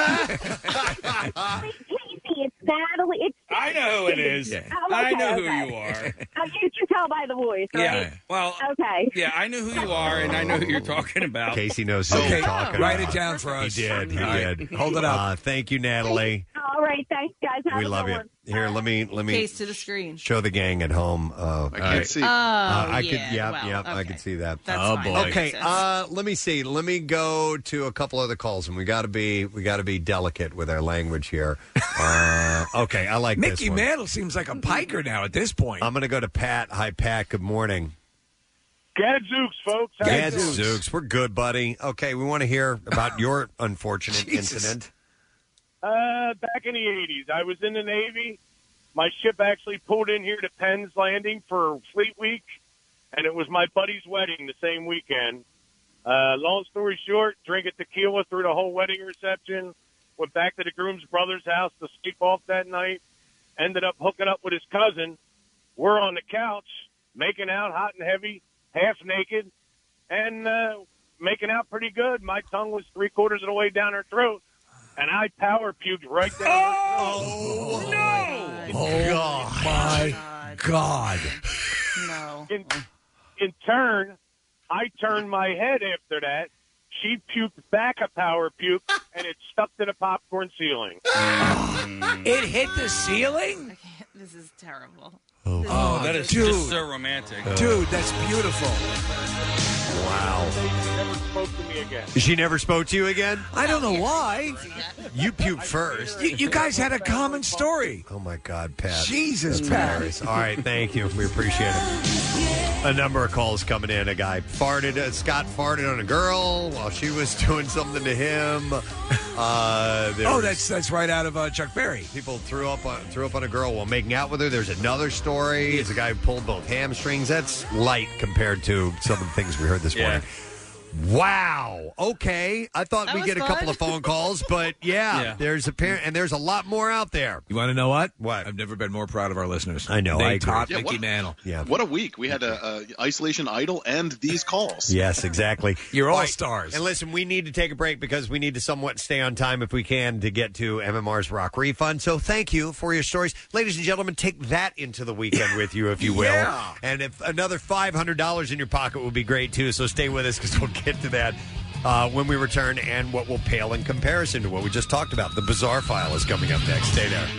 call. It's Casey. It's Natalie. It's I know who it is. Oh, I okay, know who okay. you are. Uh, you can tell by the voice, right? Yeah. Well, Okay. yeah, I know who you are, and I know who you're talking about. Casey knows who Okay, you're talking write about. it down for us. He did. He All right. did. Hold it up. Uh, thank you, Natalie. All right. Thanks, guys. Have We a love good you. one. Here, let me let me Face to the screen. show the gang at home. Uh, I can't see. Oh, Uh, I yeah. could, yep, well, yep, I okay. could see that. That's Oh, fine. boy. That Okay, makes sense. uh, let me see. Let me go to a couple other calls, and we got to be we got to be delicate with our language here. Uh, okay, I like this Mickey one. Mantle seems like a piker now at this point. I'm going to go to Pat. Hi, Pat. Good morning. Gadzooks, folks. How you doing? Gadzooks. We're good, buddy. Okay, we want to hear about your unfortunate Jesus. incident. Uh, back in the eighties, I was in the Navy. My ship actually pulled in here to Penn's Landing for Fleet Week, and it was my buddy's wedding the same weekend. Uh, long story short, drinking tequila through the whole wedding reception. Went back to the groom's brother's house to sleep off that night. Ended up hooking up with his cousin. We're on the couch, making out hot and heavy, half naked, and uh, making out pretty good. My tongue was three quarters of the way down her throat, and I power puked right down her throat. Oh, no! Oh, my God. No. In, in turn, I turned my head after that. She puked back a power puke, and it stuck to the popcorn ceiling. It hit the ceiling? This is terrible. Oh, that is dude. just so romantic. Dude, that's beautiful. Wow. Never spoke to me again. She never spoke to you again? I don't know why. You puked first. You, you guys had a common story. Oh, my God, Pat. Jesus, That's Pat. hilarious. All right, thank you. We appreciate it. A number of calls coming in. A guy farted, uh, Scott farted on a girl while she was doing something to him. Uh, there Oh, was- that's that's right out of uh, Chuck Berry. People threw up on, threw up on a girl while making out with her. There's another story. It's a guy who pulled both hamstrings. That's light compared to some of the things we heard this Yeah. morning. Wow. Okay. I thought That we'd was get a couple fun. of phone calls, but yeah, Yeah. there's a pair, and there's a lot more out there. You want to know what? What? I've never been more proud of our listeners. I know, They I agree. taught Yeah, Mickey what- Mantle. Yeah. What a week. We had a, a isolation idol and these calls. Yes, exactly. You're all right. stars. And listen, we need to take a break because we need to somewhat stay on time if we can to get to M M R's Rock Refund. So thank you for your stories. Ladies and gentlemen, take that into the weekend with you, if you will. Yeah. And if another five hundred dollars in your pocket would be great, too. So stay with us because we'll get to that uh, when we return and what will pale in comparison to what we just talked about. The Bizarre File is coming up next. Stay there.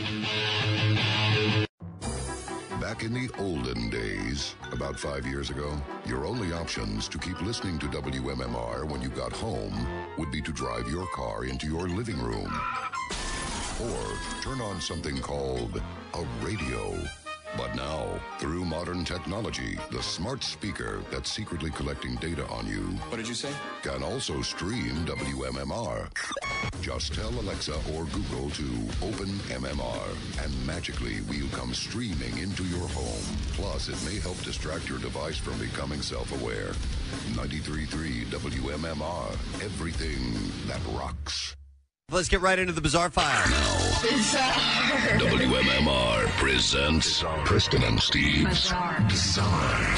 Back in the olden days, about five years ago, your only options to keep listening to W M M R when you got home would be to drive your car into your living room or turn on something called a radio. But now, through modern technology, the smart speaker that's secretly collecting data on you, What did you say? can also stream W M M R. Just tell Alexa or Google to open M M R, and magically we'll come streaming into your home. Plus, it may help distract your device from becoming self-aware. ninety-three point three W M M R, everything that rocks. Let's get right into the Bizarre File. Bizarre. W M M R presents Preston and Steve's Bizarre, Bizarre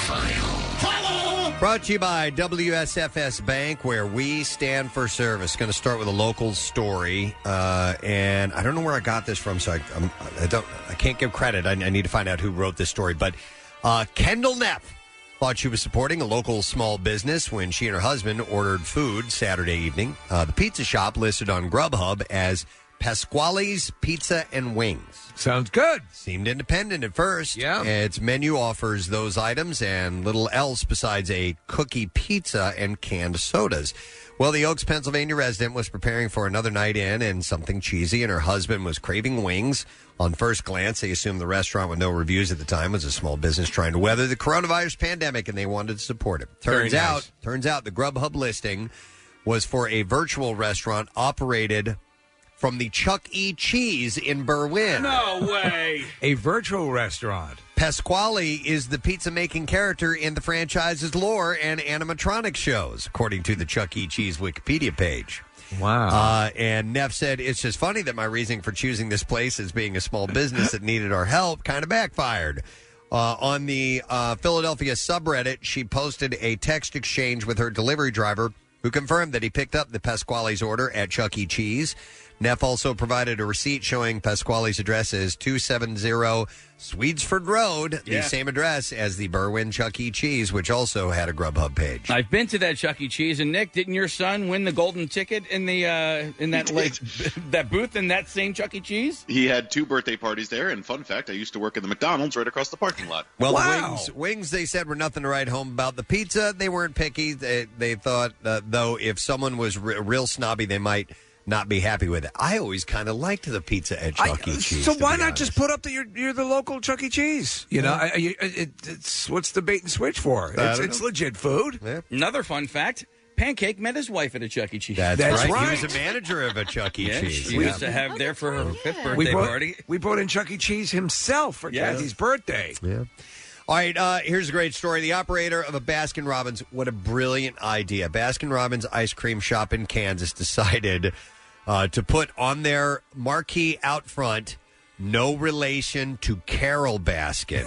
File. Brought to you by W S F S Bank, where we stand for service. Going to start with a local story, uh, and I don't know where I got this from, so I, I'm, I don't, I can't give credit. I, I need to find out who wrote this story. But uh, Kendall Neff thought she was supporting a local small business when she and her husband ordered food Saturday evening. Uh, the pizza shop listed on Grubhub as Pasquale's Pizza and Wings. Sounds good. Seemed independent at first. Yeah. Its menu offers those items and little else besides a cookie pizza and canned sodas. Well, the Oaks, Pennsylvania resident was preparing for another night in and something cheesy, and her husband was craving wings. On first glance, they assumed the restaurant with no reviews at the time was a small business trying to weather the coronavirus pandemic, and they wanted to support it. Turns Very nice. out, turns out the Grubhub listing was for a virtual restaurant operated from the Chuck E. Cheese in Berwyn. No way. A virtual restaurant. Pasquale is the pizza-making character in the franchise's lore and animatronic shows, according to the Chuck E. Cheese Wikipedia page. Wow. Uh, and Neff said, it's just funny that my reasoning for choosing this place as being a small business that needed our help kind of backfired. Uh, on the uh, Philadelphia subreddit, she posted a text exchange with her delivery driver who confirmed that he picked up the Pasquale's order at Chuck E. Cheese. Neff also provided a receipt showing Pasquale's address as two seventy Swedesford Road, Yeah. the same address as the Berwyn Chuck E. Cheese, which also had a Grubhub page. I've been to that Chuck E. Cheese, and Nick, didn't your son win the golden ticket in the uh, in that like that booth in that same Chuck E. Cheese? He had two birthday parties there, and fun fact, I used to work at the McDonald's right across the parking lot. Well, the wings, wings, they said, were nothing to write home about. The pizza, they weren't picky. They, they thought, uh, though, if someone was re- real snobby, they might not be happy with it. I always kind of liked the pizza at Chuck E. Cheese. So to why be not honest. just put up that you're you're the local Chuck E. Cheese? You know, I, I, it, it's what's the bait and switch for? I It's, don't it's know. legit food. Another fun fact: Pancake met his wife at a Chuck E. Cheese. That's, That's right. right. He was a manager of a Chuck E. Yeah, Cheese. she used to have there for her fifth birthday We brought, party. we brought in Chuck E. Cheese himself for Yes. Kathy's birthday. Yeah. All right, uh, here's a great story. The operator of a Baskin-Robbins, what a brilliant idea. Baskin-Robbins ice cream shop in Kansas decided uh, to put on their marquee out front, no relation to Carol Baskin.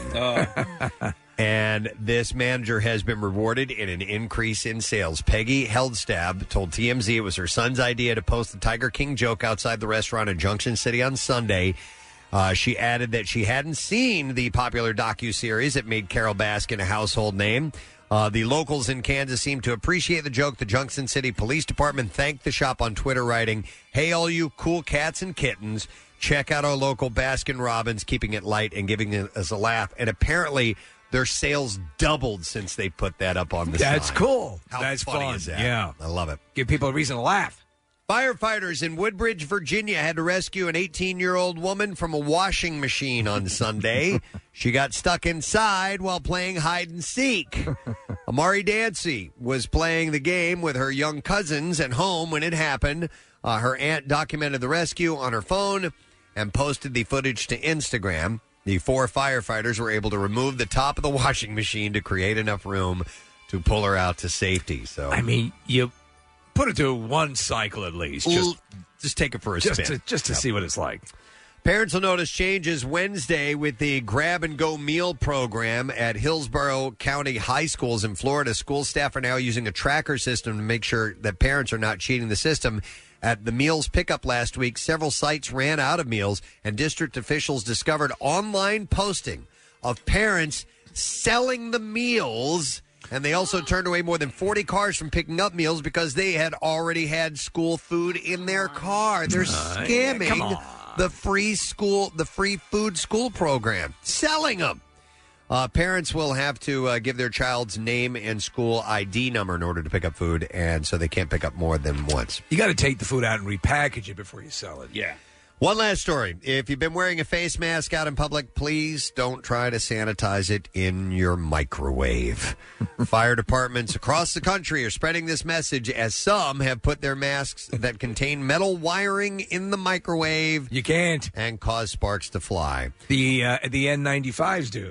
And this manager has been rewarded in an increase in sales. Peggy Heldstab told T M Z it was her son's idea to post the Tiger King joke outside the restaurant in Junction City on Sunday. Uh, she added that she hadn't seen the popular docuseries that made Carol Baskin a household name. Uh, the locals in Kansas seem to appreciate the joke. The Junction City Police Department thanked the shop on Twitter, writing, "Hey, all you cool cats and kittens, check out our local Baskin-Robbins, keeping it light and giving us a laugh." And apparently their sales doubled since they put that up on the sign. That's cool. How That's funny fun. is that? Yeah. I love it. Give people a reason to laugh. Firefighters in Woodbridge, Virginia had to rescue an eighteen-year-old woman from a washing machine on Sunday. She got stuck inside while playing hide and seek. Amari Dancy was playing the game with her young cousins at home when it happened. Uh, her aunt documented the rescue on her phone and posted the footage to Instagram. The four firefighters were able to remove the top of the washing machine to create enough room to pull her out to safety. So I mean, you put it to one cycle at least. Just, just take it for a just spin. To, just to Yep. see what it's like. Parents will notice changes Wednesday with the Grab and Go Meal program at Hillsborough County High Schools in Florida. School staff are now using a tracker system to make sure that parents are not cheating the system. At the meals pickup last week, several sites ran out of meals, and district officials discovered online posting of parents selling the meals. And they also turned away more than forty cars from picking up meals because they had already had school food in their car. They're Uh, scamming come on. the free school, the free food school program, selling them. Uh, parents will have to uh, give their child's name and school I D number in order to pick up food, and so they can't pick up more than once. You got to take the food out and repackage it before you sell it. Yeah. One last story. If you've been wearing a face mask out in public, please don't try to sanitize it in your microwave. Fire departments across the country are spreading this message as some have put their masks that contain metal wiring in the microwave. You can't. And cause sparks to fly. The uh, the N ninety-fives do.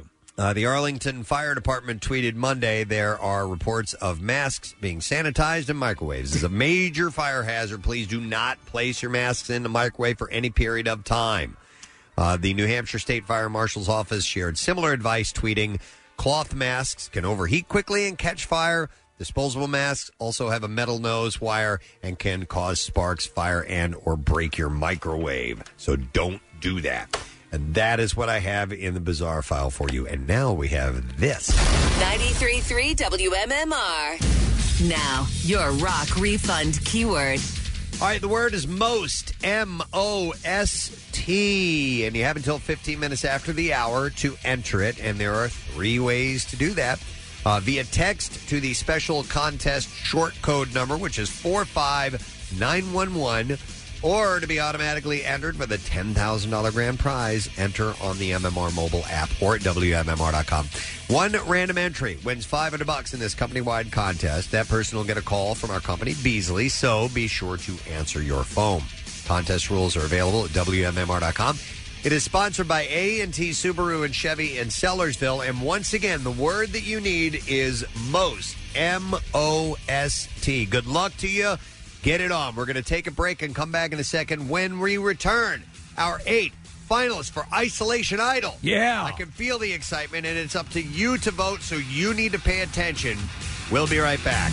Uh, the Arlington Fire Department tweeted Monday there are reports of masks being sanitized and microwaves. This is a major fire hazard. Please do not place your masks in the microwave for any period of time. Uh, the New Hampshire State Fire Marshal's Office shared similar advice, tweeting, cloth masks can overheat quickly and catch fire. Disposable masks also have a metal nose wire and can cause sparks, fire, and or break your microwave. So don't do that. And that is what I have in the bizarre file for you. And now we have this. ninety-three point three W M M R. Now, your rock refund keyword. All right, the word is most, M O S T. And you have until fifteen minutes after the hour to enter it. And there are three ways to do that. Uh, via text to the special contest short code number, which is four five nine one one. Or to be automatically entered for the ten thousand dollars grand prize, enter on the M M R mobile app or at W M M R dot com. One random entry wins five hundred bucks in this company-wide contest. That person will get a call from our company, Beasley, so be sure to answer your phone. Contest rules are available at W M M R dot com. It is sponsored by A and T Subaru and Chevy in Sellersville. And once again, the word that you need is most, M O S T. Good luck to you. Get it on. We're going to take a break and come back in a second when we return. Our eight finalists for Isolation Idol. Yeah. I can feel the excitement, and it's up to you to vote, so you need to pay attention. We'll be right back.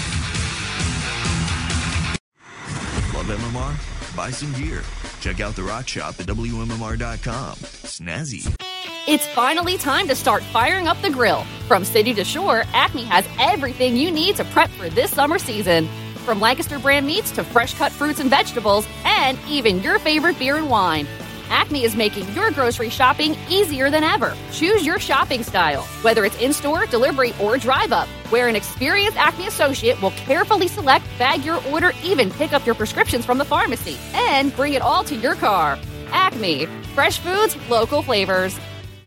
Love M M R? Buy some gear. Check out the rock shop at W M M R dot com. Snazzy. It's finally time to start firing up the grill. From city to shore, Acme has everything you need to prep for this summer season. From Lancaster brand meats to fresh-cut fruits and vegetables, and even your favorite beer and wine. Acme is making your grocery shopping easier than ever. Choose your shopping style, whether it's in-store, delivery, or drive-up, where an experienced Acme associate will carefully select, bag your order, even pick up your prescriptions from the pharmacy, and bring it all to your car. Acme. Fresh foods, local flavors.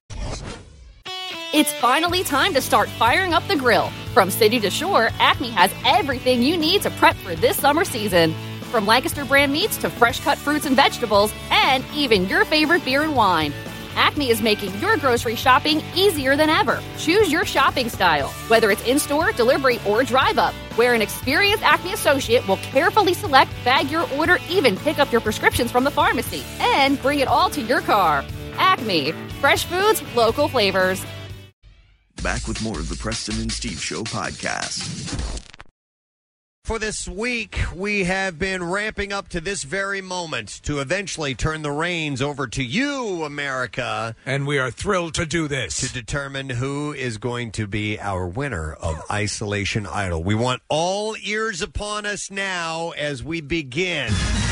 It's finally time to start firing up the grill. From city to shore, Acme has everything you need to prep for this summer season. From Lancaster brand meats to fresh-cut fruits and vegetables, and even your favorite beer and wine. Acme is making your grocery shopping easier than ever. Choose your shopping style, whether it's in-store, delivery, or drive-up, where an experienced Acme associate will carefully select, bag your order, even pick up your prescriptions from the pharmacy, and bring it all to your car. Acme. Fresh foods, local flavors. Back with more of the Preston and Steve Show podcast. For this week, we have been ramping up to this very moment to eventually turn the reins over to you, America. And we are thrilled to do this. To determine who is going to be our winner of Isolation Idol. We want all ears upon us now as we begin.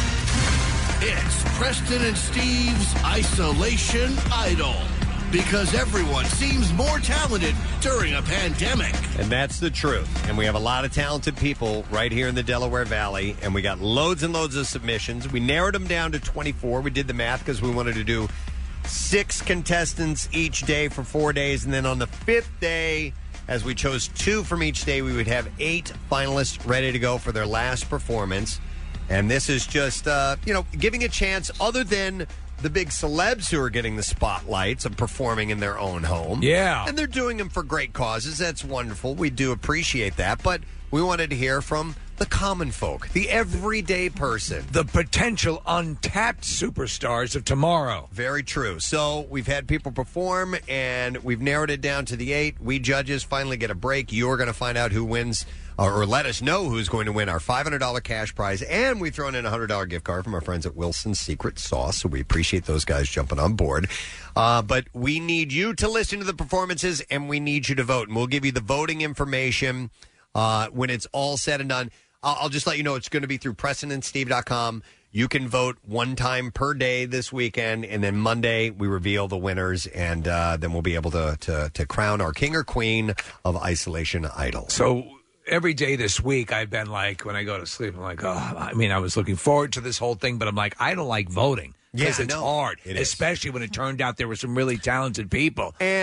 It's Preston and Steve's Isolation Idol. Because everyone seems more talented during a pandemic. And that's the truth. And we have a lot of talented people right here in the Delaware Valley. And we got loads and loads of submissions. We narrowed them down to twenty-four. We did the math because we wanted to do six contestants each day for four days. And then on the fifth day, as we chose two from each day, we would have eight finalists ready to go for their last performance. And this is just, uh, you know, giving a chance other than the big celebs who are getting the spotlights of performing in their own home. Yeah. And they're doing them for great causes. That's wonderful. We do appreciate that. But we wanted to hear from the common folk, the everyday person. The potential untapped superstars of tomorrow. Very true. So we've had people perform, and we've narrowed it down to the eight. We judges finally get a break. You're going to find out who wins, or, or let us know who's going to win our five hundred dollars cash prize. And we've thrown in a one hundred dollars gift card from our friends at Wilson's Secret Sauce. So we appreciate those guys jumping on board. Uh, but we need you to listen to the performances, and we need you to vote. And we'll give you the voting information uh, when it's all said and done. I'll just let you know it's going to be through Preston and Steve dot com. You can vote one time per day this weekend, and then Monday we reveal the winners, and uh, then we'll be able to, to to crown our king or queen of Isolation Idol. So every day this week I've been like, when I go to sleep, I'm like, oh, I mean, I was looking forward to this whole thing, but I'm like, I don't like voting because Yeah, it's no, hard, it is. especially when it turned out there were some really talented people. And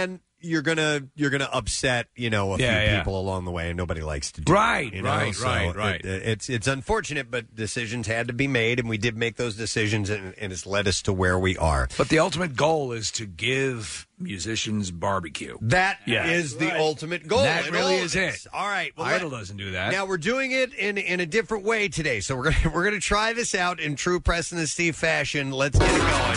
you're gonna you're gonna upset you know a Yeah, few yeah. people along the way, and nobody likes to do Right, it, you know? right, So right, right. it- it's it's unfortunate, but decisions had to be made, and we did make those decisions, and, and it's led us to where we are. But the ultimate goal is to give musicians barbecue. That Yeah. is the ultimate goal. That in really all is of it. this. All right. Well, Idol let- doesn't do that. Now we're doing it in in a different way today, so we're gonna we're gonna try this out in true Preston and Steve fashion. Let's get it going.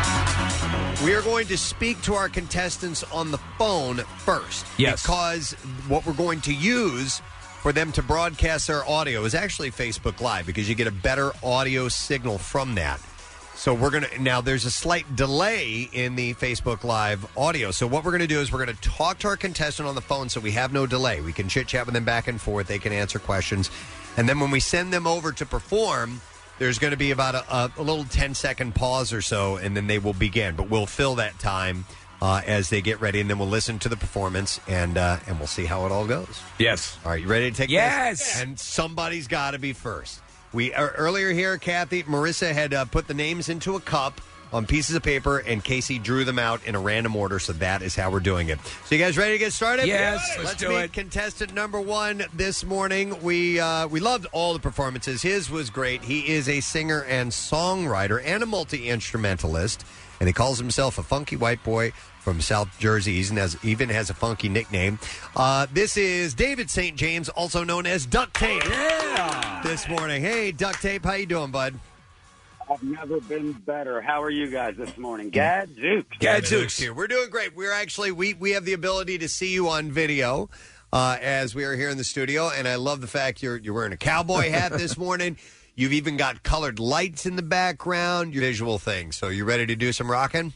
We are going to speak to our contestants on the phone first, Yes. because what we're going to use for them to broadcast their audio is actually Facebook Live, because you get a better audio signal from that. So we're going to now there's a slight delay in the Facebook Live audio. So what we're going to do is we're going to talk to our contestant on the phone so we have no delay. We can chit chat with them back and forth. They can answer questions. And then when we send them over to perform, there's going to be about a, a, a little ten second pause or so, and then they will begin. But we'll fill that time uh, as they get ready, and then we'll listen to the performance, and uh, and we'll see how it all goes. Yes. All right, you ready to take Yes. this? And somebody's got to be first. We uh, earlier here, Kathy, Marissa had uh, put the names into a cup on pieces of paper, and Casey drew them out in a random order, so that is how we're doing it. So you guys ready to get started? Yes, let's let's do meet it. contestant number one this morning. We uh, we loved all the performances. His was great. He is a singer and songwriter and a multi-instrumentalist, and he calls himself a funky white boy from South Jersey. He even has, even has a funky nickname. Uh, this is David Saint James, also known as Duct Tape. Yeah. This morning. Hey, Duct Tape, how you doing, bud? I've never been better. How are you guys this morning? Gadzooks. Gadzooks here. We're doing great. We're actually we we have the ability to see you on video uh, as we are here in the studio, and I love the fact you're you're wearing a cowboy hat this morning. You've even got colored lights in the background. Your visual thing. So you ready to do some rocking?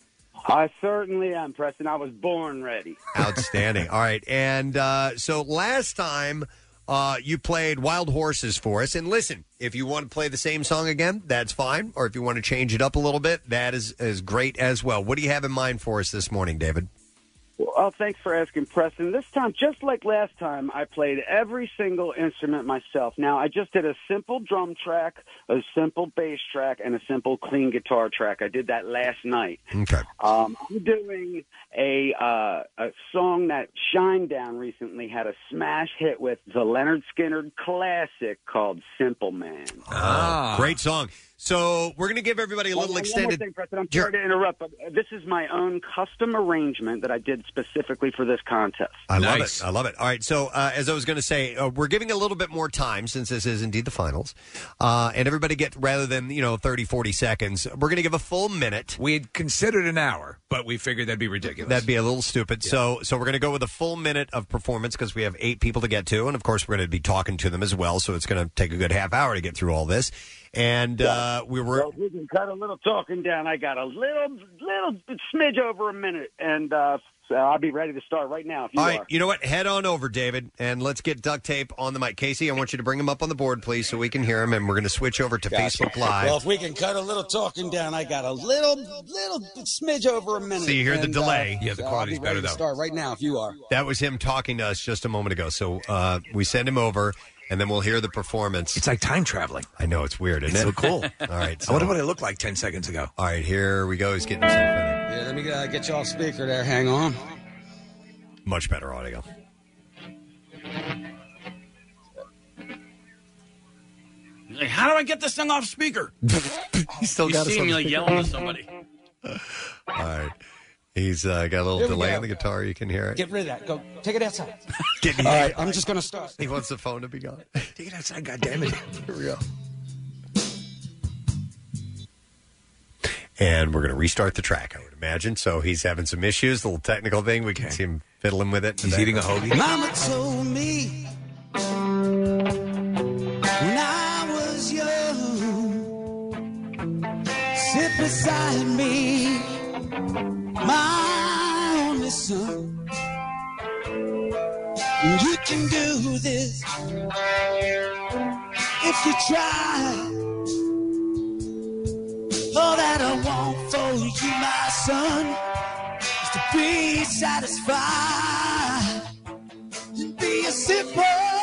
I certainly am, Preston. I was born ready. Outstanding. All right, and uh, so last time. Uh, you played Wild Horses for us. And listen, if you want to play the same song again, that's fine. Or if you want to change it up a little bit, that is, is great as well. What do you have in mind for us this morning, David? Well, oh, thanks for asking, Preston. This time, just like last time, I played every single instrument myself. Now, I just did a simple drum track, a simple bass track, and a simple clean guitar track. I did that last night. Okay. Um, I'm doing a uh, a song that Shinedown recently had a smash hit with, the Leonard Skinner classic called Simple Man. Ah, great song. So we're going to give everybody a little One- one more extended. thing, Preston. I'm sorry to interrupt, but this is my own custom arrangement that I did specifically for this contest. I love it. I love it. All right. So, uh, as I was going to say, uh, we're giving a little bit more time since this is indeed the finals. Uh, and everybody get, rather than, you know, thirty, forty seconds, we're going to give a full minute. We had considered an hour, but we figured that'd be ridiculous. That'd be a little stupid. So, so we're going to go with a full minute of performance because we have eight people to get to. And of course, we're going to be talking to them as well. So it's going to take a good half hour to get through all this. And uh, we were. Well, we can cut a little talking down. I got a little, little smidge over a minute, and uh, so I'll be ready to start right now if you All right, are. you know what? Head on over, David, and let's get Duct Tape on the mic. Casey, I want you to bring him up on the board, please, so we can hear him, and we're going to switch over to Gotcha. Facebook Live. Well, if we can cut a little talking down, I got a little, little smidge over a minute. So you hear the and, delay. Uh, Yeah, the so quality's I'll be ready better, to though. Start right now if you are. That was him talking to us just a moment ago. So uh, we send him over, and then we'll hear the performance. It's like time traveling. I know, it's weird, isn't It's it? so cool. All right. I wonder what it looked like ten seconds ago. All right, here we go. He's getting himself in. Yeah, let me uh, get you off speaker there. Hang on. Much better audio. He's like, how do I get this thing off speaker? He's still you got us see on him the like speaker. yelling to somebody. All right. He's uh, got a little Here we delay go. on the guitar. You can hear it. Get rid of that. Go. Take it outside. Get All right, I'm just going to start. He wants the phone to be gone. Take it outside, goddammit. Here we go. And we're going to restart the track, I would imagine. So he's having some issues, a little technical thing. We can see him fiddling with it. He's eating a hoagie. Mama told me when I was young, sit beside me, my only son. You can do this if you try. All that I want for you, my son, is to be satisfied and be a simple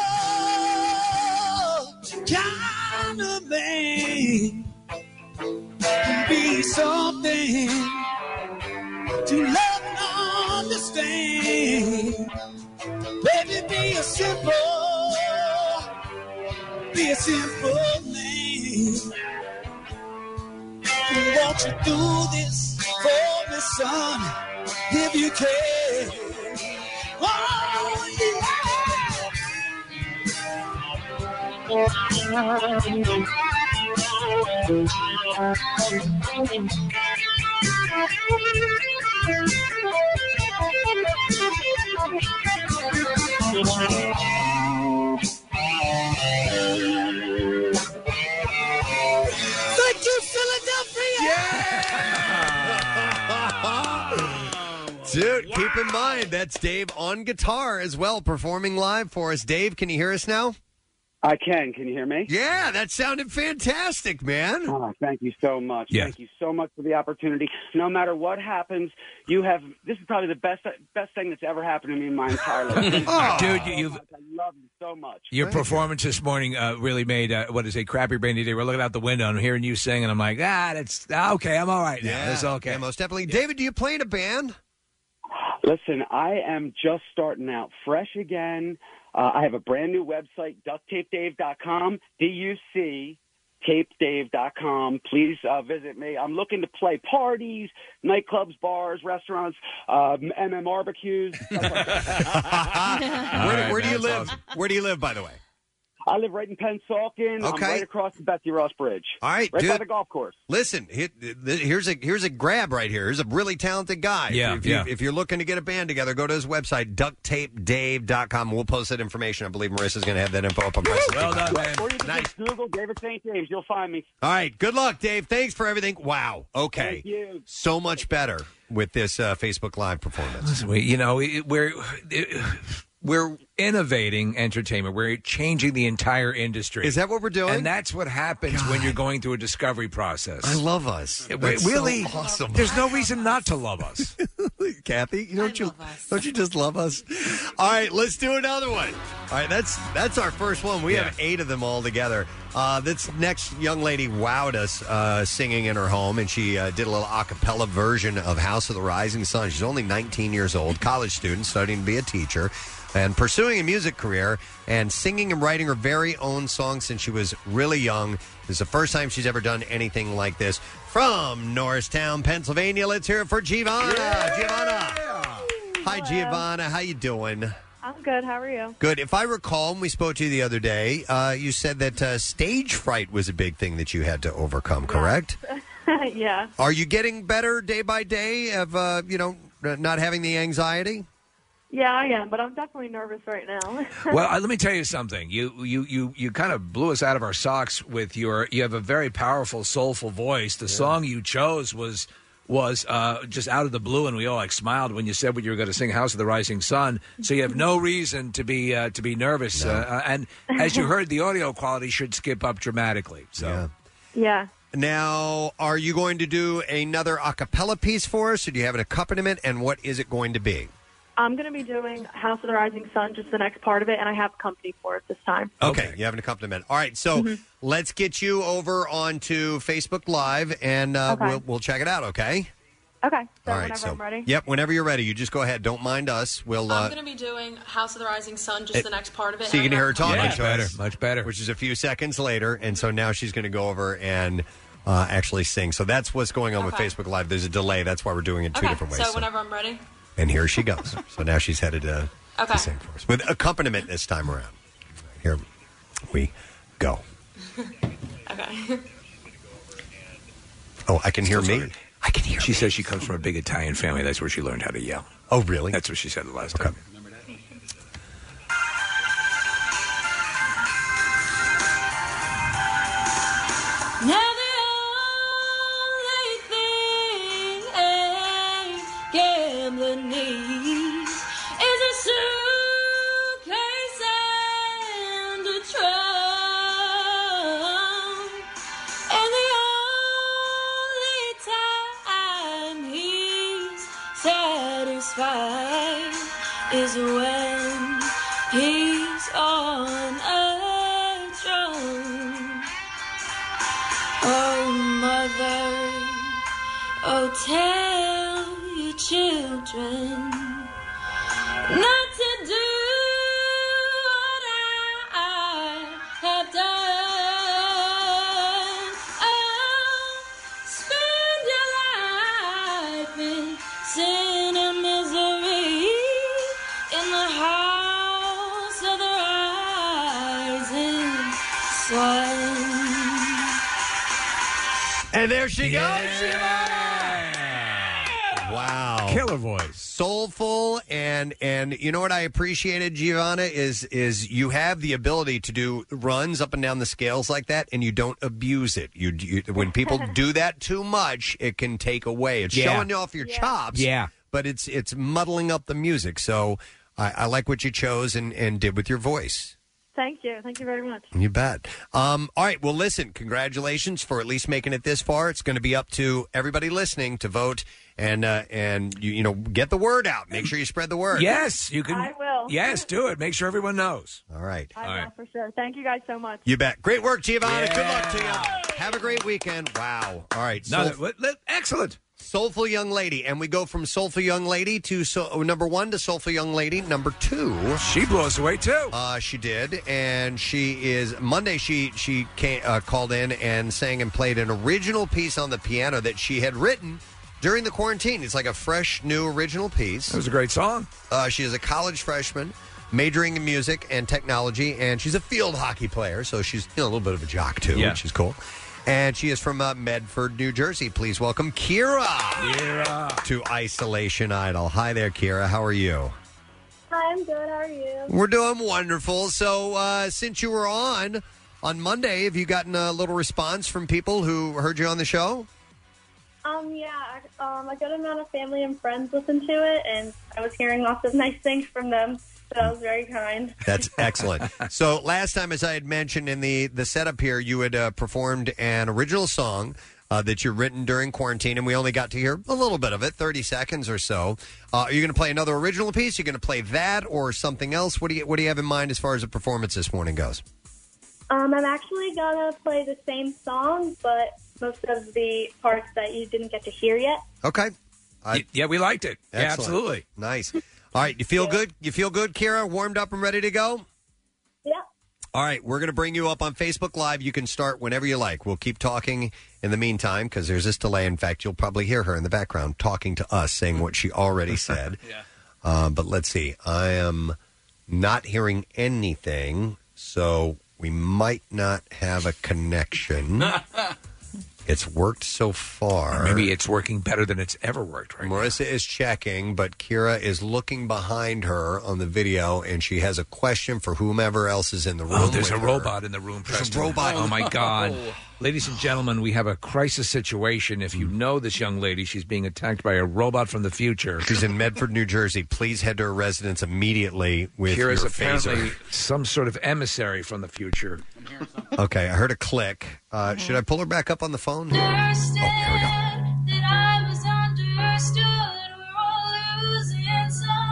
kind of man. Be something to love and understand. Baby, be a simple, be a simple man. Won't you do this for me, son, if you can? Oh, Thank you, Philadelphia! Dude, keep in mind, that's Dave on guitar as well, performing live for us. Dave, can you hear us now? I can. Can you hear me? Yeah, that sounded fantastic, man. Oh, thank you so much. Yeah. Thank you so much for the opportunity. No matter what happens, you have. This is probably the best best thing that's ever happened to me in my entire life. Oh. Dude, you- you've- I love you so much. Your performance this morning uh, really made, uh, what is it, Crappy Brainy Day. We're looking out the window and hearing you sing, and I'm like, ah, that's okay. I'm all right now. Yeah, It's okay. yeah, most definitely. David, do you play in a band? Listen, I am just starting out fresh again. Uh, I have a brand new website, duct tape dave dot com, D U C tape dave dot com. Please uh, visit me. I'm looking to play parties, nightclubs, bars, restaurants, um, M M barbecues. where where do you live? Where do you live, by the way? I live right in Pennsauken. I'm Okay. right across the Betsy Ross Bridge. All right, right by dude. the golf course. Listen, here- here's a here's a grab right here. Here's a really talented guy. Yeah, if, you, yeah. if you're looking to get a band together, go to his website, duct tape dave dot com. We'll post that information. I believe Marissa's going to have that info up on Preston. Well done, man. Or you can just Google David Saint James. You'll find me. All right, good luck, Dave. Thanks for everything. Wow. Okay. Thank you. So much better with this uh, Facebook Live performance. Listen, we, you know, it- we're it- we're innovating entertainment. We're changing the entire industry. Is that what we're doing? And that's what happens when you're going through a discovery process. I love us. We- That's really so awesome. There's no reason not to love us. Kathy, you don't you don't you just love us? All right, let's do another one. All right, that's that's our first one. We have eight of them all together. Uh, this next young lady wowed us uh, singing in her home, and she uh, did a little a cappella version of House of the Rising Sun. She's only nineteen years old, college student, studying to be a teacher, and pursuing a music career, and singing and writing her very own songs since she was really young. This is the first time she's ever done anything like this. From Norristown, Pennsylvania, let's hear it for Giovanna. Giovanna. Hi, Giovanna. How you doing? I'm good. How are you? Good. If I recall, when we spoke to you the other day, uh, you said that uh, stage fright was a big thing that you had to overcome, correct? Yeah. Are you getting better day by day of, uh, you know, n- not having the anxiety? Yeah, I am, but I'm definitely nervous right now. Well, uh, let me tell you something. You you you you kind of blew us out of our socks with your. You have a very powerful, soulful voice. The song you chose was was uh, just out of the blue, and we all like smiled when you said what you were going to sing, "House of the Rising Sun." So you have no reason to be uh, to be nervous. Uh, uh, and as you heard, the audio quality should skip up dramatically. So yeah. Now, are you going to do another a cappella piece for us, or do you have an accompaniment, and what is it going to be? I'm going to be doing House of the Rising Sun, just the next part of it, and I have company for it this time. Okay, you have an accompaniment. All right, so Mhm. let's get you over onto Facebook Live, and uh, Okay. we'll, we'll check it out, okay? Okay, so All right, whenever so I'm ready. Yep, whenever you're ready, you just go ahead. Don't mind us. We'll. Uh, I'm going to be doing House of the Rising Sun, just it- the next part of it. So you and can I hear her have talking company. to better, us. much better. Which is a few seconds later, and so now she's going to go over and uh, actually sing. So that's what's going on Okay. with Facebook Live. There's a delay. That's why we're doing it two Okay, different ways. so whenever I'm ready. And here she goes. So now she's headed to, Okay. to sing for us. With accompaniment this time around. Here we go. Okay. Oh, I can hear me? I can hear. She says she comes from a big Italian family. That's where she learned how to yell. Oh, really? That's what she said the last time. Now the only thing a gambler needs is a suitcase and a trunk. And the only time he's satisfied is when he's on a drum. Oh, mother, oh, tell your children not to do sun. And there she goes. Wow. Killer voice. Soulful and and you know what I appreciated, Giovanna, is is you have the ability to do runs up and down the scales like that and you don't abuse it. You, you when people do that too much, it can take away. It's Yeah. showing off your chops. Yeah. But it's it's muddling up the music. So I, I like what you chose and, and did with your voice. Thank you. Thank you very much. You bet. Um, all right. Well, listen, congratulations for at least making it this far. It's going to be up to everybody listening to vote and uh, and you, you know get the word out. Make sure you spread the word. Yes, you can. I will. Yes, do it. Make sure everyone knows. All right. I All will right. for sure. Thank you guys so much. You bet. Great work, Giovanna. Good luck to you. Have a great weekend. Wow. All right. No, Soul- that- excellent. Soulful Young Lady. And we go from Soulful Young Lady to so, oh, number one to Soulful Young Lady number two. She blew us away, too. Uh, she did. And she is, Monday she, she came, uh, called in and sang and played an original piece on the piano that she had written during the quarantine. It's like a fresh, new original piece. It was a great song. Uh, she is a college freshman, majoring in music and technology, and she's a field hockey player, so she's you know, a little bit of a jock, too, Yeah. which is cool. And she is from uh, Medford, New Jersey. Please welcome Kira, Kira to Isolation Idol. Hi there, Kira. How are you? Hi, I'm good. How are you? We're doing wonderful. So, uh, since you were on on Monday, have you gotten a little response from people who heard you on the show? Um, yeah, I- um, a good amount of family and friends listened to it, and I was hearing lots of nice things from them, so that was very kind. That's excellent. So last time, as I had mentioned in the, the setup here, you had uh, performed an original song uh, that you'd written during quarantine, and we only got to hear a little bit of it, thirty seconds or so. Uh, are you going to play another original piece? Are you going to play that or something else? What do you What do you have in mind as far as the performance this morning goes? Um, I'm actually gonna play the same song, but most of the parts that you didn't get to hear yet. Okay. yeah, we liked it. Yeah, Excellent. absolutely. Nice. All right, you feel good? You feel good, Kira? Warmed up and ready to go? Yeah. All right, we're going to bring you up on Facebook Live. You can start whenever you like. We'll keep talking in the meantime because there's this delay. In fact, you'll probably hear her in the background talking to us, saying what she already said. Yeah. Uh, but let's see. I am not hearing anything, so we might not have a connection. It's worked so far. Maybe it's working better than it's ever worked, right? Marissa is checking, but Kira is looking behind her on the video, and she has a question for whomever else is in the room. Oh, there's a with her. robot in the room, There's a Preston. robot. Oh, my God. Oh. Ladies and gentlemen, we have a crisis situation. If you know this young lady, she's being attacked by a robot from the future. She's in Medford, New Jersey. Please head to her residence immediately with Kira's your apparently phaser. some sort of emissary from the future. Okay, I heard a click. Uh, should I pull her back up on the phone? Understand that I was understood. We're all losing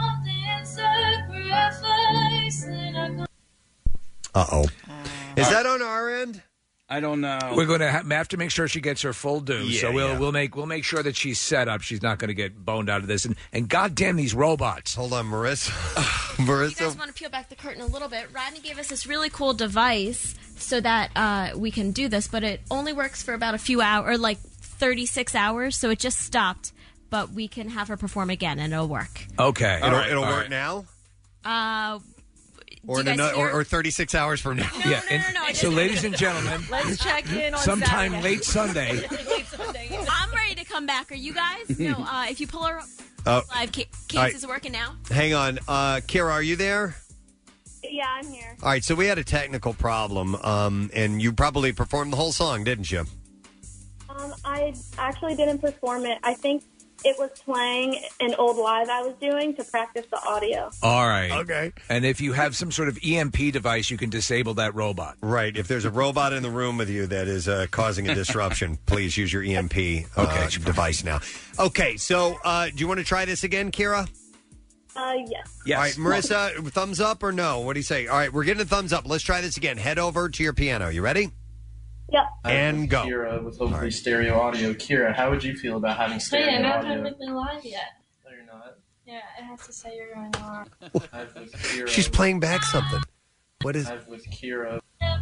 something, sacrificing our Uh-oh. Is that on our end? I don't know. We're going to ha- have to make sure she gets her full due. Yeah, so we'll yeah. we'll make we'll make sure that she's set up. She's not going to get boned out of this. And and goddamn these robots. Hold on, Marissa. You Marissa. guys want to peel back the curtain a little bit? Rodney gave us this really cool device so that uh, we can do this, but it only works for about a few hours, or like thirty-six hours, so it just stopped. But we can have her perform again, and it'll work. Okay, It'll, it'll all work right. now? Uh, Or, do you in guys ano- or, hear- or thirty-six hours from now? yeah. and so, ladies and gentlemen, Let's check in on sometime Saturday. late Sunday. I'm ready to come back. Are you guys? No. Uh, if you pull her Oh. live, ca- case All right. is working now. Hang on. Uh, Kira, are you there? Yeah, I'm here. All right, so we had a technical problem, um, and you probably performed the whole song, didn't you? Um, I actually didn't perform it. I think it was playing an old live I was doing to practice the audio. All right. Okay. And if you have some sort of E M P device, you can disable that robot. Right. If there's a robot in the room with you that is uh, causing a disruption, please use your E M P uh, Okay. device now. Okay, so uh, do you want to try this again, Kira? Uh, yes. Yes. All right, Marissa, thumbs up or no? What do you say? All right, we're getting a thumbs up. Let's try this again. Head over to your piano. You ready? Yep. And go. Kira with hopefully stereo audio. Kira, how would you feel about having Hey, stereo I'm not audio? done with my live yet. No, you're not. Yeah, it has to say you're going on. I've with Kira. She's playing back something. What is? I've with Kira.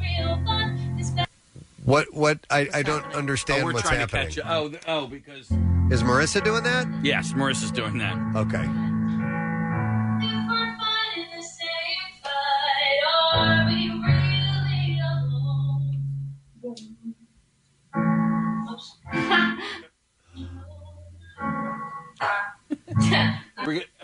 What? What? I, I don't understand Oh, we're what's trying happening. to catch. Oh, th- oh, because Is Marissa doing that? yes, Marissa's doing that. Okay.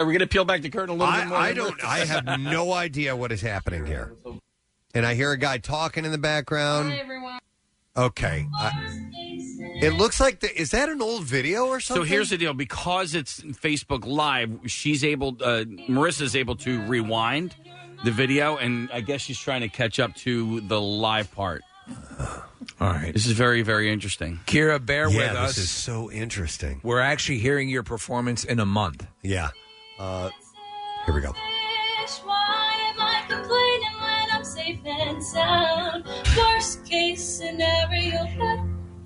we going to peel back the curtain a little bit more? I, I don't. I have no idea what is happening here. And I hear a guy talking in the background. Hi, everyone. Okay. I, it looks like the, is that an old video or something? So here's the deal: because it's Facebook Live, she's able. Uh, Marissa's able to rewind the video, and I guess she's trying to catch up to the live part. All right. This is very, very interesting. Kira, bear Yeah, with this us. is so interesting. We're actually hearing your performance in a month. Yeah. Uh, here we go. Why am I complaining when I'm safe and sound? Worst case scenario, but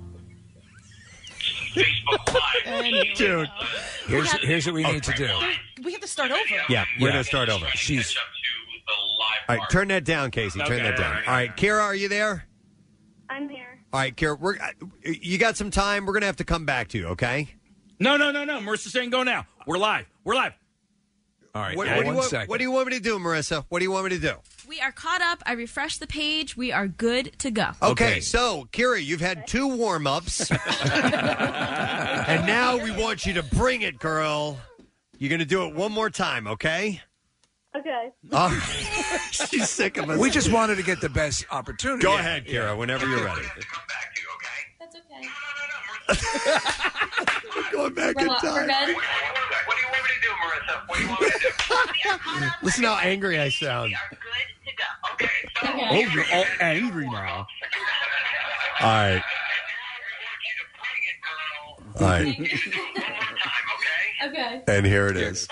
Dude. Here's, here's what we need to do. We have to start over. Yeah, we're Yeah. going to start over. She's. All right, turn that down, Casey. Turn Okay. that down. All right, Kira, are you there? I'm here. All right, Kira, we're, you got some time. We're going to have to come back to you, okay? No, no, no, no. Marissa's saying go now. We're live. We're live. All right. What, yeah, what do you one want, second. what do you want me to do, Marissa? What do you want me to do? We are caught up. I refreshed the page. We are good to go. Okay, so, Kira, you've had two warm-ups. And now we want you to bring it, girl. You're going to do it one more time, okay? Okay. All right. She's sick of us. We just wanted to get the best opportunity. Go ahead, Kira, whenever you're ready. that's okay. We're going back We're, in lo- we're time. good. Listen how angry I sound. Oh, you're all angry now. All right. All right. Okay. And here it is.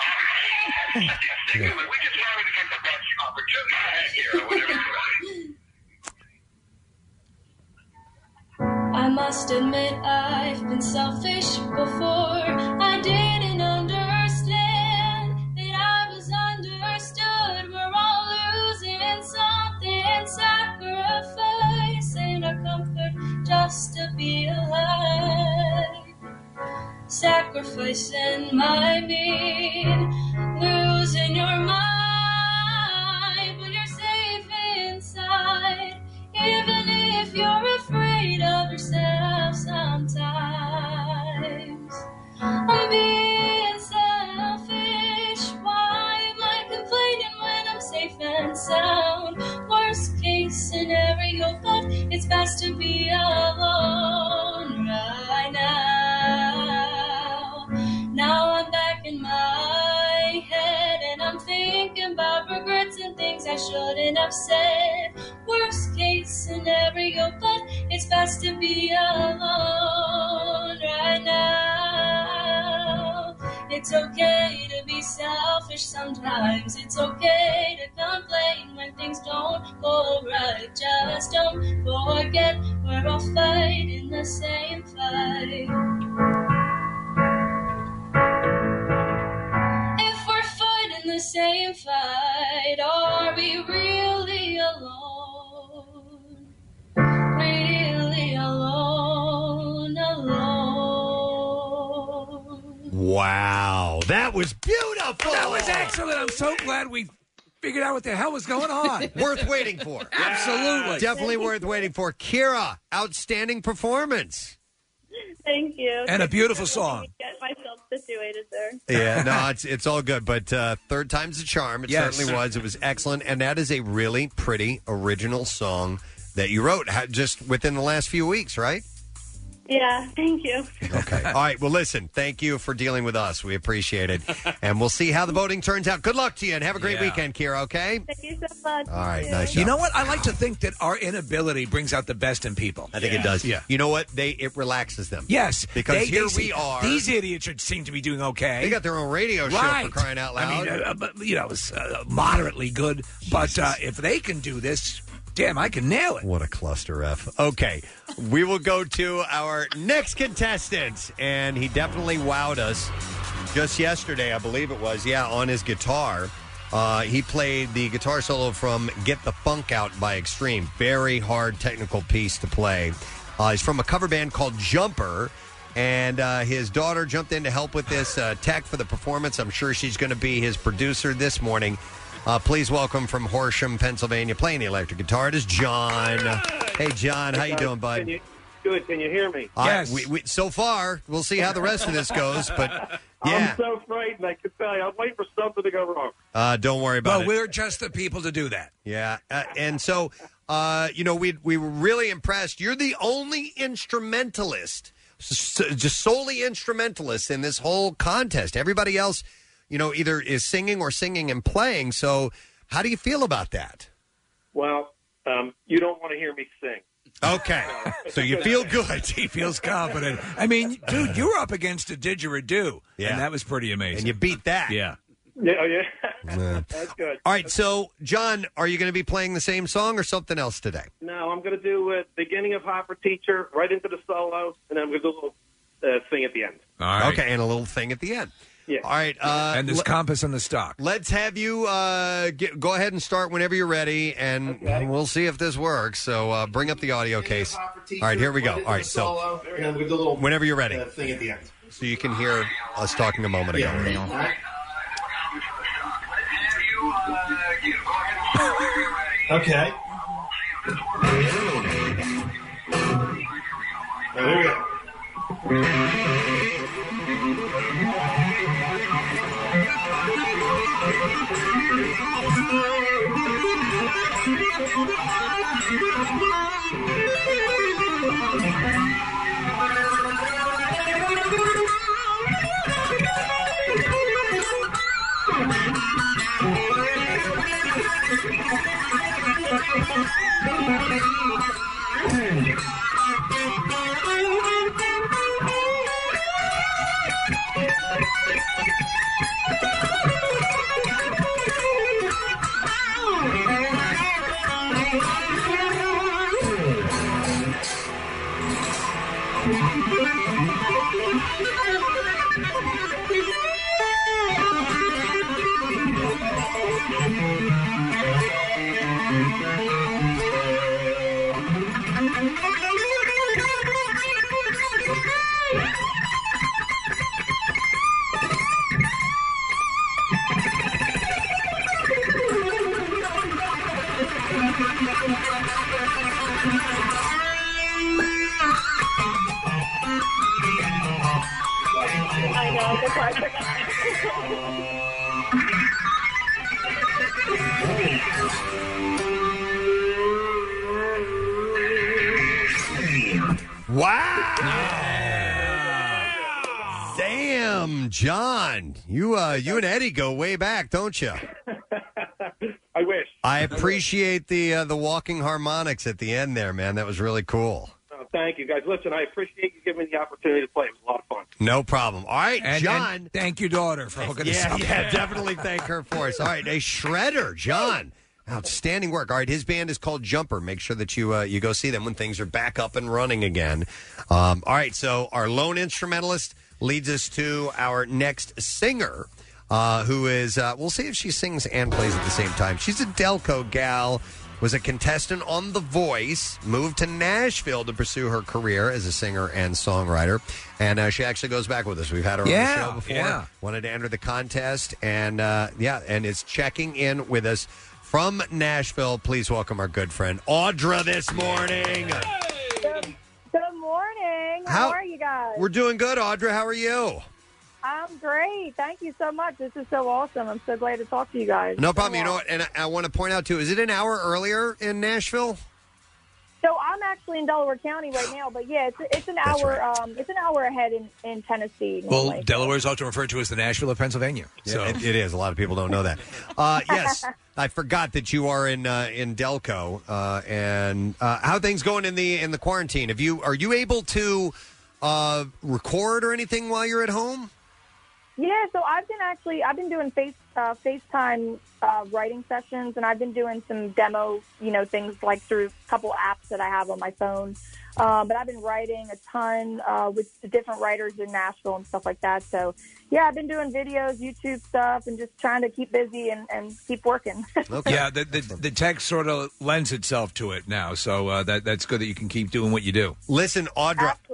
I must admit I've been selfish before. I didn't understand that I was understood. We're all losing something, sacrificing our comfort just to be alive. Sacrificing might mean losing your mind when you're safe inside. Even if you're afraid of yourself sometimes. I'm being selfish. Why am I complaining when I'm safe and sound? Worst case scenario, but it's best to be alone right now. Now I'm back in my head and I'm thinking about regrets and things I shouldn't have said. Worst case scenario, but it's best to be alone right now. It's okay to be selfish sometimes. It's okay to complain when things don't go right. Just don't forget we're all fighting the same fight. If we're fighting the same fight, are we really alone? Really alone, alone. Wow. That was beautiful. That was excellent. I'm so glad we figured out what the hell was going on. Worth waiting for. Absolutely. Definitely worth waiting for. Kira, outstanding performance. Thank you. And a beautiful Thank you for song. letting me Get myself situated there. Yeah, no, it's it's all good, but uh, third time's the charm. It Yes. certainly was. It was excellent, and that is a really pretty original song that you wrote ha- just within the last few weeks, right? Yeah, thank you. Okay. All right. Well, listen, thank you for dealing with us. We appreciate it, and we'll see how the voting turns out. Good luck to you, and have a great Yeah. weekend, Kira. Okay. Thank you so much. All right. Nice. You job. know what? I like to think that our inability brings out the best in people. I think it does. Yeah. You know what? They it relaxes them. Yes, Because they- here they we see- are. These idiots should seem to be doing okay. They got their own radio show right. for crying out loud. I mean, uh, but, you know, it's uh, moderately good. But uh, if they can do this, damn, I can nail it. What a cluster F. Okay, we will go to our next contestant, and he definitely wowed us just yesterday, I believe it was, yeah, on his guitar. Uh, he played the guitar solo from Get the Funk Out by Extreme. Very hard technical piece to play. Uh, he's from a cover band called Jumper, and uh, his daughter jumped in to help with this uh, tech for the performance. I'm sure she's going to be his producer this morning. Uh, please welcome from Horsham, Pennsylvania, playing the electric guitar. It is John. Hey, John, how you doing, bud? Can you, Good. Can you hear me? Uh, we, we, so far, we'll see how the rest of this goes, but yeah. I'm so frightened. I can tell you. I'm waiting for something to go wrong. Uh, don't worry about well, it. we're just the people to do that. Yeah, uh, and so uh, you know, we we were really impressed. You're the only instrumentalist, s- just solely instrumentalist in this whole contest. Everybody else, you know, either is singing or singing and playing. So, how do you feel about that? Well, um, you don't want to hear me sing. Okay, so you feel good. He feels confident. I mean, dude, you were up against a didgeridoo, Yeah. and that was pretty amazing. And you beat that. Yeah. Yeah, oh, yeah. Yeah. That's good. All right, so John, are you going to be playing the same song or something else today? No, I'm going to do uh, beginning of Hopper Teacher right into the solo, and then I'm going to do a little uh, thing at the end. All right. Okay, and a little thing at the end. Yeah. All right. Uh, and there's le- compass on the stock. Let's have you uh, get, go ahead and start whenever you're ready, and we'll see if this works. So uh, bring up the audio case. All right, here we go. All right, so whenever you're ready. Thing at the end. So you can hear us talking a moment ago. Okay. Now, here we go. I know. That's why I Wow! Damn, John, you uh, you and Eddie go way back, don't you? I wish. I appreciate the uh, the walking harmonics at the end there, man. That was really cool. Oh, thank you, guys. Listen, I appreciate you giving me the opportunity to play. It was a lot of fun. No problem. All right, And- John. and thank your daughter for hooking us yeah, up. yeah, definitely thank her for us. All right, a shredder, John. Outstanding work. All right, his band is called Jumper. Make sure that you uh, you go see them when things are back up and running again. Um, all right, so our lone instrumentalist leads us to our next singer, uh, who is, uh, we'll see if she sings and plays at the same time. She's a Delco gal, was a contestant on The Voice, moved to Nashville to pursue her career as a singer and songwriter, and uh, she actually goes back with us. We've had her Yeah, on the show before. yeah. Wanted to enter the contest, and uh, yeah, and is checking in with us from Nashville. Please welcome our good friend Audra this morning. Good, good morning. How, How- are you guys? We're doing good, Audra. How are you? I'm great. Thank you so much. This is so awesome. I'm so glad to talk to you guys. No problem. You know what? And I, I want to point out too. Is it an hour earlier in Nashville? So I'm actually in Delaware County right now, but yeah, it's it's an hour um it's an hour ahead in, in Tennessee. Well, normally. Delaware is often referred to as the Nashville of Pennsylvania. Yeah, So it, it is. A lot of people don't know that. Uh, yes, I forgot that you are in uh, in Delco. Uh, and uh, how are things going in the in the quarantine? Have you are you able to uh, record or anything while you're at home? Yeah, so I've been actually I've been doing face uh, FaceTime uh, writing sessions, and I've been doing some demo, you know, things like through a couple apps that I have on my phone. Um, but I've been writing a ton uh, with the different writers in Nashville and stuff like that. So yeah, I've been doing videos, YouTube stuff, and just trying to keep busy and, and keep working. yeah, the, the the text sort of lends itself to it now, so uh, that that's good that you can keep doing what you do. Listen, Audra, Absolutely.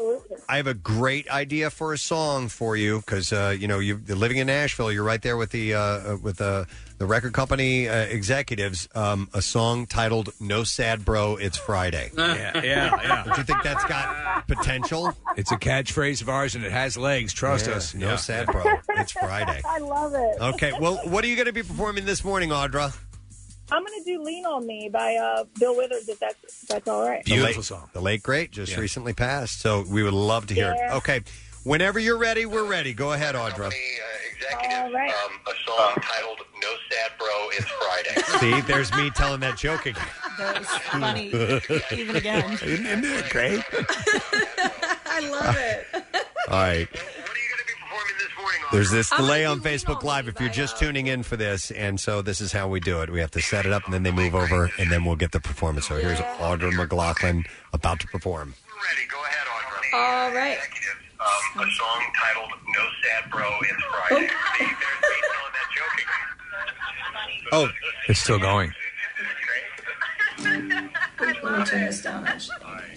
I have a great idea for a song for you because uh, you know you're living in Nashville. You're right there with the uh, with the the record company uh, executives. Um, a song titled "No Sad Bro, It's Friday." Yeah, yeah, yeah. Don't you think that's got potential? It's a catchphrase of ours, and it has legs. Trust Yeah, us. no Yeah. sad bro. It's Friday. I love it. Okay, well, what are you going to be performing this morning, Audra? I'm going to do "Lean on Me" by uh, Bill Withers. If that's if that's all right. The late, The late great just Yeah. recently passed, so we would love to hear Yeah. it. Okay, whenever you're ready, we're ready. Go ahead, Audra. All right. A song titled "No Sad Bro, It's Friday." See, there's me telling that joke again. That was funny, even again. Isn't it great? I love it. All right. There's this delay on Facebook Live if you're just tuning in for this, and so this is how we do it. We have to set it up, and then they move over, and then we'll get the performance. So here's Audra McLaughlin about to perform. All right. Um, a song titled "No Sad Bro, It's Friday." See, there's me telling that joke again. Oh, it's still going. Let me turn this down, actually.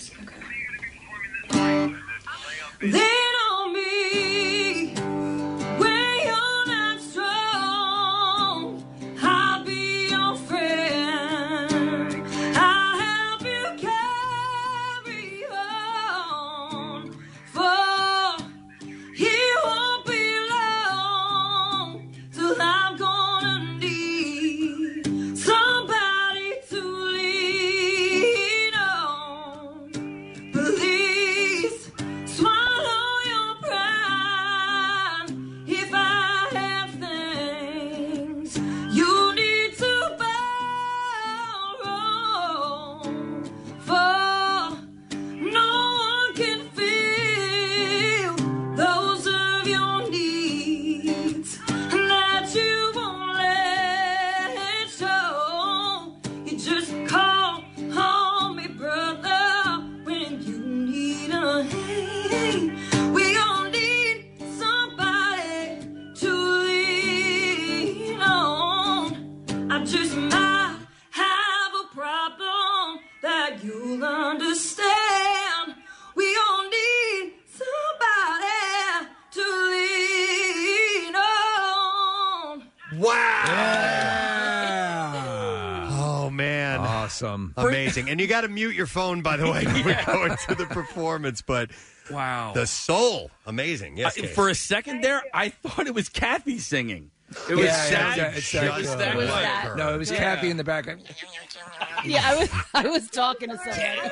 Lean on me when you're not strong. I'll be your friend. I'll help you carry on. For it won't be long till I'm gonna need somebody to lean on. Please swallow your pride. If I have things you need to borrow, for no one can feel those of your needs that you won't let show. You just call on me, brother, when you need a hand. We all need somebody to lean on. I just might have a problem that you'll understand. We all need somebody to lean on. Oh, man. Awesome. Amazing. And you got to mute your phone, by the way, when we go into the performance. But wow. The soul, amazing. Yes, I- Kate. for a second there, I thought it was Kathy singing. It was Yeah, sad. yeah, it's that- It was uh, that it was like that- her. No, it was Yeah. Kathy in the background. Yeah, I was I was talking to somebody.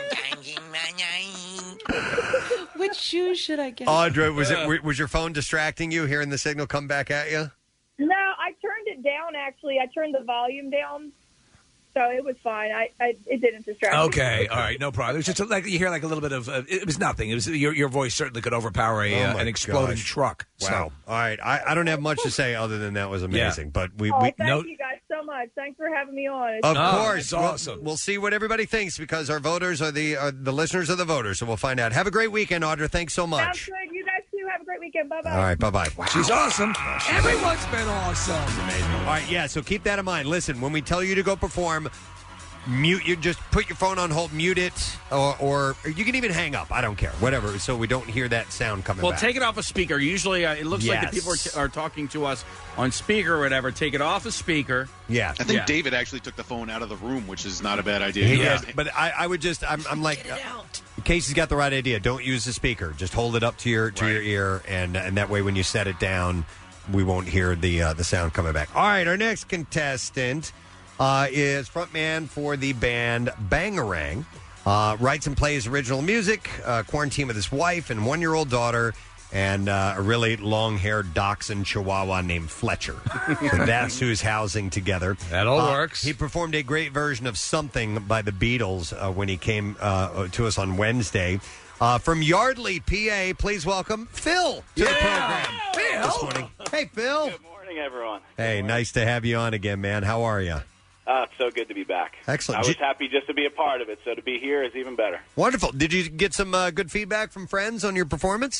Which shoes should I get? Audra, was it was your phone distracting you, hearing the signal come back at you? No, I turned it down. Actually, I turned the volume down, so it was fine. I, I it didn't distract me. Okay, all right, no problem. It was just like you hear like a little bit of. Uh, it was nothing. It was your your voice certainly could overpower a, Oh, uh, my an exploding gosh. truck. Wow. So, All right. I, I don't have much to say other than that was amazing. But we, Oh, we thank you guys so much. Thanks for having me on. It's Of Oh, course, it's We'll- awesome. We'll, see what everybody thinks because our voters are the are the listeners are the voters. So we'll find out. Have a great weekend, Audra. Thanks so Sounds much. good. You guys too. Have a great weekend. Bye bye. All right, bye bye. she's awesome. Everyone's been awesome. Amazing. All right, yeah. So keep that in mind. Listen, when we tell you to go perform, mute you. Just put your phone on hold, mute it, or, or you can even hang up. I don't care, whatever. So we don't hear that sound coming Well, back. take it off a speaker. Usually, uh, it looks like Yes. the people are, t- are talking to us on speaker or whatever. Take it off a speaker. Yeah, I think Yeah. David actually took the phone out of the room, which is not a bad idea. He Yeah. did, but I, I would just. I'm, I'm like, uh, Casey's got the right idea. Don't use the speaker. Just hold it up to your to your ear, and and that way, when you set it down, we won't hear the uh, the sound coming back. All right, our next contestant uh, is frontman for the band Bangarang. Uh, writes and plays original music. Uh, quarantine with his wife and one year old daughter. And uh, a really long-haired dachshund chihuahua named Fletcher. So that's who's housing together. That all Uh, works. He performed a great version of Something by the Beatles uh, when he came uh, to us on Wednesday. Uh, from Yardley, P A, please welcome Phil to the program this morning. Hey, Phil. Good morning, everyone. Hey, nice to have you on again, man. How are you? Uh, it's so good to be back. Excellent. I was Did- happy just to be a part of it, so to be here is even better. Wonderful. Did you get some uh, good feedback from friends on your performance?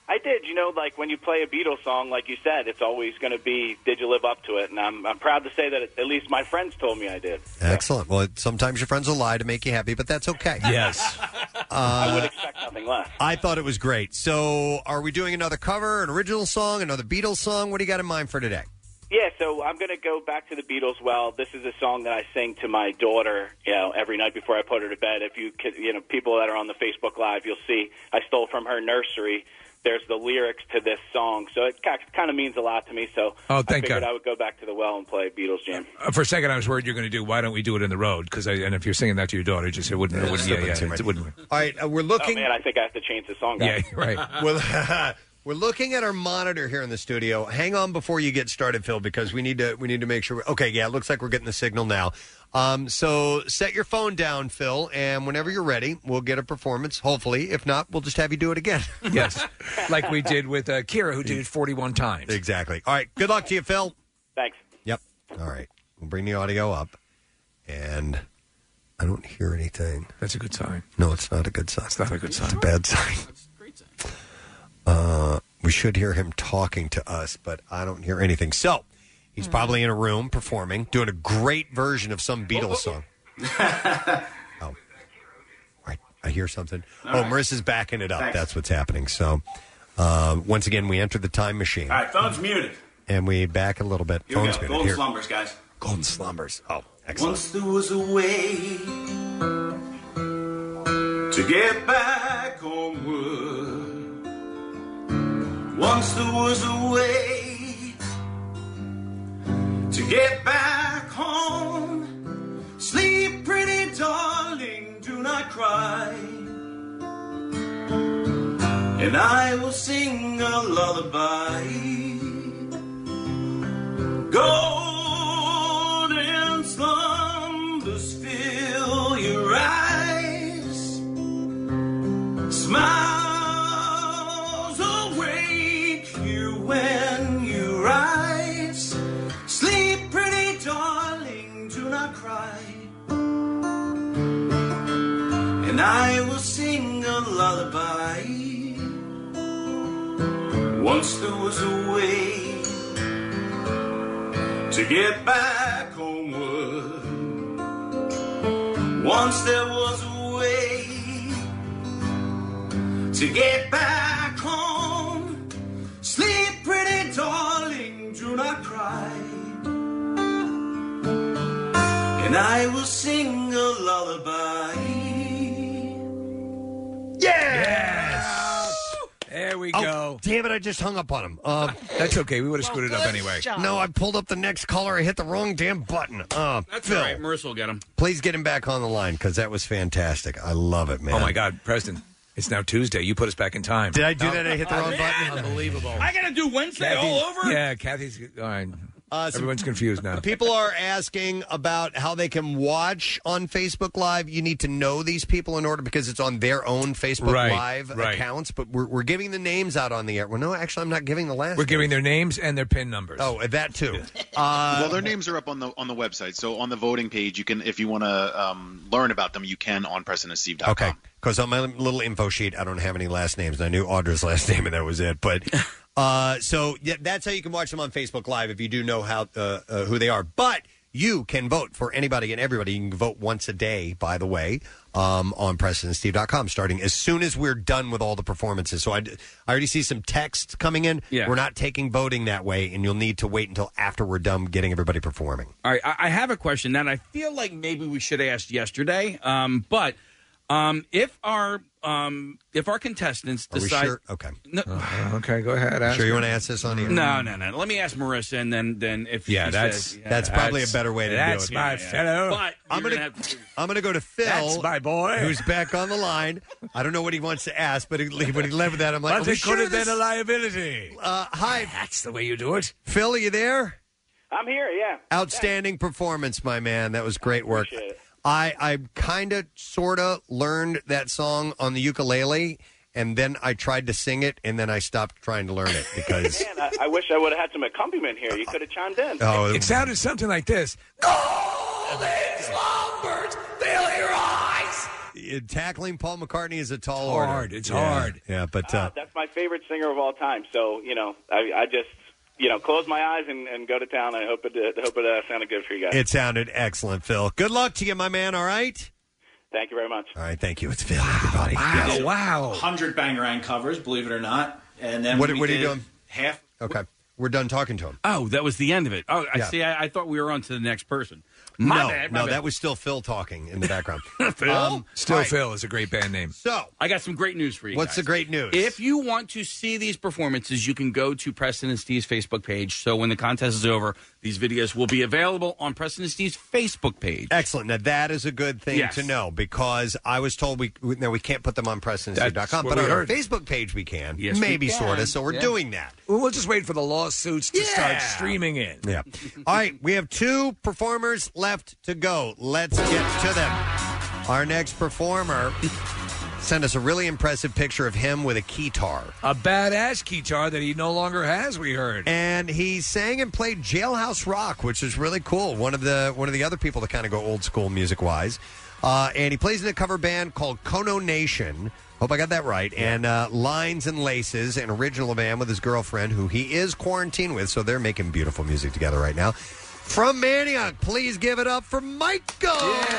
I did. You know, like when you play a Beatles song, like you said, it's always going to be, did you live up to it? And I'm, I'm proud to say that at least my friends told me I did. Excellent. Well, sometimes your friends will lie to make you happy, but that's okay. Yes. I would Uh, expect nothing less. I thought it was great. So, are we doing another cover, an original song, another Beatles song? What do you got in mind for today? Yeah, so I'm going to go back to the Beatles. Well, this is a song that I sing to my daughter, you know, every night before I put her to bed. If you, could, you know, people that are on the Facebook Live, you'll see I stole from her nursery. There's the lyrics to this song, so it kind of means a lot to me. So Oh, I thank figured God. I would go back to the well and play Beatles Jam. Uh, for a second, I was worried you're going to do. Why don't we do it in the road? Because and if you're singing that to your daughter, just it wouldn't. It wouldn't yeah, yeah, it wouldn't. All right, uh, we're looking. Oh man, I think I have to change the song. Guys. Yeah, right. Well, we're looking at our monitor here in the studio. Hang on before you get started, Phil, because we need to we need to make sure. We're, okay, yeah, it looks like we're getting the signal now. Um, so set your phone down, Phil, and whenever you're ready, we'll get a performance. Hopefully, if not, we'll just have you do it again. Yes, like we did with uh, Kira, who did it forty-one times. Exactly. All right. Good luck to you, Phil. Thanks. Yep. All right. We'll bring the audio up, and I don't hear anything. That's a good sign. No, it's not a good sign. It's not a good sign. It's a bad sign. Uh, we should hear him talking to us, but I don't hear anything. So he's probably in a room performing, doing a great version of some Beatles song. Oh, right. I hear something. All oh, right. Marissa's backing it up. Thanks. That's what's happening. So uh, once again, we enter the time machine. All right, phone's muted. And we back a little bit. Here we Phone's go. muted. Golden Here. slumbers, guys. Golden slumbers. Oh, excellent. Once there was a way to get back homeward. Once there was a way to get back home. Sleep, pretty darling, do not cry. And I will sing a lullaby. Golden slumbers fill your eyes. Smiles awake you when you rise. Sleep, pretty darling, do not cry. And I will sing a lullaby. Once there was a way to get back homeward. Once there was a way to get back home. Sleep, pretty darling, do not cry. And I will sing a lullaby. Yes! There we Oh, go. damn it, I just hung up on him. Uh, That's okay. We would have screwed it up anyway. no, I pulled up the next caller. I hit the wrong damn button. Uh, That's Phil, all right. Marissa will get him. please get him back on the line because that was fantastic. I love it, man. Oh my God, Preston! It's now Tuesday. You put us back in time. Did I do No. that? I hit the wrong button? Unbelievable. I got to do Wednesday Kathy- all over? Yeah, Kathy's. All right. Uh, some- Everyone's confused now. People are asking about how they can watch on Facebook Live. You need to know these people in order because it's on their own Facebook Right, Live right. accounts. But we're, we're giving the names out on the air. Well, no, actually, I'm not giving the last. We're giving their names and their PIN numbers. Oh, that too. Uh, well, their names are up on the on the website. So on the voting page, you can, if you want to um, learn about them, you can on preston and steve dot com. Okay, because on my little info sheet, I don't have any last names. I knew Audra's last name, and that was it. But uh, so yeah, that's how you can watch them on Facebook Live if you do know how uh, uh, who they are. But you can vote for anybody and everybody. You can vote once a day, by the way, um, on preston and steve dot com, starting as soon as we're done with all the performances. So I, I already see some text coming in. Yeah. We're not taking voting that way, and you'll need to wait until after we're done getting everybody performing. All right, I I have a question that I feel like maybe we should have asked yesterday. Um, but um, if our um, if our contestants Are we decide, sure? Okay. No, Uh, okay, go ahead. Ask Sure you her. want to ask this on the air? no, no, no. Let me ask Marissa, and then then if Yeah, she that's- says, yeah, That's probably a That's- better way to that's do it. my fellow. But I'm you're gonna, gonna have to- I'm gonna go to Phil. That's my boy. who's back on the line. I don't know what he wants to ask, but he, when he led with that, I'm like, But are we it sure could have this- been a liability. Uh, hi, That's the way you do it. Phil. Are you there? I'm here, yeah. Outstanding performance, my man. That was great work. Appreciate it. I I kind of sort of learned that song on the ukulele, and then I tried to sing it, and then I stopped trying to learn it because Man, I, I wish I would have had some accompaniment here. You could have chimed in. oh, It sounded something like this. Golden slumbers fill your eyes. it, tackling Paul McCartney is a tall Hard. order. It's Yeah, hard. Yeah, but uh, Uh, that's my favorite singer of all time. So, you know, I, I just, you know, close my eyes and, and go to town. I hope it, uh, hope it uh, sounded good for you guys. it sounded excellent, Phil. Good luck to you, my man. All right. Thank you very much. All right. Thank you. It's Phil, everybody. Wow. Yes. Wow. one hundred Bangarang covers, believe it or not. And then What- we what are you did doing? Half. Okay. We're done talking to him. Oh, that was the end of it. Oh, I Yeah. see. I, I thought we were on to the next person. My no, bad. My no, bad. that was still Phil talking in the background. Phil? Um, Still all right. Phil is a great band name. So, I got some great news for you. What's guys. the great news? If you want to see these performances, you can go to Preston and Steve's Facebook page. So when the contest is over, these videos will be available on Preston and Steve's Facebook page. Excellent. Now that is a good thing Yes. to know because I was told we we- no we can't put them on preston steve dot com, That's but what on we our heard. Facebook page we can. Yes, we maybe can. sort of. So we're Yeah. doing that. Well, we'll just wait for the lawsuits to start streaming in. Yeah. All right, we have two performers left to go. Let's get to them. Our next performer sent us a really impressive picture of him with a keytar. A badass guitar that he no longer has, we heard. And he sang and played Jailhouse Rock, which is really cool. One of the one of the other people to kind of go old school music wise. Uh, and he plays in a cover band called Kono Nation. Hope I got that right. And uh, Lines and Laces, an original band with his girlfriend, who he is quarantined with. So they're making beautiful music together right now. From Manioc, please give it up for Michael.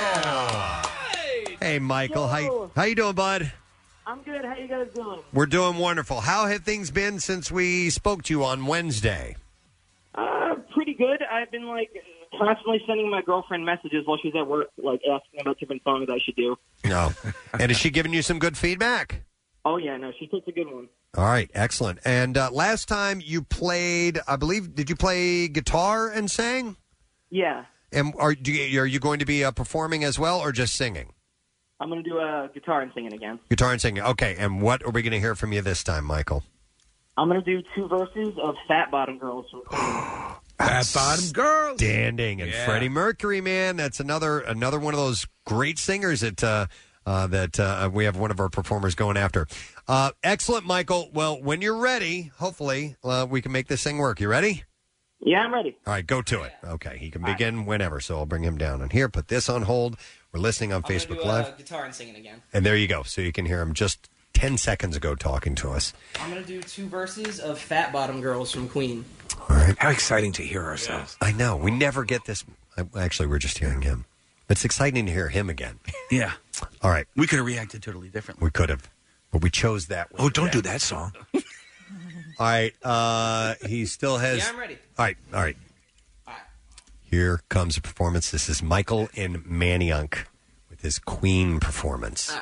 Hey, Michael. How, how you doing, bud? I'm good. How you guys doing? We're doing wonderful. How have things been since we spoke to you on Wednesday? Uh, pretty good. I've been like constantly sending my girlfriend messages while she's at work, like asking about different songs I should do. No. And is she giving you some good feedback? Oh yeah, no, she picked a good one. All right, excellent. And uh, last time you played, I believe, did you play guitar and sang? Yeah, And are do you, are you going to be uh, performing as well, or just singing? I'm gonna do a uh, guitar and singing again. Guitar and singing. Okay. And what are we going to hear from you this time, Michael? I'm gonna do two verses of Fat Bottom Girls from Queen. Fat Bottom Girls. Standing and Yeah. Freddie Mercury, man, that's another another one of those great singers that uh, uh, that uh, we have one of our performers going after. Uh, excellent, Michael. Well, when you're ready, hopefully uh, we can make this thing work. You ready? Yeah, I'm ready. All right, go to it. Okay, he can begin whenever, so I'll bring him down. And here, put this on hold. We're listening on Facebook do, Live. Uh, guitar and singing again. And there you go. So you can hear him just ten seconds ago talking to us. I'm gonna do two verses of Fat Bottom Girls from Queen. All right. How exciting to hear ourselves. I know. We never get this. Actually, we're just hearing him. It's exciting to hear him again. Yeah. All right. We could have reacted totally differently. We could have. But we chose that one. Oh, don't do that song. All right. Uh, he still has. Yeah, I'm ready. All right. All right. Here comes a performance. This is Michael in Manioc with his Queen performance.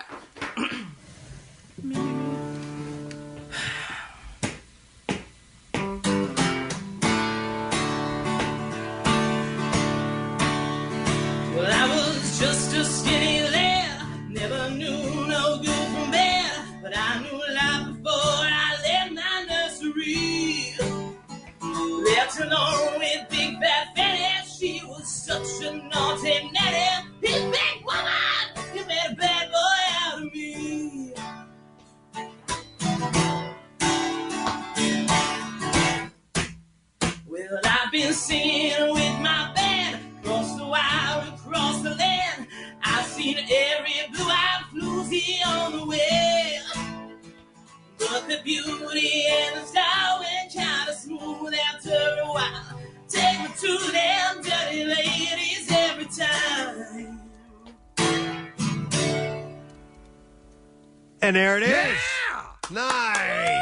Well, I was just a skinny lad, never knew no good from bad, but I knew life before I left my nursery. Left alone with Big Fat Fanny, she was such a naughty nanny. His big woman, you made a bad boy out of me. Well, I've been singing with my band across the wild, across the land. I've seen every blue-eyed floozy on the way. But the beauty and the style went kind of smooth after a while. Take me to them dirty ladies every time. And there it is. Nice.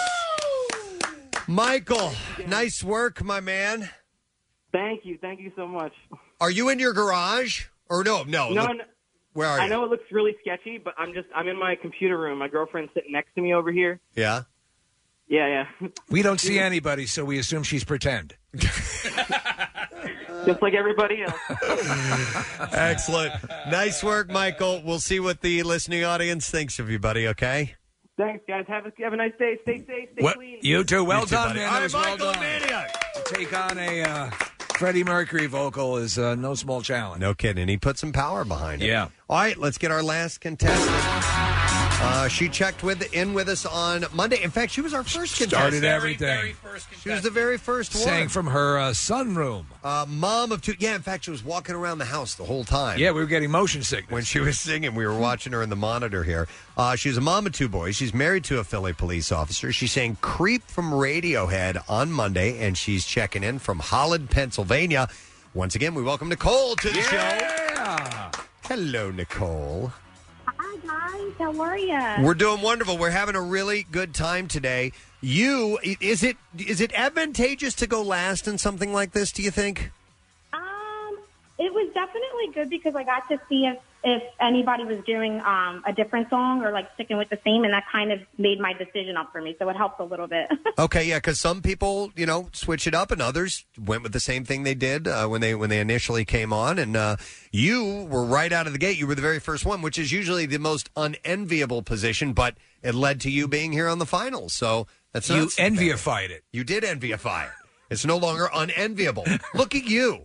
Michael, nice work, my man. Thank you, thank you so much. Are you in your garage? Or no, no. No, look- no. Where are I you? know it looks really sketchy, but I'm just I'm in my computer room. My girlfriend's sitting next to me over here. Yeah. Yeah, yeah. We don't see anybody, so we assume she's pretend. Just like everybody else. Excellent. Nice work, Michael. We'll see what the listening audience thinks of you, buddy, okay? Thanks, guys. Have a have a nice day. Stay safe. Stay Well, clean. you too. Well You too, done, buddy. man. All That right, was well Michael done. Maniac. To take on a uh, Freddie Mercury vocal is uh, no small challenge. No kidding. He put some power behind it. Yeah. All right, let's get our last contestant. Uh, she checked with in with us on Monday. In fact, she was our first contestant. Started everything. She was the very first one. Sang from her uh, sunroom. Uh, mom of two. Yeah, in fact, she was walking around the house the whole time. Yeah, we were getting motion sickness. When she was singing, we were watching her in the monitor here. Uh, she's a mom of two boys. She's married to a Philly police officer. She sang Creep from Radiohead on Monday, and she's checking in from Holland, Pennsylvania. Once again, we welcome Nicole to the yeah. show. Hello, Nicole. Hi, guys. How are you? We're doing wonderful. We're having a really good time today. You, is it is it advantageous to go last in something like this, do you think? Um, it was definitely good because I got to see if, if anybody was doing um, a different song or like sticking with the same, and that kind of made my decision up for me. So it helped a little bit. Okay, yeah, because some people, you know, switch it up, and others went with the same thing they did uh, when they when they initially came on. And uh, you were right out of the gate. You were the very first one, which is usually the most unenviable position, but it led to you being here on the finals. So that's not You so bad. enviified it. You did enviify it. It's no longer unenviable. Look at you.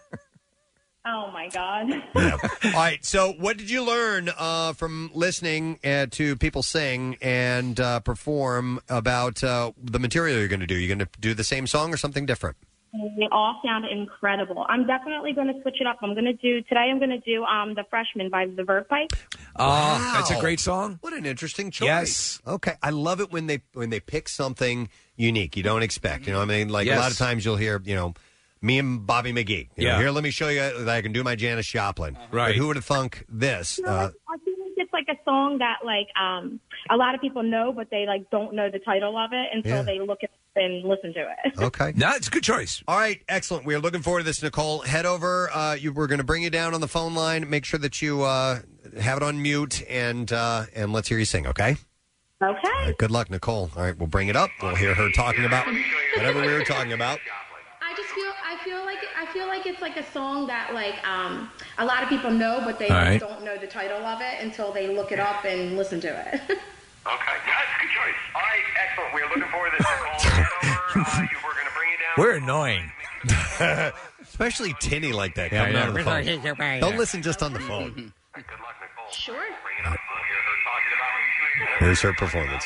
Oh, my God. All right. So, what did you learn uh, from listening uh, to people sing and uh, perform about uh, the material you're going to do? You're going to do the same song or something different? They all sound incredible. I'm definitely going to switch it up. I'm going to do, today I'm going to do um, The Freshman by The Verve Pipe. Oh, that's a great song. What an interesting choice. Yes. Okay. I love it when they when they pick something unique you don't expect. You know what I mean? Like Yes. a lot of times you'll hear, you know, me and Bobby McGee. You know, Yeah. here, let me show you that I can do my Janis Joplin. Right. But who would have thunk this? You know, Uh, I feel like it's like a song that like um, a lot of people know, but they like don't know the title of it until Yeah. they look at it and listen to it. Okay. No, it's a good choice. All right, excellent. We are looking forward to this, Nicole. Head over. Uh, you, we're going to bring you down on the phone line. Make sure that you uh, have it on mute, and uh, and let's hear you sing, okay? Okay. All right, good luck, Nicole. All right, we'll bring it up. We'll hear her talking about whatever we were talking about. I just feel I feel like I feel like it's like a song that like um, a lot of people know, but they All right. don't know the title of it until they look it up and listen to it. Okay, that's a good choice. All right, excellent. We're looking forward to this. Nicole, head over. Uh, you, we're going to bring you down. We're annoying. Especially tinny like that Yeah, coming yeah. out of the phone. Don't listen just on the phone. Good luck, Nicole. Sure. Bring it up. We'll hear her talking about it. Here's her performance.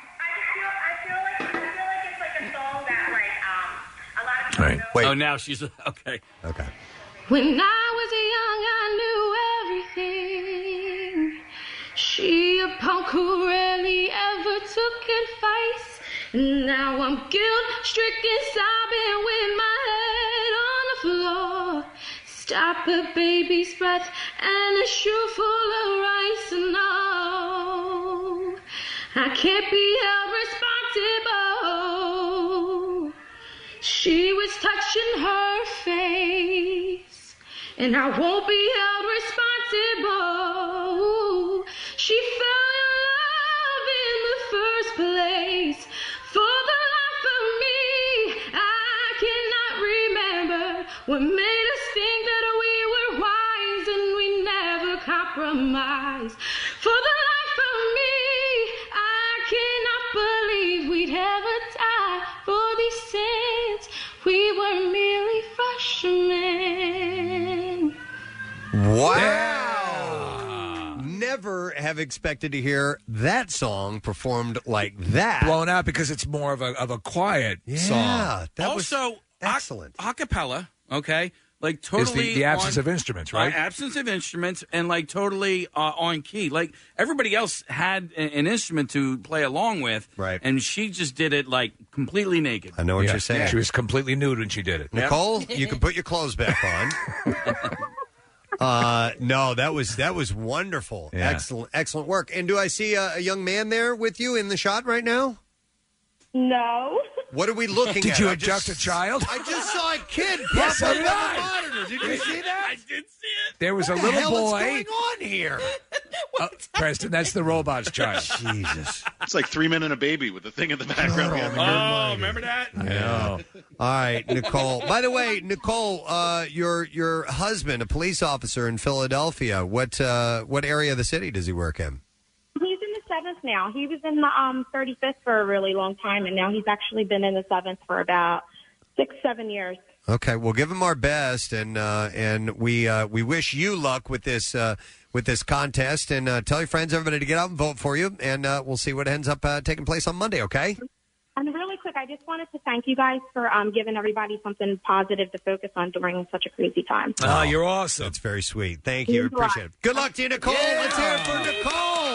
Right. Wait. Oh, now she's okay. Okay. When I was young, I knew everything. She a punk who rarely ever took advice. Now I'm guilt-stricken, sobbing with my head on the floor. Stop a baby's breath and a shoe full of rice. No, I can't be held responsible. She was touching her face, and I won't be held responsible. She fell in love in the first place. For the life of me, I cannot remember what made us think that we were wise and we never compromised. For the life of me, I cannot believe we'd ever die for these sins. We were merely freshmen. Wow. Never have expected to hear that song performed like that. Blown out because it's more of a of a quiet Yeah, song. that also, was excellent. A, acapella, okay? Like It's totally the, the absence on- of instruments, right? Uh, absence of instruments and like totally uh, on key. Like everybody else had a- an instrument to play along with, right? And she just did it like completely naked. I know what Yeah. you're saying. She was completely nude when she did it. Nicole, you can put your clothes back on. uh, no, that was that was wonderful. Yeah. Excellent, excellent work. And do I see a, a young man there with you in the shot right now? No. What are we looking Did at? you I abduct just- a child? I just saw a kid pop Yes, up so on did I. the monitor. Did you see that? I did see it. There was What a the little hell boy. is going on here? Uh, Preston, that's the robot's child. Jesus. It's like Three Men and a Baby with the thing in the background. Oh, remember that? I know. All right, Nicole. By the way, Nicole, uh, your your husband, a police officer in Philadelphia. What uh, what area of the city does he work in? He's in the seventh now. He was in the um, thirty-fifth for a really long time, and now he's actually been in the seventh for about six, seven years. Okay, we'll give him our best, and uh, and we uh, we wish you luck with this uh, with this contest. And uh, tell your friends, everybody, to get out and vote for you. And uh, we'll see what ends up uh, taking place on Monday, okay? And really quick, I just wanted to thank you guys for um, giving everybody something positive to focus on during such a crazy time. Oh, you're awesome. That's very sweet. Thank you. Good luck. Appreciate it. Good luck to you, Nicole. Yeah. Let's hear it for Nicole.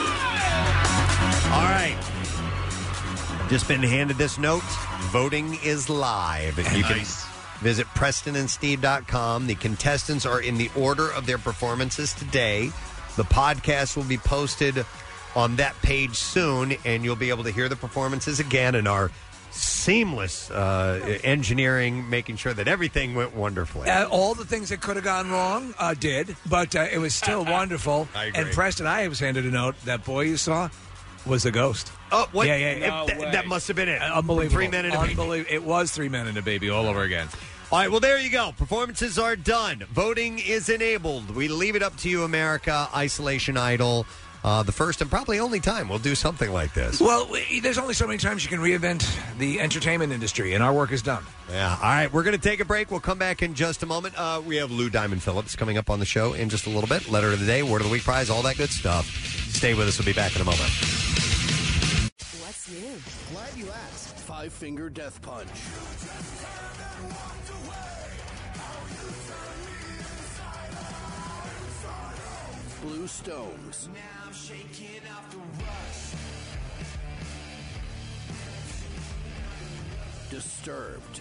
All right. Just been handed this note. Voting is live. You can Nice. visit Preston and Steve dot com. The contestants are in the order of their performances today. The podcast will be posted on that page soon, and you'll be able to hear the performances again and our seamless uh, engineering, making sure that everything went wonderfully. Uh, all the things that could have gone wrong uh, did, but uh, it was still wonderful. I agree. And Preston, I was handed a note. That boy you saw was a ghost. Oh, what? Yeah, yeah. No it- Th- th- that must have been it. uh, unbelievable. Three men and a baby. Unbelie- It was Three Men and a Baby all over again. All right, well, there you go. Performances are done. Voting is enabled. We leave it up to you, America. Isolation Idol. Uh, the first and probably only time we'll do something like this. Well, we, there's only so many times you can reinvent the entertainment industry, and our work is done. Yeah. All right, we're going to take a break. We'll come back in just a moment. Uh, we have Lou Diamond Phillips coming up on the show in just a little bit. Letter of the day, word of the week prize, all that good stuff. Stay with us. We'll be back in a moment. What's new? Glad you asked. Five Finger Death Punch. Blue Stones. Disturbed.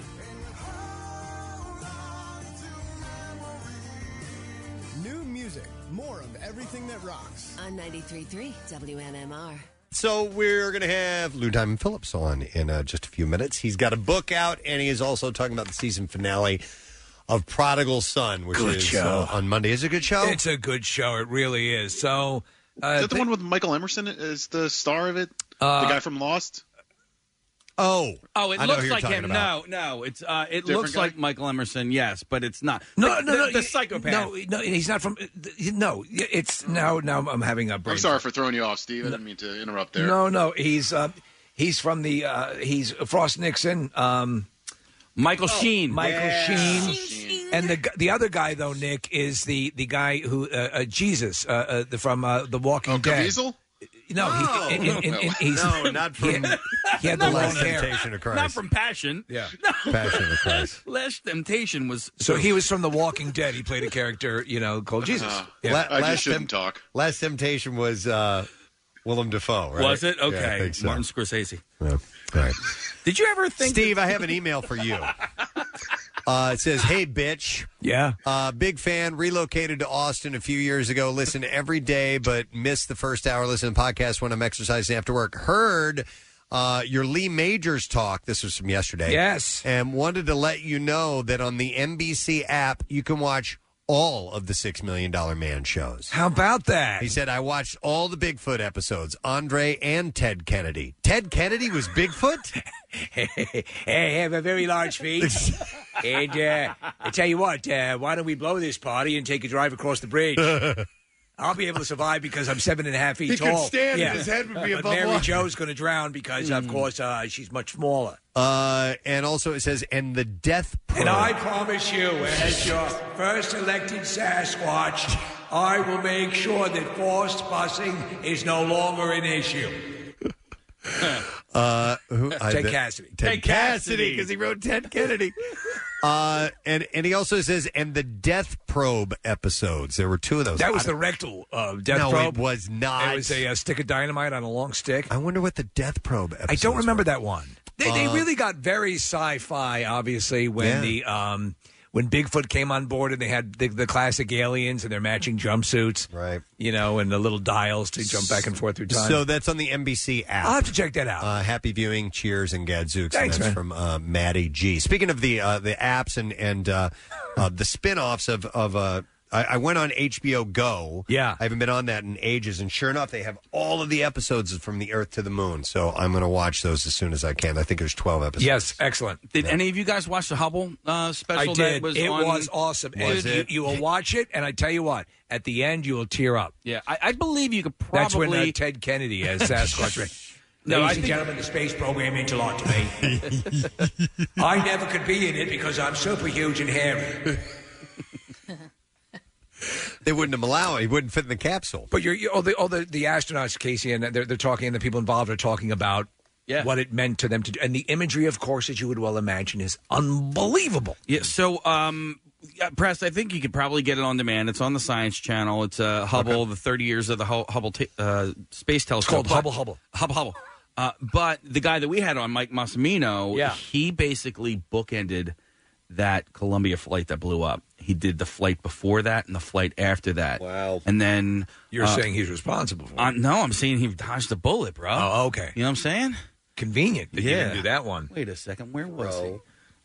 New music. More of everything that rocks. On ninety-three point three W M M R. So we're going to have Lou Diamond Phillips on in uh, just a few minutes. He's got a book out, and he is also talking about the season finale of Prodigal Son, which Good is show. Uh, on Monday. Is it a good show? It's a good show. It really is. So, uh, Is that the th- one with Michael Emerson as the star of it? Uh, the guy from Lost? Oh. Oh, it I know who looks you're like talking him. about. No, no, it's uh, it Different looks guy? like Michael Emerson. Yes, but it's not. No, the, no, the, no. The y- psychopath. No, no, he's not from. No, it's now. Now I'm having a brain. I'm sorry for throwing you off, Steve. I didn't mean to interrupt there. No, no, he's uh, he's from the. Uh, he's Frost Nixon. Um, Michael Sheen. Michael Yeah. Sheen. Sheen. And the the other guy though, Nick, is the the guy who uh, uh, Jesus uh, uh, the, from uh, The Walking Oh, Dead. Caviezel? No, No. he, in, in, in, in, he's, No, not from He, he had the The long Last hair. Temptation of Christ. Not from Passion. Yeah. Passion of the Christ. Last Temptation was. So he was from The Walking Dead. He played a character, you know, called Jesus. Uh, Yeah. La- I last just shouldn't Tem- talk. Last Temptation was uh, Willem Dafoe, right? Was it? Yeah, I Okay. think so. Martin Scorsese. Yeah. All right. Did you ever think, Steve, I have an email for you. Uh, it says, "Hey, bitch. Yeah. Uh, big fan. Relocated to Austin a few years ago. Listen every day, but missed the first hour. Listen to the podcast when I'm exercising after work. Heard uh, your Lee Majors talk. This was from yesterday. Yes. And wanted to let you know that on the N B C app, you can watch all of the Six Million Dollar Man shows. How about that? He said, I watched all the Bigfoot episodes, Andre and Ted Kennedy. Ted Kennedy was Bigfoot? Hey, I have a very large feet. And uh, I tell you what, uh, why don't we blow this party and take a drive across the bridge? I'll be able to survive because I'm seven and a half feet He could tall. stand and his head would be but above Mary water. Jo's going to drown because, of course, uh, she's much smaller. Uh, and also it says, and the death probe. And I promise you, as your first elected Sasquatch, I will make sure that forced busing is no longer an issue. Uh, who, Ted the- Cassidy. Ted Ted Cassidy, Cassidy. because he wrote Ted Kennedy. uh, and and he also says, and the Death Probe episodes. There were two of those. That was I the don't- rectal uh, death No, probe. it was not. It was a, uh stick of dynamite on a long stick. I wonder what the Death Probe episodes I don't remember were. that one. They, they Uh, really got very sci-fi, obviously, when Yeah. the um, when Bigfoot came on board and they had the, the classic aliens and their matching jumpsuits, right? You know, and the little dials to jump back and forth through time. So that's on the N B C app. I'll have to check that out. Uh, happy viewing, cheers, and gadzooks. Thanks, and that's man. from uh, Maddie G. Speaking of the uh, the apps and and uh, uh, the spin-offs of of uh, I, I went on H B O Go. Yeah, I haven't been on that in ages, and sure enough, they have all of the episodes from the Earth to the Moon. So I'm going to watch those as soon as I can. I think there's twelve episodes. Yes, excellent. Did any of you guys watch the Hubble uh, special? I did. That was it on... was awesome. Was and it? You, you will watch it, and I tell you what, at the end, you will tear up. Yeah, I, I believe you could probably. That's when uh, Ted Kennedy as Sasquatch. No, Ladies I and think- gentlemen, the space program means a lot to me. I never could be in it because I'm super huge and hairy. They wouldn't have allowed it. He wouldn't fit in the capsule. But you're, you all the all the, the astronauts, Casey, and they're they're talking, and the people involved are talking about Yeah. what it meant to them to do, and the imagery, of course, as you would well imagine, is unbelievable. Yeah. So, um, yeah, Press, I think you could probably get it on demand. It's on the Science Channel. It's uh, Hubble, Okay. the thirty years of the Hu- Hubble t- uh, Space Telescope. called But- Hubble Hubble. Hubble Hubble. Uh, but the guy that we had on, Mike Massimino, Yeah. he basically bookended that Columbia flight that blew up. He did the flight before that and the flight after that. Wow. And then You're uh, saying he's responsible for it. uh, no, I'm saying he dodged a bullet, bro. Oh, okay. You know what I'm saying? Convenient that you Yeah. didn't do that one. Wait a second. Where was he?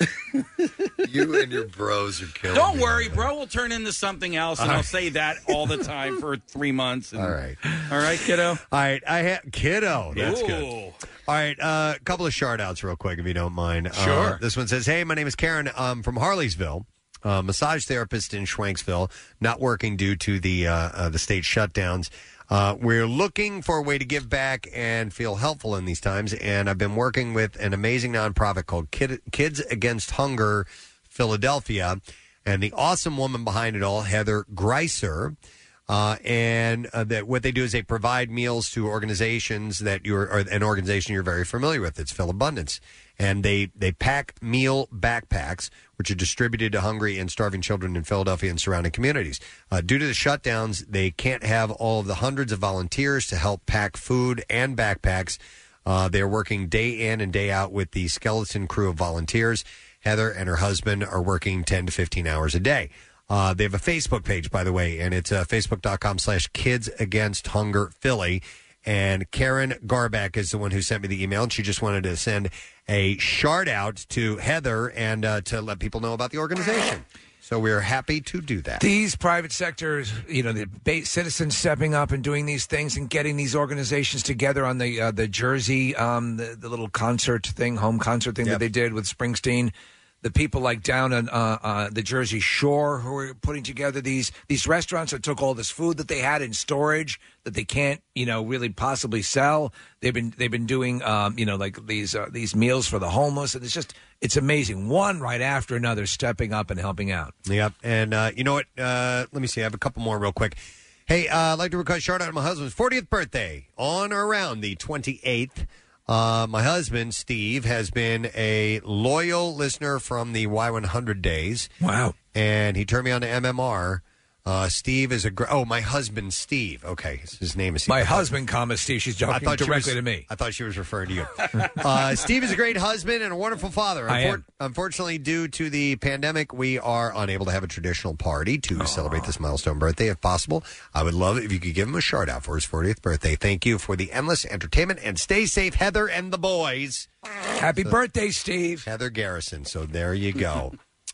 You and your bros are killing Don't me. worry, bro. We'll turn into something else, and All I'll right. say that all the time for three months. And, All right. All right, kiddo. All right, I have kiddo. That's good. Ooh. All right, a uh, couple of shout outs real quick, if you don't mind. Sure. Uh, this one says, "Hey, my name is Karen. I'm from Harleysville, uh, massage therapist in Schwanksville. Not working due to the uh, uh, the state shutdowns. Uh, we're looking for a way to give back and feel helpful in these times. And I've been working with an amazing nonprofit called Kid, Kids Against Hunger Philadelphia, and the awesome woman behind it all, Heather Greiser." Uh, and uh, that what they do is they provide meals to organizations that you're, or an organization you're very familiar with. It's Phil Abundance, and they they pack meal backpacks, which are distributed to hungry and starving children in Philadelphia and surrounding communities. Uh, due to the shutdowns, they can't have all of the hundreds of volunteers to help pack food and backpacks. Uh, they're working day in and day out with the skeleton crew of volunteers. Heather and her husband are working ten to fifteen hours a day. Uh, they have a Facebook page, by the way, and it's uh, facebook.com slash Kids Against Hunger Philly. And Karen Garback is the one who sent me the email, and she just wanted to send a shout out to Heather and uh, to let people know about the organization. So we're happy to do that. These private sectors, you know, the ba- citizens stepping up and doing these things and getting these organizations together on the uh, the Jersey, um, the, the little concert thing, home concert thing Yep. that they did with Springsteen. The people like down on uh, uh, the Jersey Shore who are putting together these these restaurants that took all this food that they had in storage that they can't, you know, really possibly sell. They've been they've been doing, um, you know, like these uh, these meals for the homeless, and it's just it's amazing. One right after another, stepping up and helping out. Yep. And uh, you know what? Uh, let me see. I have a couple more real quick. Hey, uh, I'd like to request a shout out to my husband's fortieth birthday on or around the twenty-eighth. Uh, my husband, Steve, has been a loyal listener from the Y one hundred days. Wow. And he turned me on to M M R. Uh, Steve is a gr- oh, my husband, Steve. Okay, his name is Steve. My I thought- husband, comma Steve. She's I talking thought she directly was- to me. I thought she was referring to you. uh, Steve is a great husband and a wonderful father. I Unfor- am. Unfortunately, due to the pandemic, we are unable to have a traditional party to celebrate this milestone birthday. If possible, I would love it if you could give him a shout out for his fortieth birthday. Thank you for the endless entertainment, and stay safe, Heather and the boys. Happy birthday, Steve. Heather Garrison. So there you go.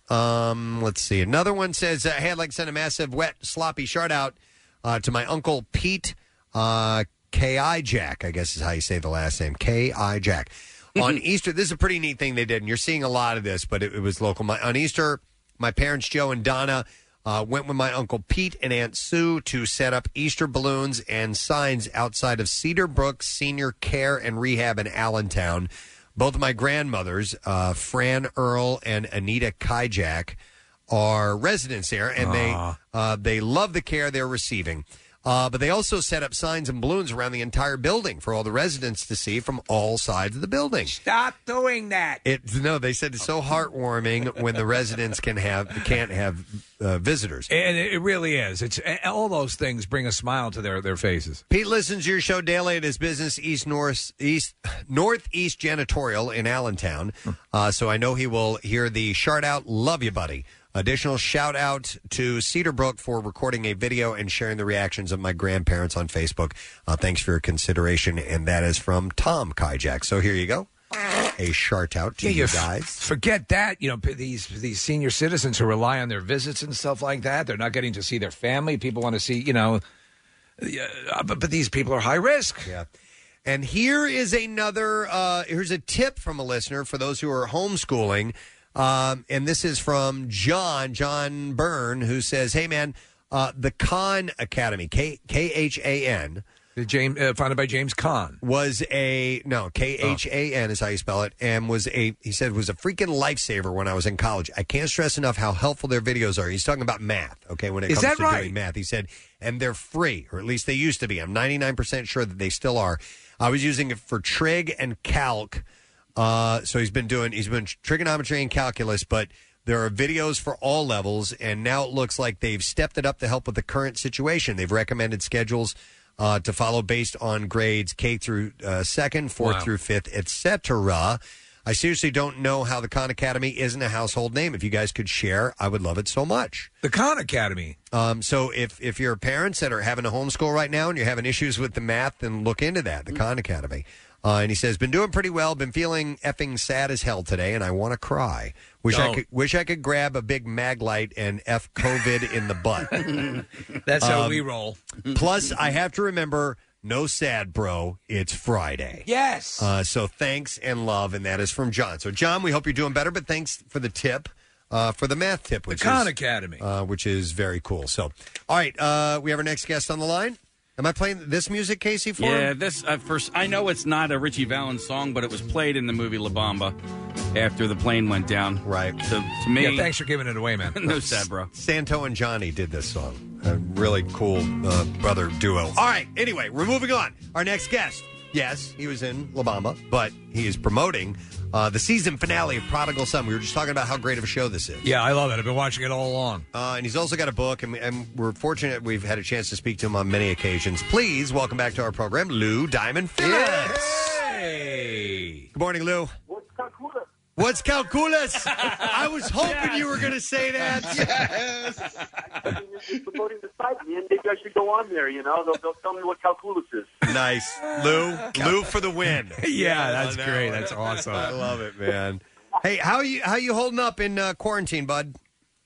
Um, let's see. Another one says, uh, hey, I'd like to send a massive, wet, sloppy shout out uh, to my uncle Pete uh, K I Jack, I guess is how you say the last name, K I Jack. On Easter, this is a pretty neat thing they did, and you're seeing a lot of this, but it, it was local. My, on Easter, my parents, Joe and Donna, uh, went with my Uncle Pete and Aunt Sue to set up Easter balloons and signs outside of Cedar Brook Senior Care and Rehab in Allentown. Both of my grandmothers, uh, Fran Earl and Anita Kijak, are residents there, and they uh, they love the care they're receiving. Uh, but they also set up signs and balloons around the entire building for all the residents to see from all sides of the building. Stop doing that. It no, they said it's so heartwarming when the residents can have can't have uh, visitors. And it really is. It's all those things bring a smile to their, their faces. Pete listens to your show daily at his business, East North East Northeast Janitorial in Allentown. Uh, so I know he will hear the shout out. Love you, buddy. Additional shout out to Cedar Brook for recording a video and sharing the reactions of my grandparents on Facebook. Uh, thanks for your consideration, and that is from Tom Kijak. So here you go. A shout out to Yeah, you you f- guys. Forget that. You know, p- these these senior citizens who rely on their visits and stuff like that. They're not getting to see their family. People want to see, you know, uh, but, but these people are high risk. Yeah. And here is another, uh, here's a tip from a listener for those who are homeschooling. Um, and this is from John, John Byrne, who says, hey, man, uh, the Khan Academy, K K H A N, The James, uh, founded by James Caan. Was a, no, K H A N is how you spell it, and was a, he said, was a freaking lifesaver when I was in college. I can't stress enough how helpful their videos are. He's talking about math, okay, when it Is comes that to right? doing math. He said, and they're free, or at least they used to be. I'm ninety-nine percent sure that they still are. I was using it for trig and calc, uh, so he's been doing, he's been trigonometry and calculus, but there are videos for all levels, and now it looks like they've stepped it up to help with the current situation. They've recommended schedules Uh, to follow based on grades K through uh, second, fourth Wow. through fifth, et cetera. I seriously don't know how the Khan Academy isn't a household name. If you guys could share, I would love it so much. The Khan Academy. Um, so if if you're parents that are having to homeschool right now and you're having issues with the math, then look into that, the Khan Academy. Uh, and he says, been doing pretty well, been feeling effing sad as hell today, and I want to cry. Wish I Don't. could wish I could grab a big mag light and F COVID in the butt. That's how Um, we roll. Plus, I have to remember, no sad, bro. It's Friday. Yes. Uh, so thanks and love, and that is from John. So, John, we hope you're doing better, but thanks for the tip, uh, for the math tip, which The Khan is Academy. uh, which is very cool. So, all right, uh, we have our next guest on the line. Am I playing this music, Casey? For Yeah, him? this uh, first. I know it's not a Richie Valens song, but it was played in the movie La Bamba after the plane went down. Right. So to me, Yeah, thanks for giving it away, man. no sad, bro. Santo and Johnny did this song. A really cool uh, brother duo. All right, anyway, we're moving on. Our next guest. Yes, he was in La Bamba, but he is promoting uh, the season finale of Prodigal Son. We were just talking about how great of a show this is. Yeah, I love it. I've been watching it all along. Uh, and he's also got a book, and, and we're fortunate we've had a chance to speak to him on many occasions. Please welcome back to our program, Lou Diamond Phillips. Hey. Good morning, Lou. What's calculus? What's calculus? I was hoping you were going to say that. Yes. Promoting the site, man. Maybe I should go on there. You know, they'll, they'll tell me what calculus is. Nice, Lou. Lou for the win. Yeah, that's I know. great. That's awesome. I love it, man. Hey, how you how you holding up in uh, quarantine, bud?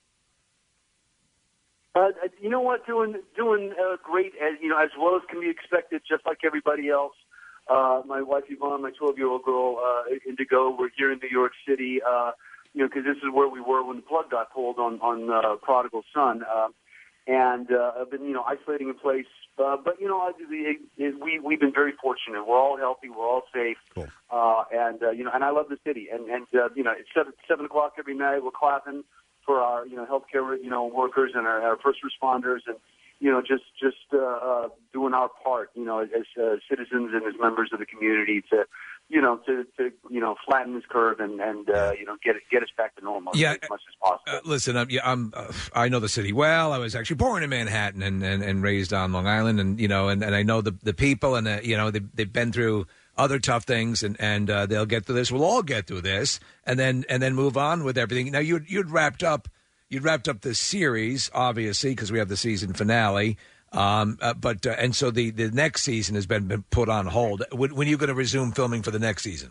Uh, you know what? Doing doing uh, great, as you know, as well as can be expected, just like everybody else. Uh, my wife Yvonne, my twelve-year-old girl uh, Indigo, we're here in New York City. Uh, you know, because this is where we were when the plug got pulled on on uh, Prodigal Son, uh, and uh, I've been you know isolating in place. Uh, but you know, I- it, it, we we've been very fortunate. We're all healthy. We're all safe. Cool. Uh, and uh, you know, and I love the city. And and uh, you know, it's seven seven o'clock every night. We're clapping for our you know healthcare you know workers and our, our first responders, and you know just just uh, uh, doing our part. You know, as uh, citizens and as members of the community to you know to, to you know flatten this curve and and uh, you know get it, get us back to normal Yeah. as much as possible. Uh, listen, I'm, yeah, I'm, uh, I know the city well. I was actually born in Manhattan and, and, and raised on Long Island, and you know, and, and I know the the people, and uh, you know, they, they've been through other tough things, and and uh, they'll get through this. We'll all get through this, and then and then move on with everything. Now, you'd you'd wrapped up, you'd wrapped up the series, obviously, because we have the season finale. Um, uh, but uh, and so the, the next season has been, been put on hold. When, when are you going to resume filming for the next season?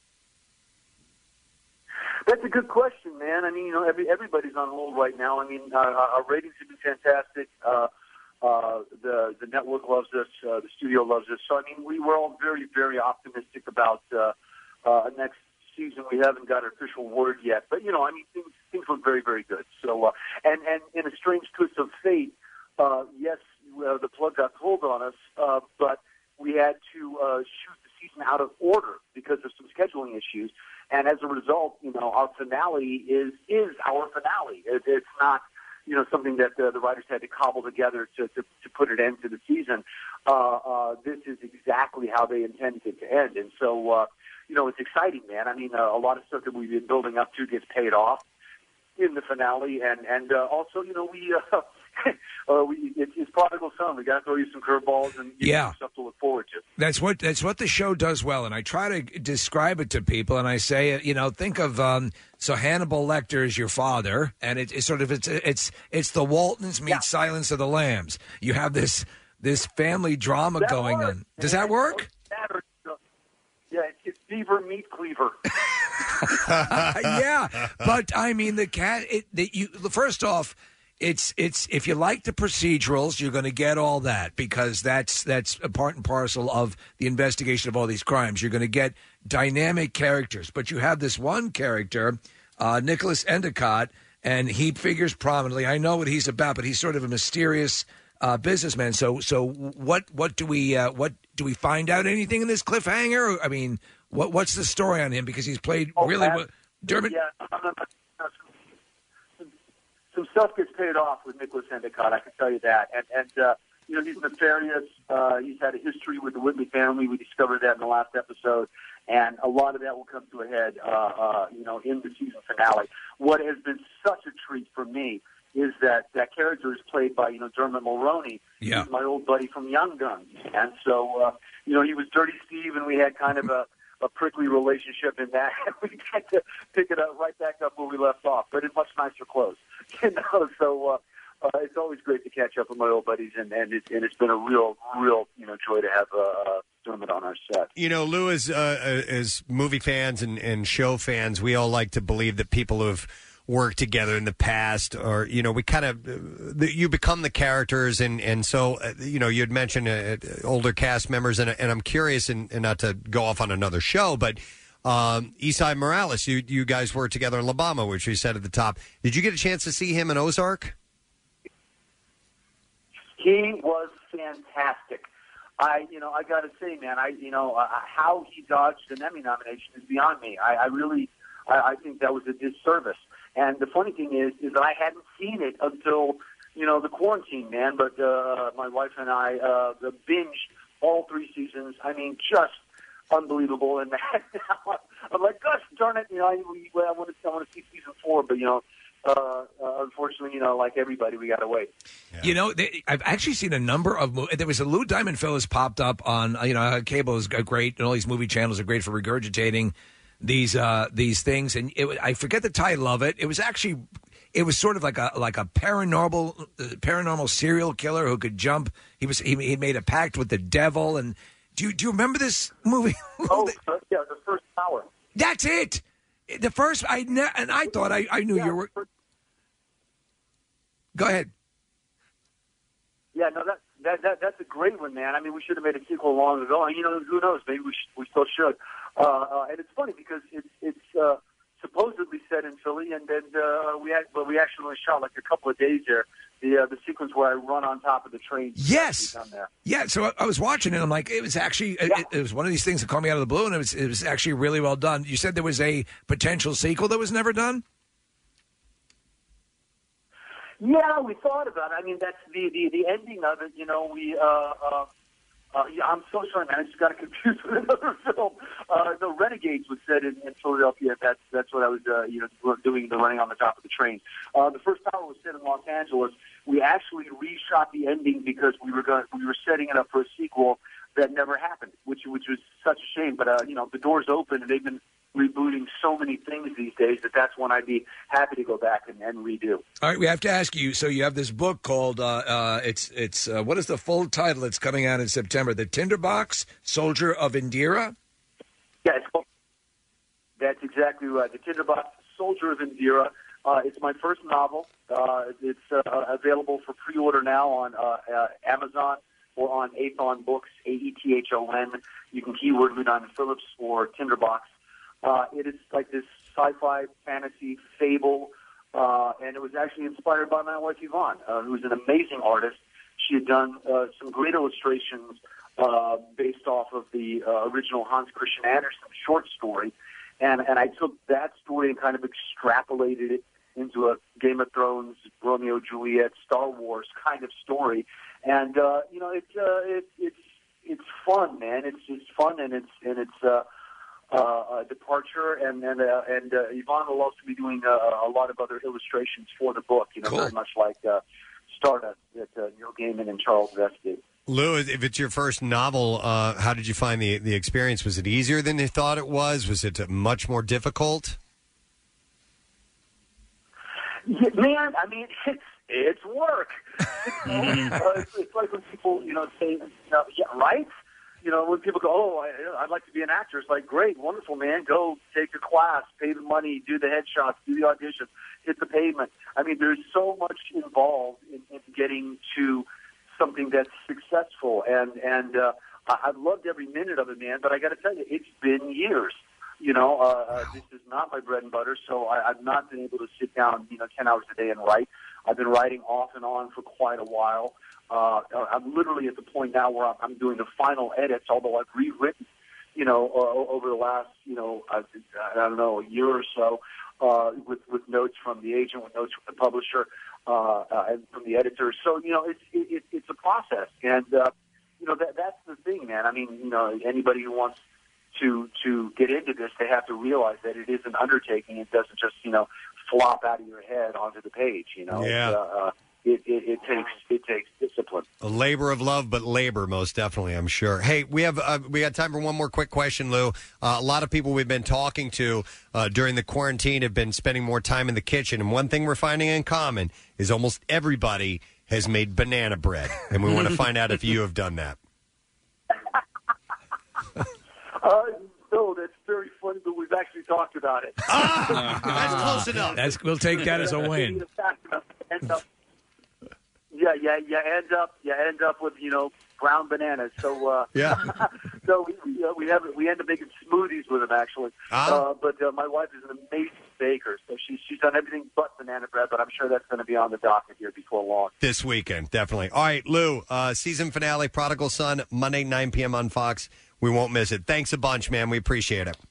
That's a good question, man. I mean, you know, every, everybody's on hold right now. I mean, uh, our ratings have been fantastic. Uh, uh, the the network loves us. Uh, the studio loves us. So, I mean, we were all very, very optimistic about uh, uh, next season. We haven't got an official word yet, but you know, I mean, things things look very, very good. So, uh, and and in a strange twist of fate, uh, yes, uh, the plug got pulled on us, uh, but we had to uh, shoot the season out of order because of some scheduling issues. And as a result, you know, our finale is is our finale. It, it's not, you know, something that the, the writers had to cobble together to, to, to put an end to the season. Uh, uh, this is exactly how they intended it to end. And so, uh, you know, it's exciting, man. I mean, uh, a lot of stuff that we've been building up to gets paid off in the finale. And, and uh, also, you know, we, uh, uh, we it, it's Prodigal Son. We got to throw you some curveballs and give Yeah. you stuff to look forward to. That's what that's what the show does well, and I try to describe it to people, and I say, you know, think of um, so Hannibal Lecter is your father, and it, it's sort of it's it's it's the Waltons meet Silence of the Lambs. You have this this family drama That going works, on. Does that work? Yeah, it's, it's Beaver Meat Cleaver. Yeah, but I mean the cat. It, the, you first off, it's it's if you like the procedurals, you're going to get all that because that's that's a part and parcel of the investigation of all these crimes. You're going to get dynamic characters, but you have this one character, uh, Nicholas Endicott, and he figures prominently. I know what he's about, but he's sort of a mysterious uh, businessman. So, so what what do we uh, what do we find out anything in this cliffhanger? I mean, what what's the story on him? Because he's played Oh, really uh, well. Dermot. Yeah, some, some stuff gets paid off with Nicholas Endicott. I can tell you that. And and uh, you know, he's nefarious. Uh, he's had a history with the Whitley family. We discovered that in the last episode. And a lot of that will come to a head, uh, uh, you know, in the season finale. What has been such a treat for me is that that character is played by, you know, Dermot Mulroney. Yeah. He's my old buddy from Young Guns. And so, uh, you know, he was Dirty Steve, and we had kind of a, a prickly relationship in that. We got to pick it up right back up where we left off, but in much nicer clothes. You know, so uh, uh, it's always great to catch up with my old buddies, and, and, it, and it's been a real, real, you know, joy to have uh, Dermot on our set. You know, Lou, as, uh, as movie fans and, and show fans, we all like to believe that people who have worked together in the past, or, you know, we kind of, uh, you become the characters, and, and so, uh, you know, you had mentioned uh, older cast members, and, and I'm curious, and, and not to go off on another show, but um, Esai Morales, you, you guys worked together in La Bamba, which we said at the top. Did you get a chance to see him in Ozark? He was fantastic. I, you know, I got to say, man, I, you know, uh, how he dodged an Emmy nomination is beyond me. I, I really, I, I think that was a disservice. And the funny thing is, is that I hadn't seen it until, you know, the quarantine, man. But uh, my wife and I uh, binged all three seasons. I mean, just unbelievable. And I'm like, gosh darn it, you know, I, we, I want to, I want to see season four, but you know. Uh, uh, unfortunately, you know, like everybody, we got to wait. You know, they, I've actually seen a number of movies. There was a Lou Diamond Phillips popped up on, uh, you know, cable is great, and all these movie channels are great for regurgitating these uh, these things. And it, I forget the title of it. It was actually, it was sort of like a like a paranormal uh, paranormal serial killer who could jump. He was he, he made a pact with the devil. And do you do you remember this movie? Oh, yeah, the first hour. That's it. The first, I ne- and I thought I, I knew yeah, you were. Go ahead. Yeah, no, that, that that that's a great one, man. I mean, we should have made a sequel long ago, and you know, who knows? Maybe we sh- we still should. Uh, uh, and it's funny because it's it's uh, supposedly set in Philly, and then uh, we had, well, we actually only shot like a couple of days there. The uh, the sequence where I run on top of the train. Yes. Done there. Yeah. So I, I was watching it. I'm like, it was actually Yeah. it, it was one of these things that caught me out of the blue, and it was it was actually really well done. You said there was a potential sequel that was never done. Yeah, we thought about it. I mean, that's the, the, the ending of it. You know, we. Uh, uh, uh, yeah, I'm so sorry, man. I just got confused with another film. Uh, the Renegades was set in, in Philadelphia. That's that's what I was, uh, you know, doing the running on the top of the train. Uh, the first hour was set in Los Angeles. We actually reshot the ending because we were going, we were setting it up for a sequel that never happened, which which was such a shame. But uh, you know, the door's open, and they've been rebooting so many things these days that that's one I'd be happy to go back and, and redo. All right, we have to ask you. So you have this book called uh, uh, it's it's uh, what is the full title? It's coming out in September. The Tinderbox Soldier of Indira. Yeah, it's called, that's exactly right. The Tinderbox Soldier of Indira. Uh, it's my first novel. Uh, it's uh, available for pre-order now on uh, uh, Amazon or on Aethon Books, A E T H O N. You can keyword Lou Diamond Phillips or Tinderbox. Uh, it is like this sci-fi fantasy fable, uh, and it was actually inspired by my wife Yvonne, uh, who's an amazing artist. She had done uh, some great illustrations uh, based off of the uh, original Hans Christian Andersen short story, and and I took that story and kind of extrapolated it into a Game of Thrones, Romeo Juliet, Star Wars kind of story, and uh, you know it's uh, it, it's it's fun, man. It's it's fun, and it's and it's. Uh, Uh, a departure, and and uh, and uh, Yvonne will also be doing uh, a lot of other illustrations for the book. You know, Cool. very much like uh, Stardust that uh, Neil Gaiman and Charles Vest did. Lou, if it's your first novel, uh, how did you find the the experience? Was it easier than you thought it was? Was it much more difficult? Yeah, man, I mean, it's it's work. It's, uh, it's, it's like when people, you know, say, you know, yeah, right. You know, when people go, oh, I, I'd like to be an actor, it's like, great, wonderful, man. Go take a class, pay the money, do the headshots, do the auditions, hit the pavement. I mean, there's so much involved in, in getting to something that's successful. And, and uh, I- I've loved every minute of it, man. But I got to tell you, it's been years. You know, uh, uh, this is not my bread and butter, so I, I've not been able to sit down, you know, ten hours a day and write. I've been writing off and on for quite a while. Uh, I'm literally at the point now where I'm, I'm doing the final edits, although I've rewritten, you know, uh, over the last, you know, I, I don't know, a year or so, uh, with, with notes from the agent, with notes from the publisher, uh, uh, and from the editor. So, you know, it's, it, it's a process. And, uh, you know, that, that's the thing, man. I mean, you know, anybody who wants to, to get into this, they have to realize that it is an undertaking. It doesn't just, you know, flop out of your head onto the page, you know. Yeah. It's, uh, uh, It, it, it takes it takes discipline. A labor of love, but labor most definitely, I'm sure. Hey, we have uh, we got time for one more quick question, Lou. Uh, a lot of people we've been talking to uh, during the quarantine have been spending more time in the kitchen, and one thing we're finding in common is almost everybody has made banana bread, and we want to find out if you have done that. Uh, no, that's very funny, but we've actually talked about it. That's close enough. That's, we'll take that as a win. End up, yeah, yeah, you end up, you end up with, you know, brown bananas. So, uh, yeah. so we uh, we have we end up making smoothies with them actually. Ah. Uh, but uh, my wife is an amazing baker, so she's she's done everything but banana bread. But I'm sure that's going to be on the docket here before long. This weekend, definitely. All right, Lou, uh, season finale, Prodigal Son, Monday, nine p.m. on Fox. We won't miss it. Thanks a bunch, man. We appreciate it.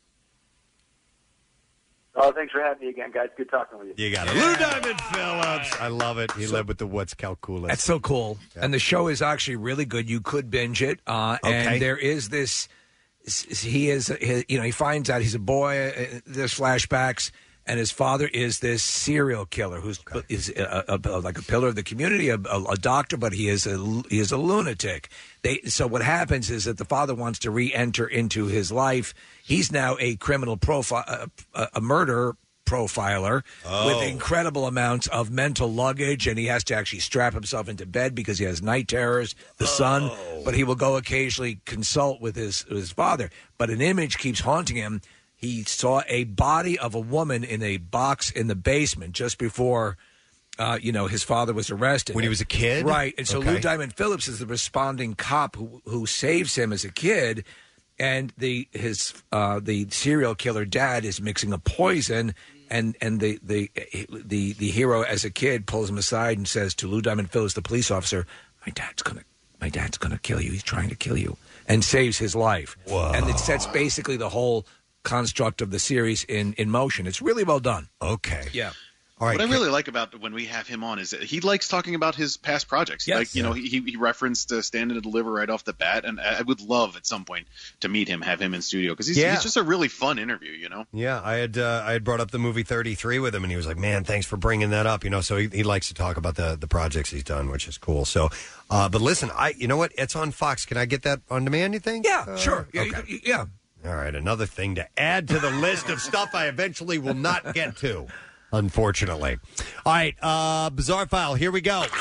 Oh, thanks for having me again, guys. Good talking with you. You got it. Lou Diamond Phillips. I love it. He led with the What's Calculus. That's so cool. And the show is actually really good. You could binge it. Uh, Okay. And there is this, he is, he, you know, he finds out he's a boy. uh, There's flashbacks. And his father is this serial killer who's is a, a, a, like a pillar of the community, a, a, a doctor, but he is a he is a lunatic. They so what happens is that the father wants to re-enter into his life. He's now a criminal profile, a, a murder profiler Oh. with incredible amounts of mental luggage, and he has to actually strap himself into bed because he has night terrors. The son, but he will go occasionally consult with his his father. But an image keeps haunting him. He saw a body of a woman in a box in the basement just before, uh, you know, his father was arrested. When he was a kid? Right. And so Okay. Lou Diamond Phillips is the responding cop who, who saves him as a kid. And the his uh, the serial killer dad is mixing a poison, and and the, the the the hero as a kid pulls him aside and says to Lou Diamond Phillips, the police officer, "My dad's gonna my dad's gonna kill you. He's trying to kill you," and saves his life. Whoa. And it sets basically the whole construct of the series in, in motion. It's really well done. Okay. Yeah. All right. What I really like about when we have him on is that he likes talking about his past projects. Yes. Like, you know, he, he referenced uh, Stand and Deliver right off the bat, and I I would love at some point to meet him, have him in studio, because he's, Yeah. he's just a really fun interview, you know? Yeah, I had uh, I had brought up the movie thirty-three with him, and he was like, "Man, thanks for bringing that up." You know, so he, he likes to talk about the the projects he's done, which is cool. So, uh, but listen, I you know what? It's on Fox. Can I get that on demand? You think? Yeah, Uh, sure. Yeah, okay. you- yeah. All right, another thing to add to the list of stuff I eventually will not get to, unfortunately. All right, uh, Bizarre File, here we go.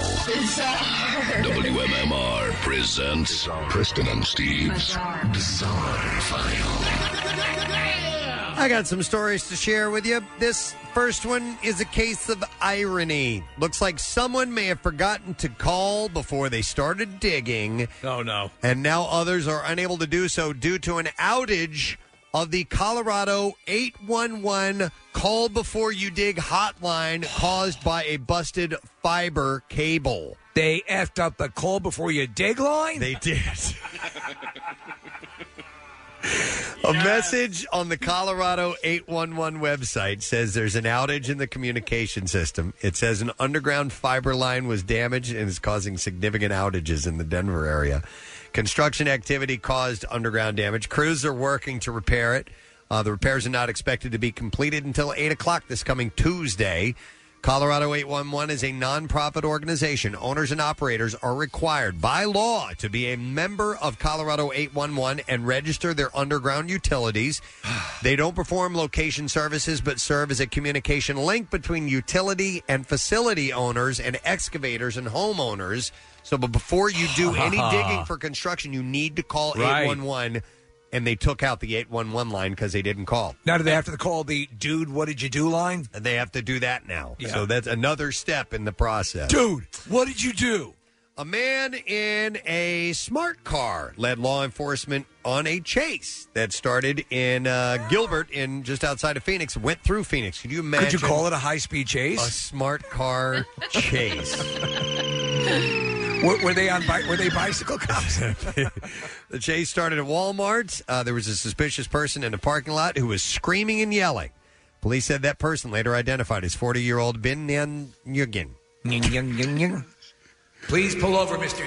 W M M R presents Preston and Steve's Bizarre File. I got some stories to share with you. This first one is a case of irony. Looks like someone may have forgotten to call before they started digging. Oh, no. And now others are unable to do so due to an outage of the Colorado eight one one call before you dig hotline caused by a busted fiber cable. They effed up the call before you dig line? They did. A message on the Colorado eight one one website says there's an outage in the communication system. It says an underground fiber line was damaged and is causing significant outages in the Denver area. Construction activity caused underground damage. Crews are working to repair it. Uh, the repairs are not expected to be completed until eight o'clock this coming Tuesday. Colorado eight one one is a nonprofit organization. Owners and operators are required by law to be a member of Colorado eight one one and register their underground utilities. They don't perform location services but serve as a communication link between utility and facility owners and excavators and homeowners. So but before you do any digging for construction, you need to call Right. eight one one. And they took out the eight one one line because they didn't call. Now, do they have to call the dude, what did you do line? And they have to do that now. Yeah. So that's another step in the process. Dude, what did you do? A man in a smart car led law enforcement on a chase that started in uh, Gilbert, in just outside of Phoenix. Went through Phoenix. Could you imagine? Could you call it a high-speed chase? A smart car chase. Were, were they on? Bi- were they bicycle cops? The chase started at Walmart. Uh, there was a suspicious person in a parking lot who was screaming and yelling. Police said that person, later identified as forty-year-old Bin Nyan Yugin. Please pull over, Mister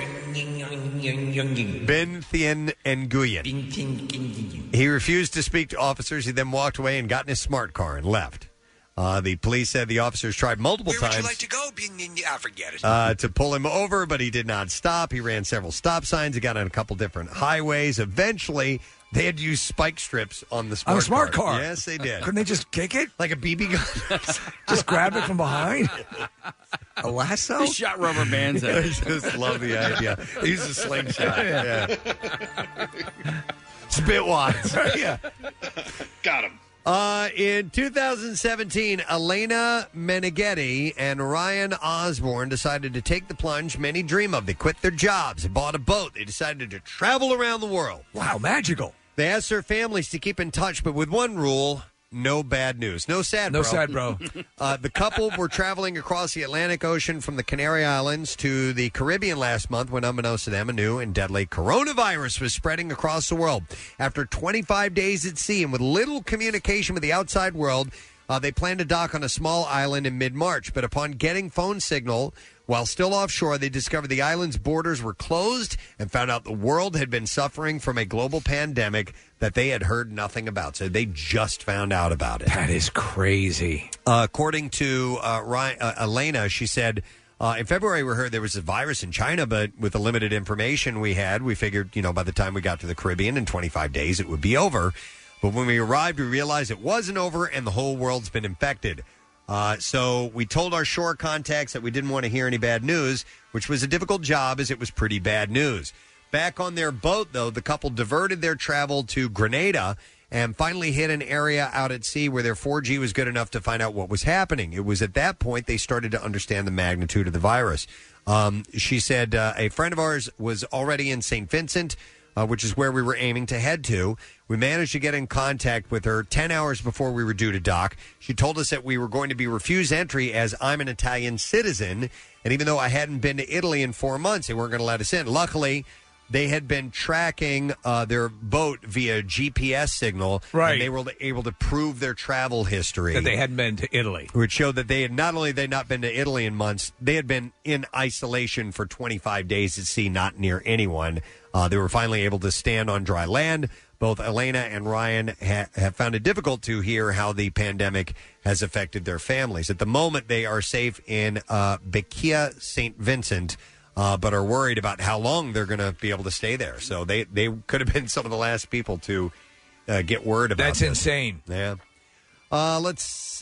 Bin Thien Nguyen. He refused to speak to officers. He then walked away and got in his smart car and left. Uh, the police said the officers tried multiple Where times would you like to go? I forget it. uh, to pull him over, but he did not stop. He ran several stop signs. He got on a couple different highways. Eventually, they had to use spike strips on the smart On a smart car? Yes, they did. Couldn't they just kick it? Like a B B gun? Just grab it from behind? A lasso? They shot rubber bands at I it. just love the idea. He used a slingshot. Yeah. Spit wads. Yeah. Got him. Uh, in two thousand seventeen, Elena Meneghetti and Ryan Osborne decided to take the plunge many dream of. They quit their jobs. They bought a boat. They decided to travel around the world. Wow, magical. They asked their families to keep in touch, but with one rule: no bad news. No sad, No bro. sad, bro. Uh, the couple were traveling across the Atlantic Ocean from the Canary Islands to the Caribbean last month when, unbeknownst to them, a new and deadly coronavirus was spreading across the world. After twenty-five days at sea and with little communication with the outside world, uh, they planned to dock on a small island in mid-March. But upon getting phone signal while still offshore, they discovered the island's borders were closed and found out the world had been suffering from a global pandemic that they had heard nothing about. So they just found out about it. That is crazy. Uh, according to uh, Ryan, uh, Elena, she said, uh, in February we heard there was a virus in China, but with the limited information we had, we figured, you know, by the time we got to the Caribbean in twenty-five days, it would be over. But when we arrived, we realized it wasn't over and the whole world's been infected. Uh, so we told our shore contacts that we didn't want to hear any bad news, which was a difficult job as it was pretty bad news. Back on their boat, though, the couple diverted their travel to Grenada and finally hit an area out at sea where their four G was good enough to find out what was happening. It was at that point they started to understand the magnitude of the virus. Um, she said uh, a friend of ours was already in Saint Vincent, uh, which is where we were aiming to head to. We managed to get in contact with her ten hours before we were due to dock. She told us that we were going to be refused entry as I'm an Italian citizen, and even though I hadn't been to Italy in four months, they weren't going to let us in. Luckily, they had been tracking uh, their boat via G P S signal, Right. and they were able to prove their travel history. That they hadn't been to Italy. Which showed that they had not only they not been to Italy in months, they had been in isolation for twenty-five days at sea, not near anyone. Uh, they were finally able to stand on dry land. Both Elena and Ryan ha- have found it difficult to hear how the pandemic has affected their families. At the moment, they are safe in uh, Bequia, Saint Vincent, uh, but are worried about how long they're going to be able to stay there. So they, they could have been some of the last people to uh, get word about That's this. insane. Yeah. Uh, let's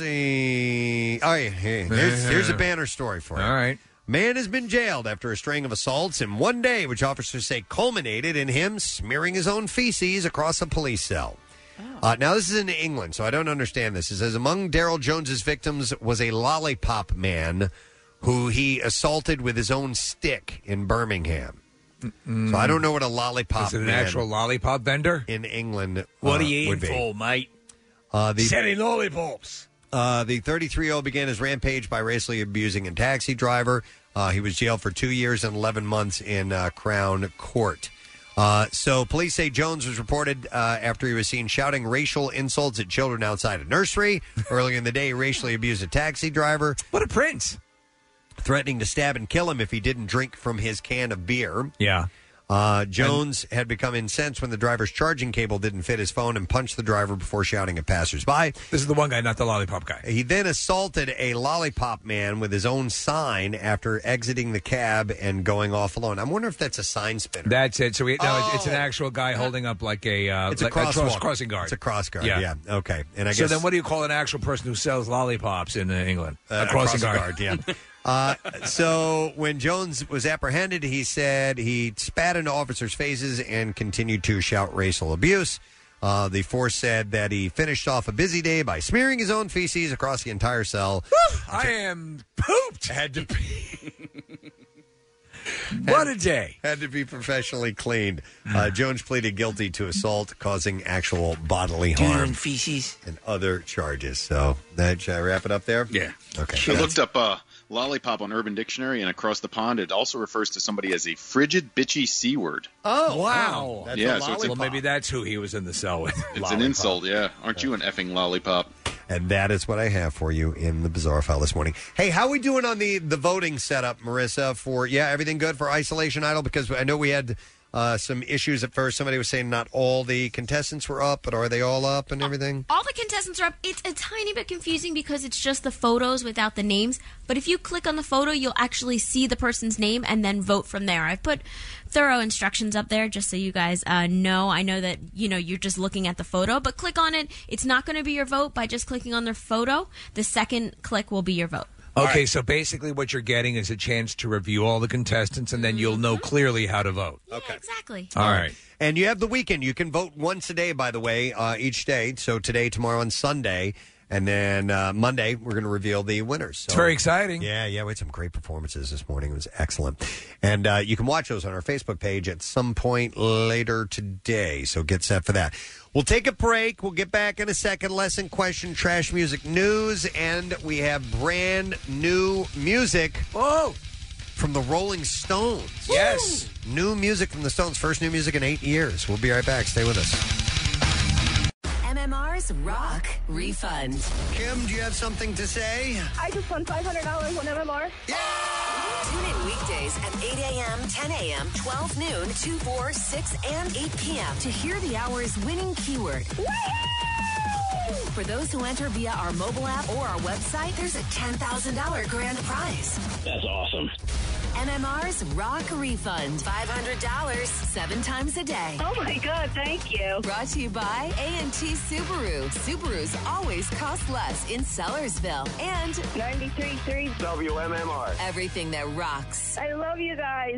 see. Oh, yeah. Hey, here's, here's a banner story for you. All right. Man has been jailed after a string of assaults in one day, which officers say culminated in him smearing his own feces across a police cell. Uh, now, this is in England, so I don't understand this. It says, among Daryl Jones's victims was a lollipop man who he assaulted with his own stick in Birmingham. So I don't know what a lollipop Is it an man actual lollipop vendor? in England What uh, are you would in be. for, mate? Uh, the, Selling lollipops. Uh, the thirty-three-year-old began his rampage by racially abusing a taxi driver. Uh, he was jailed for two years and eleven months in uh, Crown Court. Uh, so police say Jones was reported uh, after he was seen shouting racial insults at children outside a nursery. Earlier in the day, he racially abused a taxi driver. What a prince. Threatening to stab and kill him if he didn't drink from his can of beer. Yeah. Uh, Jones had become incensed when the driver's charging cable didn't fit his phone and punched the driver before shouting at passersby. This is the one guy, not the lollipop guy. He then assaulted a lollipop man with his own sign after exiting the cab and going off alone. I wonder if that's a sign spinner. That's it. So we, no, it's, it's an Oh. actual guy holding up like a uh, It's a like crosswalk. cross- crossing guard. It's a cross guard, yeah. Okay. And I so guess then, what do you call an actual person who sells lollipops in uh, England? Uh, a crossing guard. yeah. Uh, so when Jones was apprehended, he said he spat into officers' faces and continued to shout racial abuse. Uh, the force said that he finished off a busy day by smearing his own feces across the entire cell. I am pooped. Had to be. What a day. Had to be professionally cleaned. Uh, Jones pleaded guilty to assault causing actual bodily harm. Doing feces. And other charges. So, that, should I wrap it up there? Yeah. Okay. I looked up uh, Lollipop on Urban Dictionary and across the pond, it also refers to somebody as a frigid, bitchy C word. Oh, wow. That's yeah, a so it's a, Well, maybe that's who he was in the cell with. it's an insult, yeah. Aren't you an effing lollipop? And that is what I have for you in the Bizarre File this morning. Hey, how are we doing on the, the voting setup, Marissa? For yeah, everything good for Isolation Idol? Because I know we had uh, some issues at first. Somebody was saying not all the contestants were up, but are they all up and everything? All the contestants are up. It's a tiny bit confusing because it's just the photos without the names. But if you click on the photo, you'll actually see the person's name and then vote from there. I've put thorough instructions up there just so you guys uh, know. I know that, you know, you're just looking at the photo, but click on it. It's not going to be your vote by just clicking on their photo. The second click will be your vote. Okay, right. So basically what you're getting is a chance to review all the contestants, and then you'll know clearly how to vote. Okay. Exactly. All right. And you have the weekend. You can vote once a day, by the way, uh, each day. So today, tomorrow, and Sunday. And then uh, Monday, we're going to reveal the winners. So, it's very exciting. Yeah, yeah. We had some great performances this morning. It was excellent. And uh, you can watch those on our Facebook page at some point later today. So get set for that. We'll take a break. We'll get back in a second. Lesson, question, trash music news. And we have brand new music. Whoa! From the Rolling Stones. Yes. Woo! New music from the Stones. First new music in eight years. We'll be right back. Stay with us. M M R's Rock Refund. Kim, do you have something to say? I just won five hundred dollars on M M R. Yeah! Tune in weekdays at eight a.m., ten a.m., twelve noon, two, four, six, and eight p.m. to hear the hour's winning keyword. Woo-hoo! For those who enter via our mobile app or our website, there's a ten thousand dollars grand prize. That's awesome. M M R's Rock Refund. five hundred dollars, seven times a day. Oh, my God. Thank you. Brought to you by A and T Subaru. Subarus always cost less in Sellersville. And ninety-three point three W M M R. Everything that rocks. I love you guys.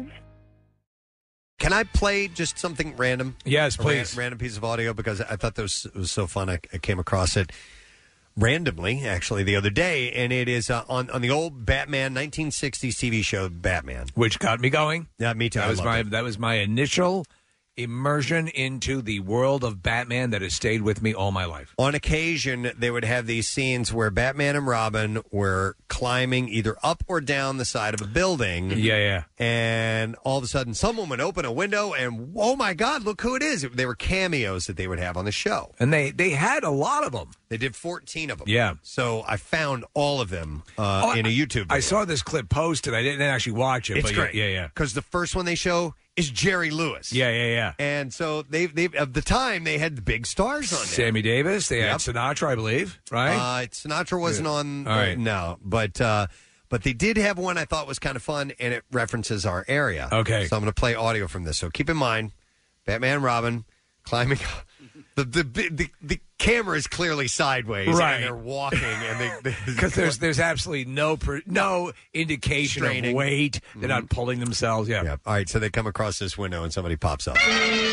Can I play just something random? Yes, A ran- please. random piece of audio because I thought this was so fun. I, I came across it randomly, actually, the other day, and it is uh, on on the old Batman nineteen sixties T V show Batman, which got me going. Yeah, me too. That I was loved my it. that was my initial immersion into the world of Batman that has stayed with me all my life. On occasion, they would have these scenes where Batman and Robin were climbing either up or down the side of a building. Yeah, yeah. And all of a sudden, someone would open a window, and oh my God, look who it is! They were cameos that they would have on the show, and they they had a lot of them. They did fourteen of them. Yeah. So I found all of them uh, Oh, in a YouTube video. I saw this clip posted. I didn't actually watch it. It's but great. Yeah, yeah. Because the first one they show is Jerry Lewis. Yeah, yeah, yeah. And so they they at the time they had the big stars on there. Sammy Davis. They Yep. had Sinatra, I believe. Right. Uh, Sinatra wasn't Yeah. on. All uh, right. no, but uh, but they did have one I thought was kind of fun, and it references our area. Okay. So I'm going to play audio from this. So keep in mind, Batman, Robin climbing. The, the the the camera is clearly sideways, Right. And they're walking, and they Because there's there's absolutely no per, no indication Straining. of weight. They're not pulling themselves. Yeah. Yeah. All right. So they come across this window, and somebody pops up.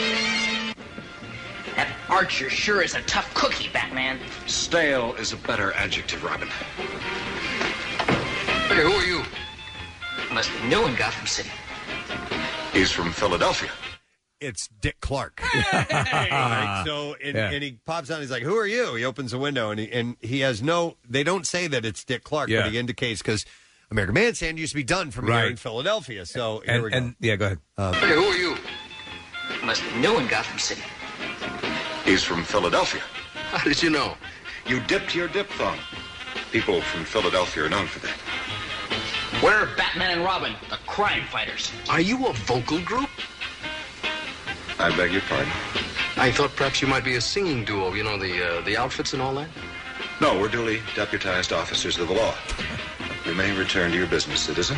That Archer sure is a tough cookie, Batman. Stale is a better adjective, Robin. Hey, who are you? Must be new in Gotham City. He's from Philadelphia. It's Dick Clark. All right, so and, Yeah. and he pops out. And he's like, "Who are you?" He opens the window, and he and he has no. They don't say that it's Dick Clark, Yeah. but he indicates because American Bandstand used to be done from here Right. in Philadelphia. So here And, we go. and yeah, go ahead. Um, Hey, who are you? Must be new in Gotham City. He's from Philadelphia. How did you know? You dipped your diphthong. People from Philadelphia are known for that. We're Batman and Robin, the crime fighters. Are you a vocal group? I beg your pardon? I thought perhaps you might be a singing duo, you know, the uh, the outfits and all that? No, we're duly deputized officers of the law. You may return to your business, citizen.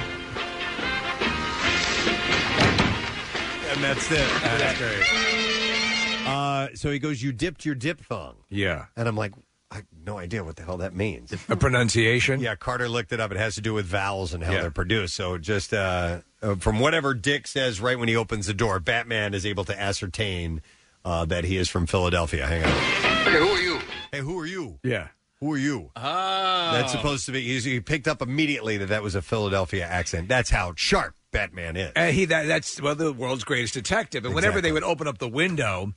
and that's it. That's great. Uh, so he goes, "You dipped your diphthong." Yeah. And I'm like, I have no idea what the hell that means. A pronunciation? Yeah, Carter looked it up. It has to do with vowels and how Yeah. they're produced. So just uh, uh, from whatever Dick says right when he opens the door, Batman is able to ascertain uh, that he is from Philadelphia. Hang on. Hey, who are you? Hey, who are you? Yeah. Who are you? Oh. That's supposed to be. He he picked up immediately that that was a Philadelphia accent. That's how sharp Batman is. And he that that's well the world's greatest detective. And whenever Exactly. they would open up the window,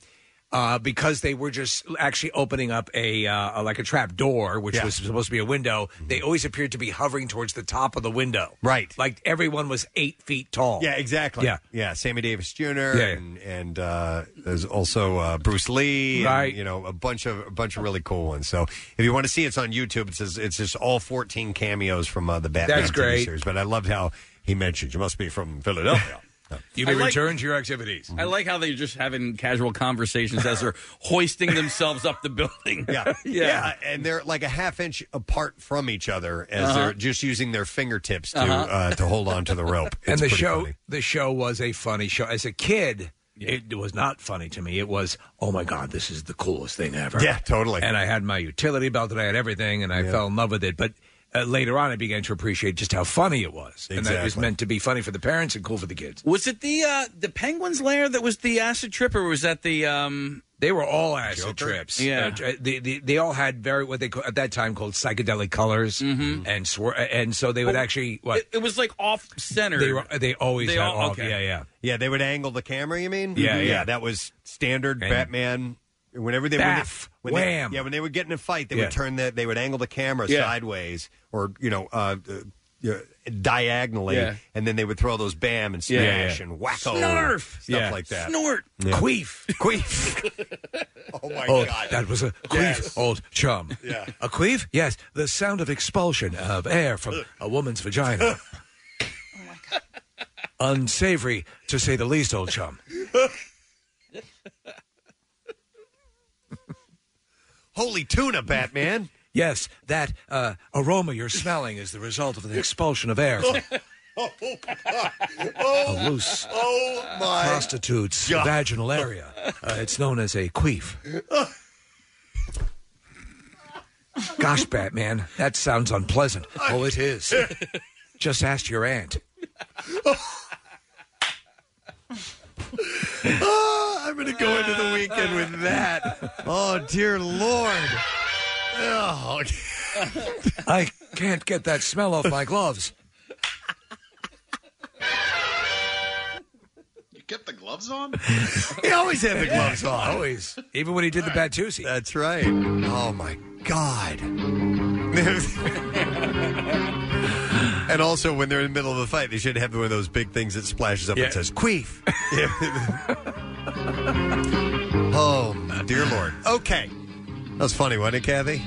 Uh, because they were just actually opening up a uh, like a trap door, which Yeah. was supposed to be a window. They always appeared to be hovering towards the top of the window. Right. Like everyone was eight feet tall. Yeah, exactly. Yeah. yeah. Sammy Davis Junior Yeah. and and uh, there's also uh, Bruce Lee, and, Right. you know, a bunch of a bunch of really cool ones. So if you want to see, it's on YouTube. It says it's just all fourteen cameos from uh, the Batman That's T V great. series. But I loved how he mentioned you must be from Philadelphia. You may I like- return to your activities. I like how they're just having casual conversations as they're hoisting themselves up the building. Yeah. yeah. yeah, and they're like a half inch apart from each other as Uh-huh. they're just using their fingertips to Uh-huh. uh, to hold on to the rope. and It's the pretty show, funny. the show was a funny show. As a kid, it was not funny to me. It was, oh my god, this is the coolest thing ever. Yeah, totally. And I had my utility belt, and I had everything, and I Yeah. fell in love with it. But uh, later on, I began to appreciate just how funny it was, and that it was Exactly. meant to be funny for the parents and cool for the kids. Was it the uh, the Penguins Lair that was the acid trip, or was that the? Um... They were all acid Joker? trips. Yeah. Uh, they, they they all had very what they call, at that time called psychedelic colors, Mhm. and swir- and so they would Well, actually what It, it was like off center. they were they always They had all- off. okay. Yeah, yeah. Yeah, they would angle the camera. You mean? Yeah, yeah. That was standard And- Batman. Whenever they Baff, when they, when wham. they, yeah, when they would get in a fight, they Yeah. would turn the they would angle the camera Yeah. sideways or you know uh, uh, you know, diagonally, Yeah. and then they would throw those bam and Yeah, smash yeah. and wacko Snarf. stuff Yeah. like that. Snort. Yeah. Queef. Queef. oh my oh, god, that was a queef, Yes. old chum. Yeah. A queef? Yes, the sound of expulsion of air from a woman's vagina. Unsavory, to say the least, old chum. Holy tuna, Batman! Yes, that uh, aroma you're smelling is the result of the expulsion of air from oh, a loose oh my prostitute's God. vaginal area. Uh, it's known as a queef. Gosh, Batman, that sounds unpleasant. Oh, it is. Just ask your aunt. Oh, I'm going to go into the weekend with that. Oh, dear Lord. Oh. I can't get that smell off my gloves. You kept the gloves on? He always had the gloves on. Always. Even when he did the Batusi. That's right. Oh, my God. And also, when they're in the middle of a fight, they should have one of those big things that splashes up Yeah. and says, queef. Oh, dear Lord. Okay. That was funny, wasn't it, Kathy?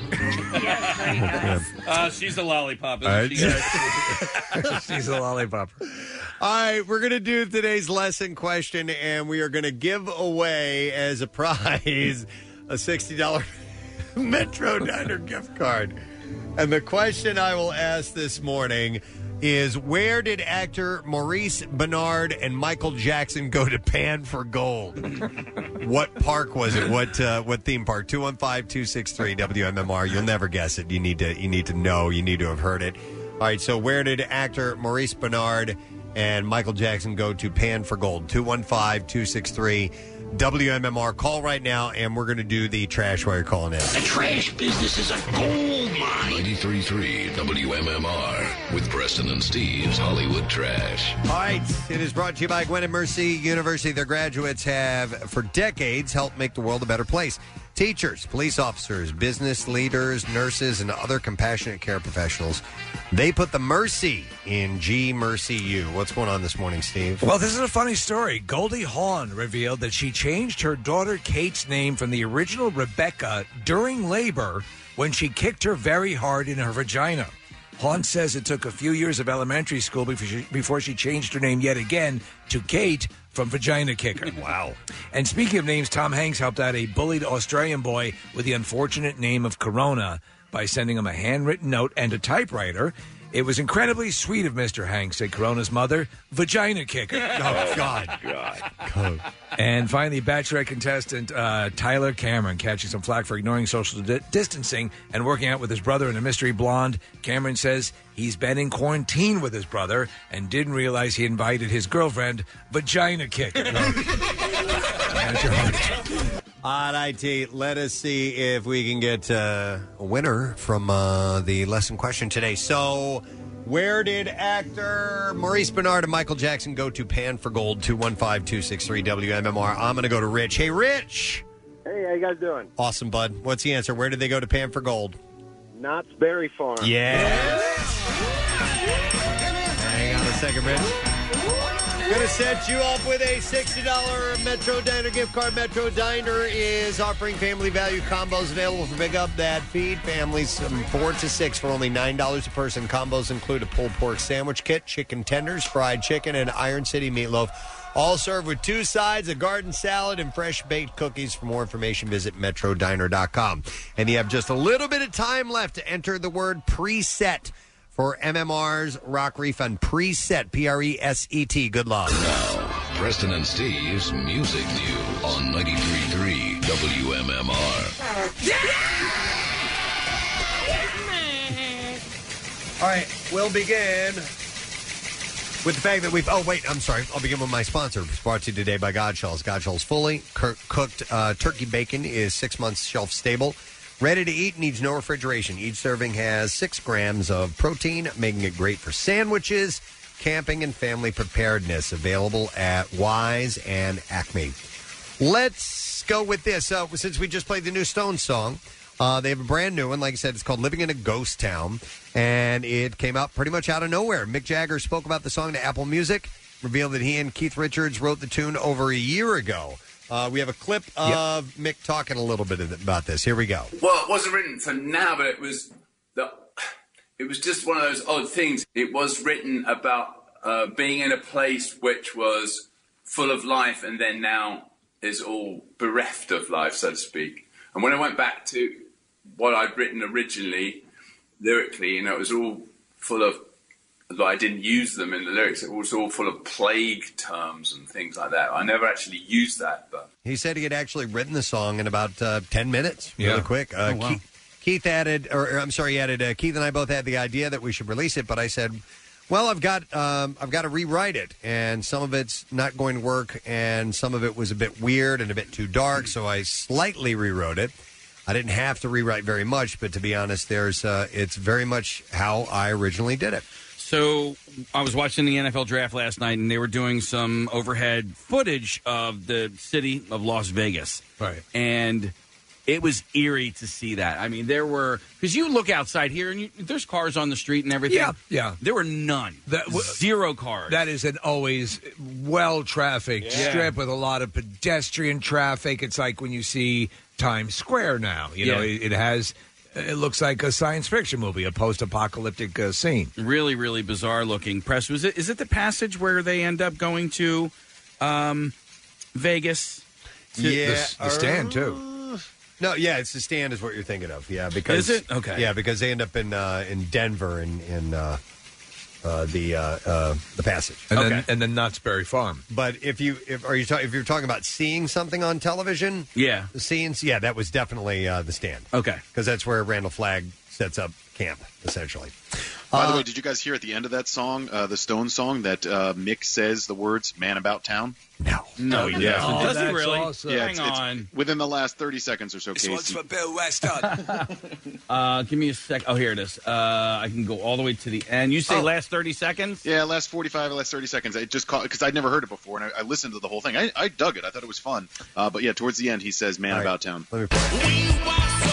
Uh, she's a lollipop. All right. Isn't she? She's a lollipop. All right, we're going to do today's lesson question, and we are going to give away as a prize a sixty dollars Metro Diner gift card. And the question I will ask this morning is, where did actor Maurice Bernard and Michael Jackson go to pan for gold? What park was it? What uh, what theme park? two one five, two six three, W M M R. You'll never guess it. You need to you need to know. You need to have heard it. All right, so where did actor Maurice Bernard and Michael Jackson go to pan for gold? two one five, two six three, W M M R. Call right now, and we're going to do the trash while you're calling in. The trash business is a gold mine. ninety-three point three W M M R with Preston and Steve's Hollywood Trash. All right, it is brought to you by Gwen and Mercy University. Their graduates have, for decades, helped make the world a better place. Teachers, police officers, business leaders, nurses, and other compassionate care professionals, they put the mercy in G Mercy U. What's going on this morning, Steve? Well, this is a funny story. Goldie Hawn revealed that she changed her daughter Kate's name from the original Rebecca during labor when she kicked her very hard in her vagina. Hawn says it took a few years of elementary school before she, before she changed her name yet again to Kate from Vagina Kicker. Wow. And speaking of names, Tom Hanks helped out a bullied Australian boy with the unfortunate name of Corona by sending him a handwritten note and a typewriter. It was incredibly sweet of Mister Hanks, said Corona's mother, Vagina Kicker. Oh, God. God. And finally, Bachelorette contestant uh, Tyler Cameron catching some flack for ignoring social di- distancing and working out with his brother in a mystery blonde. Cameron says he's been in quarantine with his brother and didn't realize he invited his girlfriend, Vagina Kicker. All righty, let us see if we can get uh, a winner from uh, the lesson question today. So, where did actor Maurice Bernard and Michael Jackson go to pan for gold? two one five, two six three, W M M R. I'm going to go to Rich. Hey, Rich. how you guys doing? Awesome, bud. What's the answer? Where did they go to pan for gold? Knott's Berry Farm. Yeah. Hang on a second, Rich. Gonna set you up with a sixty dollars Metro Diner gift card. Metro Diner is offering family value combos available for Big Up That Feed families from four to six for only nine dollars a person. Combos include a pulled pork sandwich kit, chicken tenders, fried chicken, and Iron City meatloaf. All served with two sides, a garden salad, and fresh baked cookies. For more information, visit metro diner dot com. And you have just a little bit of time left to enter the word preset for M M R's Rock Refund. Preset, P R E S E T. Good luck. Now, Preston and Steve's Music News on ninety-three point three W M M R. All right, we'll begin with the fact that we've... Oh, wait, I'm sorry. I'll begin with my sponsor. It's brought to you today by Godshells. Godshells fully cur- cooked uh, turkey bacon is six months shelf stable. Ready to eat, needs no refrigeration. Each serving has six grams of protein, making it great for sandwiches, camping, and family preparedness. Available at Wise and Acme. Let's go with this. Uh, since we just played the new Stones song, uh, they have a brand new one. Like I said, it's called Living in a Ghost Town, and it came out pretty much out of nowhere. Mick Jagger spoke about the song to Apple Music, revealed that he and Keith Richards wrote the tune over a year ago. Uh, we have a clip of yep. Mick talking a little bit about this. Here we go. Well, it wasn't written for now, but it was the, it was just one of those odd things. It was written about uh, being in a place which was full of life and then now is all bereft of life, so to speak. And when I went back to what I'd written originally, lyrically, you know, it was all full of... Although I didn't use them in the lyrics, it was all full of plague terms and things like that. I never actually used that, but he said he had actually written the song in about uh, ten minutes, really Yeah. quick. Uh, Oh, wow. Keith, Keith added, or, or I'm sorry, he added. Uh, Keith and I both had the idea that we should release it, but I said, "Well, I've got, um, I've got to rewrite it, and some of it's not going to work, and some of it was a bit weird and a bit too dark, so I slightly rewrote it." I didn't have to rewrite very much, but to be honest, there's, uh, it's very much how I originally did it. So I was watching the N F L draft last night, and they were doing some overhead footage of the city of Las Vegas. Right. And it was eerie to see that. I mean, there were... Because you look outside here, and you, there's cars on the street and everything. Yeah, yeah. There were none. That, w- Zero cars. That is an always well-trafficked Yeah. strip with a lot of pedestrian traffic. It's like when you see Times Square now. You know, Yeah. it, it has... It looks like a science fiction movie, a post-apocalyptic uh, scene. Really, really bizarre looking. Press, was it? Is it the passage where they end up going to um, Vegas? To- Yeah, the, the stand, too. No, yeah, it's the stand is what you're thinking of. Yeah, because Is it? Okay. Yeah, because they end up in uh, in Denver in in uh, uh, the uh, uh, the passage, And then and then Knott's Berry Farm. But if you if are you ta- if you're talking about seeing something on television, yeah, the scenes, yeah, that was definitely uh, the stand. Okay, because that's where Randall Flagg sets up camp essentially. By the Uh, way, did you guys hear at the end of that song, uh, the Stones song, that uh, Mick says the words "man about town"? No, no, he yeah. doesn't. Does he That's really? awesome. Hang Yeah, it's, it's on. within the last thirty seconds or so. This Casey. one's for Bill Weston. Uh, give me a sec. Oh, here it is. Uh, I can go all the way to the end. You say Oh. last thirty seconds? Yeah, last forty-five, last thirty seconds. I just caught because I'd never heard it before, and I, I listened to the whole thing. I, I dug it. I thought it was fun. Uh, but yeah, towards the end, he says "man All right. about town." Let me play.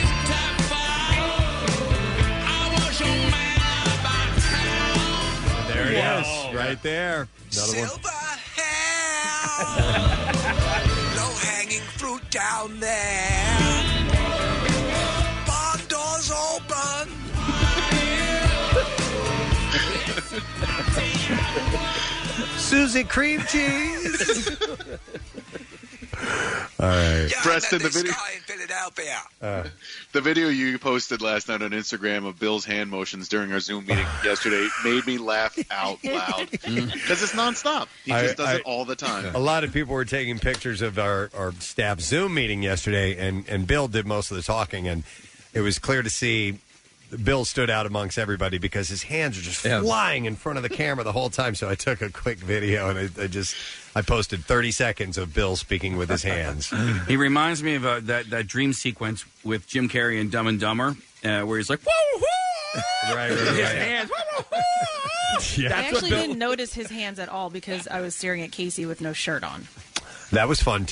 There it is, right there. Another one. Low hanging fruit down there. Barn doors open. Susie cream cheese. All right. Preston, the video. in Philadelphia. Uh, The video you posted last night on Instagram of Bill's hand motions during our Zoom meeting yesterday made me laugh out loud because it's nonstop. He I- just does I- it all the time. A lot of people were taking pictures of our, our staff Zoom meeting yesterday, and, and Bill did most of the talking, and it was clear to see Bill stood out amongst everybody because his hands are just Yeah. flying in front of the camera the whole time. So I took a quick video, and I, I just I posted thirty seconds of Bill speaking with his hands. He reminds me of uh, that, that dream sequence with Jim Carrey in Dumb and Dumber, uh, where he's like, whoa, whoa! Right, right, His right. hands, whoa, whoa, whoa! Yeah. I That's what actually Bill- didn't notice his hands at all because I was staring at Casey with no shirt on. That was fun too.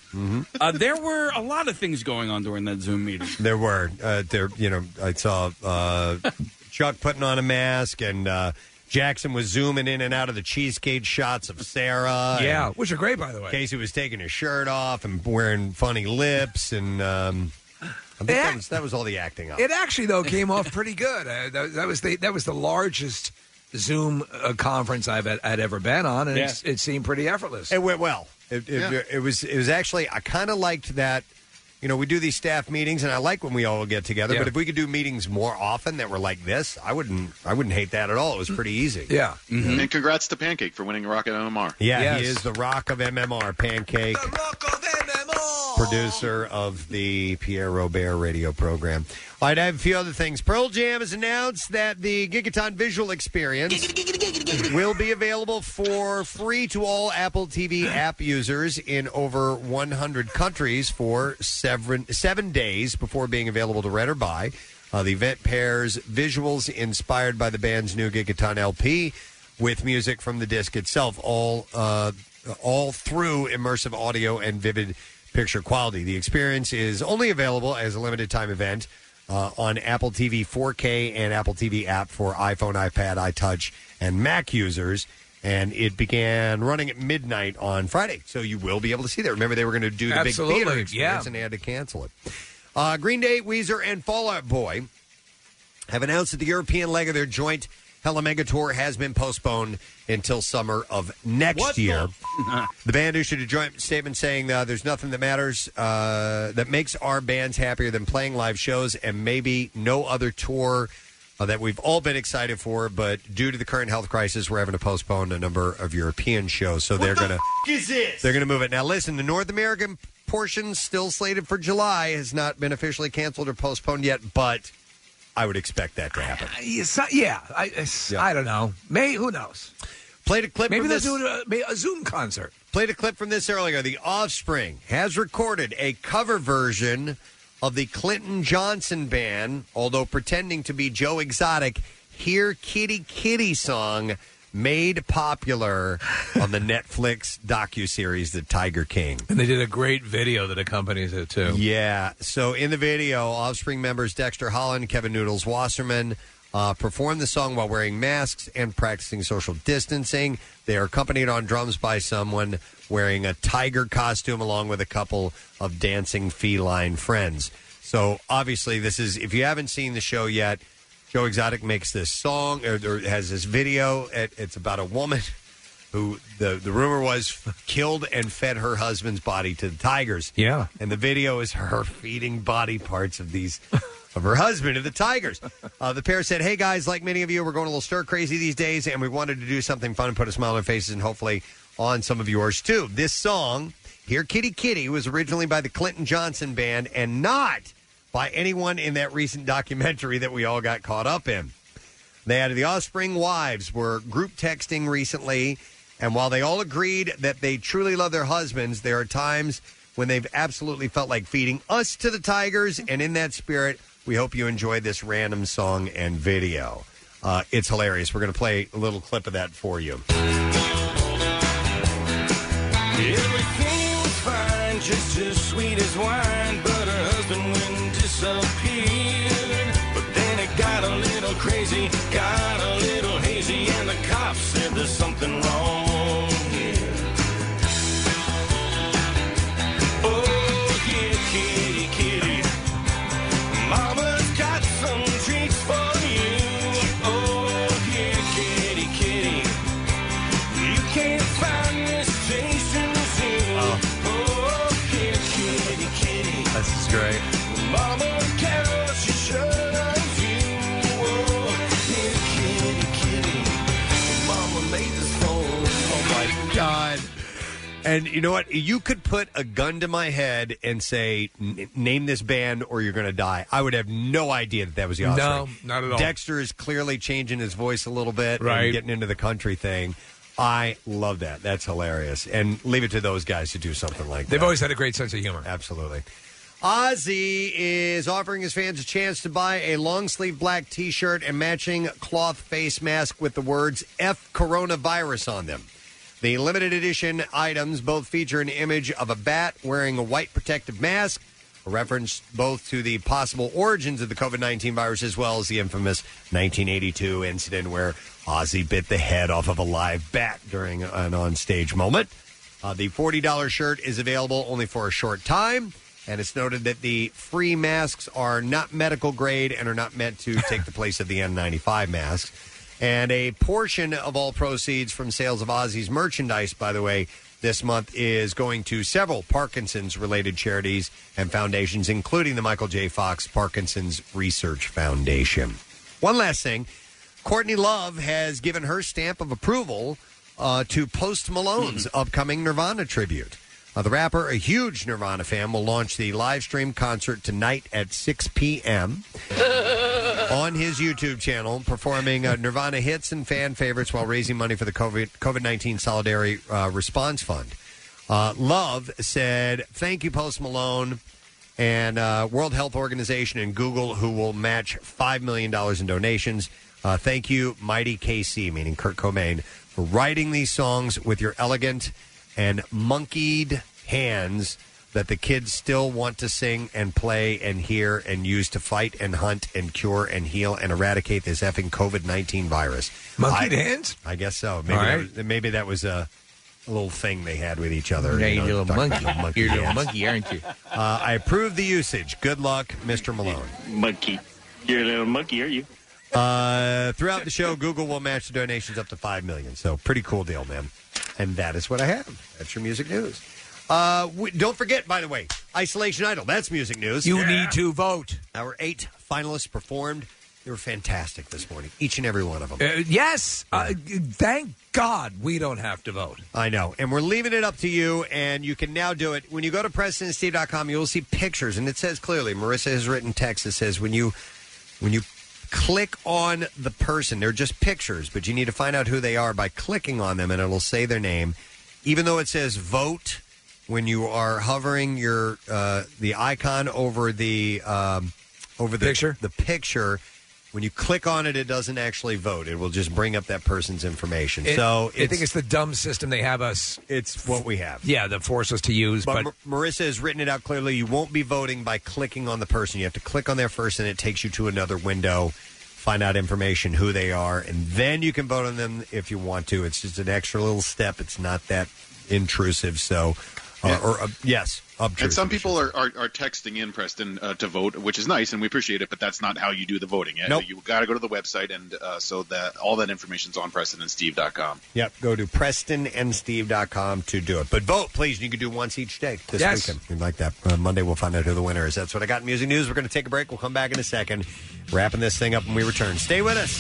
Mm-hmm. Uh, there were a lot of things going on during that Zoom meeting. There were. Uh, there, you know, I saw uh, Chuck putting on a mask, and uh, Jackson was zooming in and out of the cheesecake shots of Sarah. Yeah, and which are great, by the way. Casey was taking his shirt off and wearing funny lips, and um, I think Yeah. that, was, that was all the acting up. It actually though came off pretty good. Uh, that, that was the that was the largest Zoom uh, conference I've had, I'd ever been on, and Yeah. it's, it seemed pretty effortless. It went well. It, it, Yeah. it was. It was actually. I kind of liked that. You know, we do these staff meetings, and I like when we all get together. Yeah. But if we could do meetings more often that were like this, I wouldn't. I wouldn't hate that at all. It was pretty easy. Yeah. Mm-hmm. And congrats to Pancake for winning Rocket M M R. Yeah, he is the Rock of M M R, Pancake. The Rock of M M R. Producer of the Pierre Robert radio program. All right, I have a few other things. Pearl Jam has announced that the Gigaton visual experience will be available for free to all Apple T V app users in over one hundred countries for seven, seven days before being available to rent or buy. Uh, the event pairs visuals inspired by the band's new Gigaton L P with music from the disc itself, all uh, all through immersive audio and vivid picture quality. The experience is only available as a limited time event uh, on Apple T V four K and Apple T V app for iPhone, iPad, iTouch, and Mac users. And it began running at midnight on Friday, so you will be able to see that. Remember, they were going to do the Absolutely, big theater experience, yeah. and they had to cancel it. Uh, Green Day, Weezer, and Fall Out Boy have announced that the European leg of their joint Hella Mega Tour has been postponed until summer of next What year. the- The band issued a joint statement saying uh, there's nothing that matters uh, that makes our bands happier than playing live shows, and maybe no other tour uh, that we've all been excited for, but due to the current health crisis, we're having to postpone a number of European shows. So they're going to is this? they're going to move it. Now, listen, the North American portion still slated for July has not been officially canceled or postponed yet, but I would expect that to happen. Yes, I- yeah, I, it's- I don't know. May who knows? Played a clip. Maybe from they'll this- do a, may- a Zoom concert. Played a clip from this earlier. The Offspring has recorded a cover version of the Clinton Johnson Band, although pretending to be Joe Exotic, Here Kitty Kitty song made popular on the Netflix docuseries The Tiger King. And they did a great video that accompanies it too. Yeah. So in the video, Offspring members Dexter Holland, Kevin Noodles Wasserman uh, performed the song while wearing masks and practicing social distancing. They are accompanied on drums by someone wearing a tiger costume along with a couple of dancing feline friends. So obviously this is, if you haven't seen the show yet, Joe Exotic makes this song, or, or has this video. It, it's about a woman who, the, the rumor was, killed and fed her husband's body to the tigers. Yeah. And the video is her feeding body parts of these, of her husband to the tigers. Uh, the pair said, hey, guys, like many of you, we're going a little stir-crazy these days, and we wanted to do something fun and put a smile on our faces, and hopefully on some of yours, too. This song, Here Kitty Kitty, was originally by the Clinton Johnson Band and not by anyone in that recent documentary that we all got caught up in. They added the Offspring wives were group texting recently, and while they all agreed that they truly love their husbands, there are times when they've absolutely felt like feeding us to the tigers, and in that spirit, we hope you enjoy this random song and video. Uh, it's hilarious. We're going to play a little clip of that for you. Everything was fine, just as sweet as wine, but her husband went and disappeared. But then it got a little crazy, got a little hazy, and the cops said there's something wrong here. Oh, here, kitty, kitty, mama's got some treats for you. Oh, here, kitty, kitty, you can't find this taste in the zoo. Oh, here, kitty, kitty. This is great. Mama Carol, she sure loves you. Oh, here, kitty, kitty, mama made this phone. Oh, my God. And you know what? You could put a gun to my head and say, N- name this band or you're going to die. I would have no idea that that was the Offspring. No, not at all. Dexter is clearly changing his voice a little bit Right. and getting into the country thing. I love that. That's hilarious. And leave it to those guys to do something like They've that. always had a great sense of humor. Absolutely. Ozzy is offering his fans a chance to buy a long-sleeve black T-shirt and matching cloth face mask with the words F coronavirus on them. The limited edition items both feature an image of a bat wearing a white protective mask, a reference both to the possible origins of the COVID nineteen virus as well as the infamous nineteen eighty-two incident where Ozzy bit the head off of a live bat during an onstage moment. Uh, the forty dollars shirt is available only for a short time, and it's noted that the free masks are not medical grade and are not meant to take the place of the N ninety-five masks. And a portion of all proceeds from sales of Ozzy's merchandise, by the way, this month is going to several Parkinson's-related charities and foundations, including the Michael J. Fox Parkinson's Research Foundation. One last thing. Courtney Love has given her stamp of approval uh, to Post Malone's upcoming Nirvana tribute. Uh, the rapper, a huge Nirvana fan, will launch the live stream concert tonight at six p.m. on his YouTube channel, performing uh, Nirvana hits and fan favorites while raising money for the COVID nineteen Solidarity uh, Response Fund. Uh, Love said, thank you, Post Malone, and uh, World Health Organization and Google, who will match five million dollars in donations. Uh, thank you, Mighty K C, meaning Kurt Cobain, for writing these songs with your elegant and monkeyed hands that the kids still want to sing and play and hear and use to fight and hunt and cure and heal and eradicate this effing COVID nineteen virus. Monkeyed I, hands? I guess so. Maybe, All that, right. was, maybe that was a, a little thing they had with each other. Yeah, you you know, little talking monkey. about monkey You're a little hands. monkey, aren't you? Uh, I approve the usage. Good luck, Mister Malone. Monkey. You're a little monkey, are you? Uh, throughout the show, Google will match the donations up to five million dollars. So pretty cool deal, man. And that is what I have. That's your music news. Uh, we, don't forget, by the way, Isolation Idol. That's music news. You need to vote. Our eight finalists performed. They were fantastic this morning, each and every one of them. Uh, yes. Uh, thank God we don't have to vote. I know. And we're leaving it up to you, and you can now do it. When you go to Preston and Steve dot com, you will see pictures, and it says clearly, Marissa has written text that says when you when you click on the person, they're just pictures, but you need to find out who they are by clicking on them, and it'll say their name. Even though it says vote, when you are hovering your uh, the icon over the um, over the picture, the picture, when you click on it, it doesn't actually vote. It will just bring up that person's information. It- so I think it's the dumb system they have us. It's what we have. Yeah, that force us to use. But, But, Mar- Marissa has written it out clearly. You won't be voting by clicking on the person. You have to click on their first, and it takes you to another window, find out information, who they are, and then you can vote on them if you want to. It's just an extra little step. It's not that intrusive. So, uh, or uh, yes, obtrusive. And some people are, are, are texting in, Preston, uh, to vote, which is nice, and we appreciate it, but that's not how you do the voting. Nope. You got to go to the website, and uh, so that all that information's on Preston and Steve dot com. Yep, go to Preston and Steve dot com to do it. But vote, please. You can do once each day this Yes. weekend. You'd like that. Uh, Monday, we'll find out who the winner is. That's what I got in music news. We're going to take a break. We'll come back in a second, wrapping this thing up when we return. Stay with us.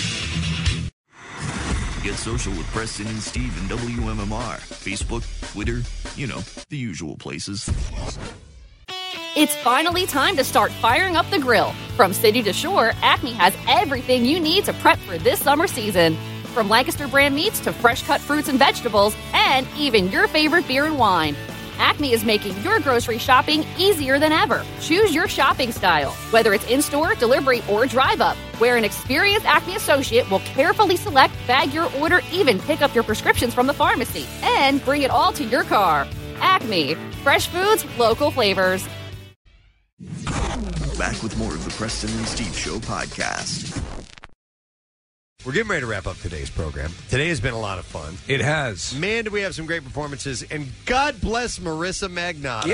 Get social with Preston and Steve and W M M R. Facebook, Twitter, you know, the usual places. It's finally time to start firing up the grill. From city to shore, Acme has everything you need to prep for this summer season. From Lancaster brand meats to fresh cut fruits and vegetables, and even your favorite beer and wine. Acme is making your grocery shopping easier than ever. Choose your shopping style, whether it's in-store, delivery, or drive-up, where an experienced Acme associate will carefully select, bag your order, even pick up your prescriptions from the pharmacy, and bring it all to your car. Acme. Fresh foods, local flavors. Back with more of the Preston and Steve Show podcast. We're getting ready to wrap up today's program. Today has been a lot of fun. It has. Man, do we have some great performances. And God bless Marissa Magnata.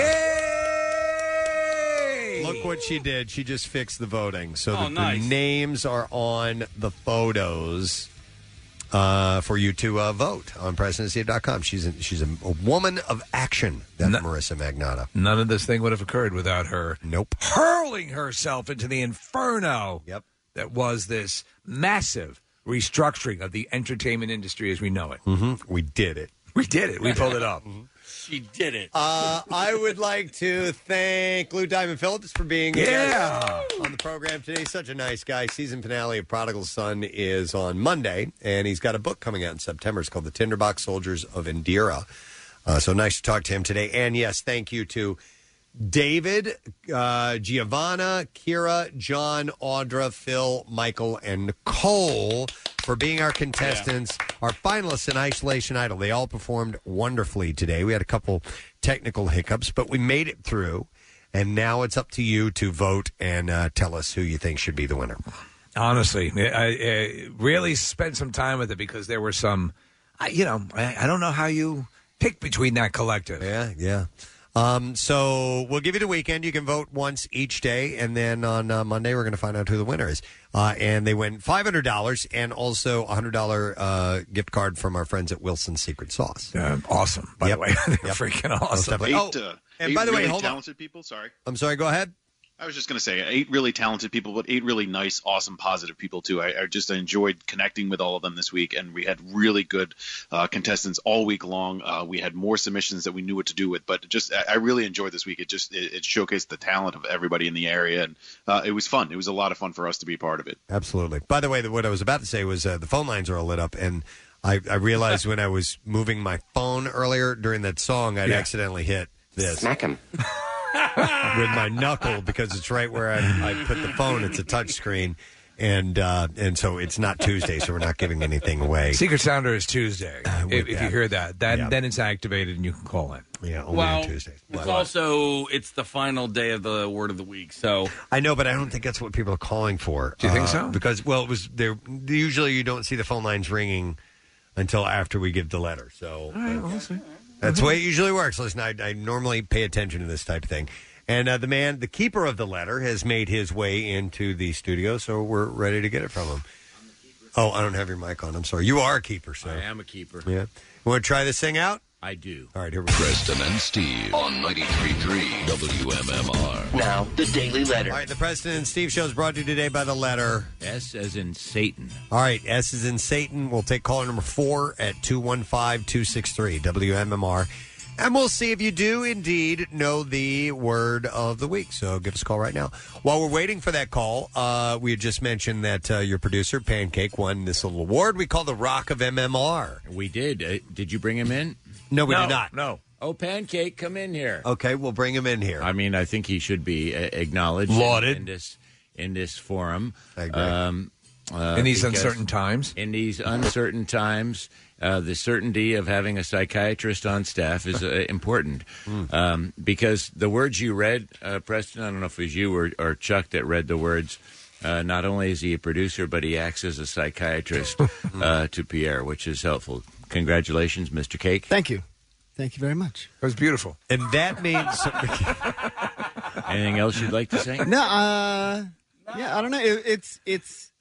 Yay! Look what she did. She just fixed the voting so Oh, that nice. the names are on the photos uh, for you to uh, vote on Preston and Steve dot com. She's a, she's a, a woman of action, that Marissa Magnata. None of this thing would have occurred without her. Nope. Hurling herself into the inferno yep. that was this massive restructuring of the entertainment industry as we know it. Mm-hmm. We did it. We did it. We pulled it up. She did it. Uh, I would like to thank Lou Diamond Phillips for being Yeah. here on the program today. Such a nice guy. Season finale of Prodigal Son is on Monday, and he's got a book coming out in September. It's called The Tinderbox Soldiers of Indira. Uh, so nice to talk to him today. And yes, thank you to David, uh, Giovanna, Kira, John, Audra, Phil, Michael, and Nicole for being our contestants, our finalists in Isolation Idol. They all performed wonderfully today. We had a couple technical hiccups, but we made it through. And now it's up to you to vote and uh, tell us who you think should be the winner. Honestly, I, I really spent some time with it because there were some, I, you know, I, I don't know how you pick between that collective. Yeah, yeah. Um, so we'll give you the weekend. You can vote once each day, and then on uh, Monday we're going to find out who the winner is. Uh, and they win five hundred dollars and also a one hundred dollars uh, gift card from our friends at Wilson's Secret Sauce. Uh, awesome, by Yep. the way. They're Yep. freaking awesome. Eight, Oh, uh, and eight by the way, really hold on. talented people. Sorry. I'm sorry, go ahead. I was just going to say eight really talented people, but eight really nice, awesome, positive people too. I, I just enjoyed connecting with all of them this week, and we had really good uh, contestants all week long. Uh, we had more submissions that we knew what to do with, but just I, I really enjoyed this week. It just it, it showcased the talent of everybody in the area, and uh, it was fun. It was a lot of fun for us to be part of it. Absolutely. By the way, what I was about to say was uh, the phone lines are all lit up, and I, I realized when I was moving my phone earlier during that song, I'd Yeah. accidentally hit this. Smack him. with my knuckle because it's right where I, I put the phone. It's a touch screen. And uh, and so it's not Tuesday, so we're not giving anything away. Secret Sounder is Tuesday. if, if that. you hear that, then Yeah. then it's activated and you can call in. Yeah, only well, on Tuesdays. it's also it's the final day of the word of the week, so I know, but I don't think that's what people are calling for. Do you think Uh, so? Because well, it was there. Usually, you don't see the phone lines ringing until after we give the letter. So All right, we'll see. that's the way it usually works. Listen, I, I normally pay attention to this type of thing. And uh, the man, the keeper of the letter, has made his way into the studio, so we're ready to get it from him. Oh, I don't have your mic on. I'm sorry. You are a keeper, sir. I am a keeper. Yeah. You want to try this thing out? I do. All right, here we go. Preston and Steve on ninety-three point three W M M R. Now, the Daily Letter. All right, the Preston and Steve show is brought to you today by the letter S as in Satan. All right, S is in Satan. We'll take caller number four at two one five, two six three W M M R. And we'll see if you do indeed know the word of the week. So give us a call right now. While we're waiting for that call, uh, we had just mentioned that uh, your producer, Pancake, won this little award we call the Rock of M M R. We did. Uh, did you bring him in? No, we no, did not. No. Oh, Pancake, come in here. Okay, we'll bring him in here. I mean, I think he should be uh, acknowledged. Lauded. In, in this in this forum. I agree. Um, uh, In these because uncertain times. In these uncertain times, uh, the certainty of having a psychiatrist on staff is uh, important. Um, because the words you read, uh, Preston, I don't know if it was you or, or Chuck that read the words. Uh, not only is he a producer, but he acts as a psychiatrist uh, to Pierre, which is helpful. Congratulations, Mister Cake. Thank you. Thank you very much. It was beautiful. And that means... Anything else you'd like to say? No, uh, yeah, I don't know. It, it's it's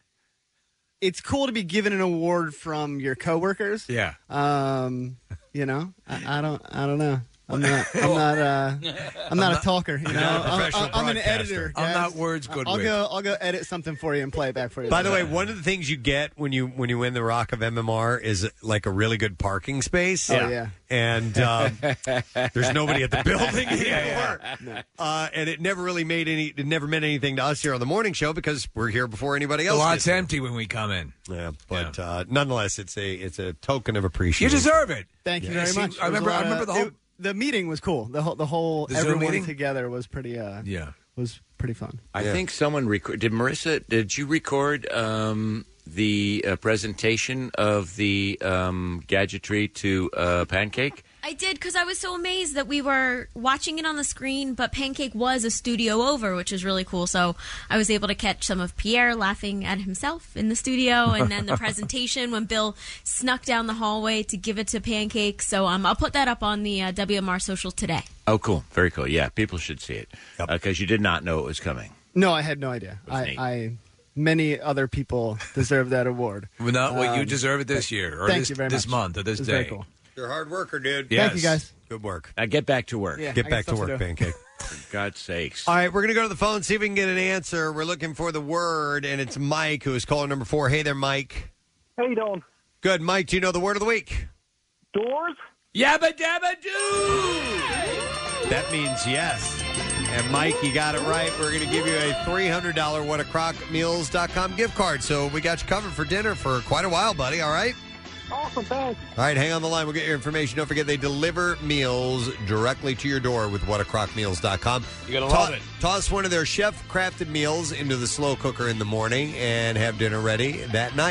it's cool to be given an award from your coworkers. Yeah. Um, you know, I, I don't, I don't know. I'm not, I'm not, uh, I'm not a talker. You know, not a I'm, professional I'm an broadcaster. editor. I'm guys. not words good I'll with. go, I'll go edit something for you and play it back for you. By the way, one of the things you get when you when you win the Rock of M M R is like a really good parking space. Oh, yeah. And um, there's nobody at the building anymore. Uh, and it never really made any. It never meant anything to us here on the morning show because we're here before anybody The else. lot's gets here. empty when we come in. Yeah, but Uh, nonetheless, it's a it's a token of appreciation. You deserve it. Thank you Yeah. very See, much. I It was remember- a lot I remember of- the whole- it- the meeting was cool. The whole, the whole The Zoom everyone meeting? together was pretty. Uh, Yeah. was pretty fun. I think someone record. Did Marissa? Did you record um, the uh, presentation of the um, gadgetry to uh, Pancake? I did because I was so amazed that we were watching it on the screen, but Pancake was a studio over, which is really cool. So I was able to catch some of Pierre laughing at himself in the studio, and then the presentation when Bill snuck down the hallway to give it to Pancake. So um, I'll put that up on the uh, W M R social today. Oh, cool. Very cool. Yeah, people should see it because you did not know it was coming. No, I had no idea. was I, neat. I many other people deserve that award. Well, no, well, you Um, deserve it this year, or thank this, you very this much. month, or this It was day. very cool. You're a hard worker, dude. Yes. Thank you, guys. Good work. Uh, get back to work. Yeah, Get I back got to stuff work, do. Pancake. For God's sakes. All right, we're going to go to the phone, see if we can get an answer. We're looking for the word, and it's Mike, who is caller number four. Hey there, Mike. How you doing? Good. Mike, do you know the word of the week? Doors? Yabba dabba doo! That means yes. And Mike, you got it right. We're going to give you a three hundred dollars what a crock meals dot com gift card. So we got you covered for dinner for quite a while, buddy. All right? Awesome, thanks. All right, hang on the line. We'll get your information. Don't forget, they deliver meals directly to your door with what a crock meals dot com. You're gonna To- love it. Toss one of their chef-crafted meals into the slow cooker in the morning and have dinner ready that night.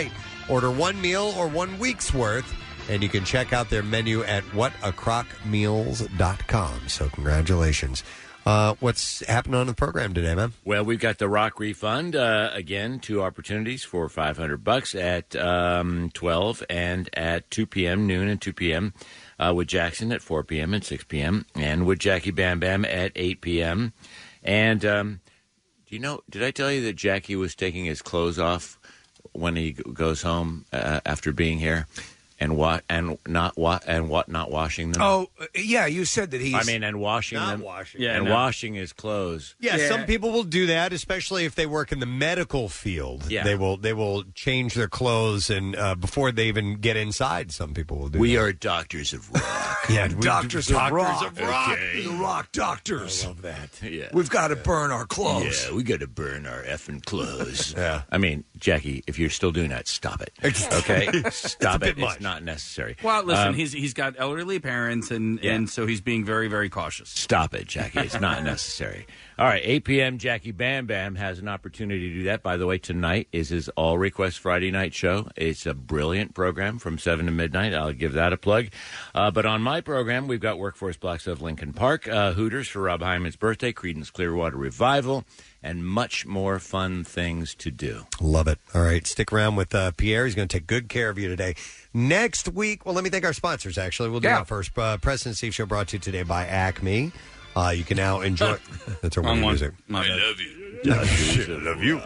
Order one meal or one week's worth, and you can check out their menu at what a crock meals dot com. So congratulations. Uh, what's happening on the program today, man? Well, we've got the Rock Refund. Uh, again, two opportunities for five hundred bucks at um, twelve and at two p.m., noon and two p.m., uh, with Jackson at four p.m. and six p.m., and with Jackie Bam Bam at eight p.m. And um, do you know, did I tell you that Jackie was taking his clothes off when he g- goes home uh, after being here? And what and not what and what not washing them. Oh, uh, yeah, you said that he's. I mean, and washing Not them. washing. Yeah, and no. washing his clothes. Yeah, some people will do that, especially if they work in the medical field. Yeah. They will they will change their clothes and uh, before they even get inside. Some people will do. We that. are doctors of rock. Yeah, we- Doctors of doctors rock. of rock. Okay. The rock doctors. I love that. Yeah, We've got to burn our clothes. Yeah, we got to burn our effing clothes. Yeah. I mean, Jackie, if you're still doing that, stop it. Okay, stop bit it. much. It's not necessary. Well, listen, Um, he's he's got elderly parents, and, and so he's being very, very cautious. Stop it, Jackie. It's not necessary. All right, eight p.m. Jackie Bam Bam has an opportunity to do that. By the way, tonight is his All Request Friday night show. It's a brilliant program from seven to midnight. I'll give that a plug. Uh, but on my program, we've got Workforce Blocks of Lincoln Park, uh, Hooters for Rob Hyman's birthday, Creedence Clearwater Revival, and much more fun things to do. Love it. All right, stick around with uh, Pierre. He's going to take good care of you today. Next week, well, let me thank our sponsors, actually. We'll do Yeah. that first. Uh, Preston and Steve Show brought to you today by Acme. Uh, you can now enjoy... That's our Wrong winning one. music. My bad. you. I love you.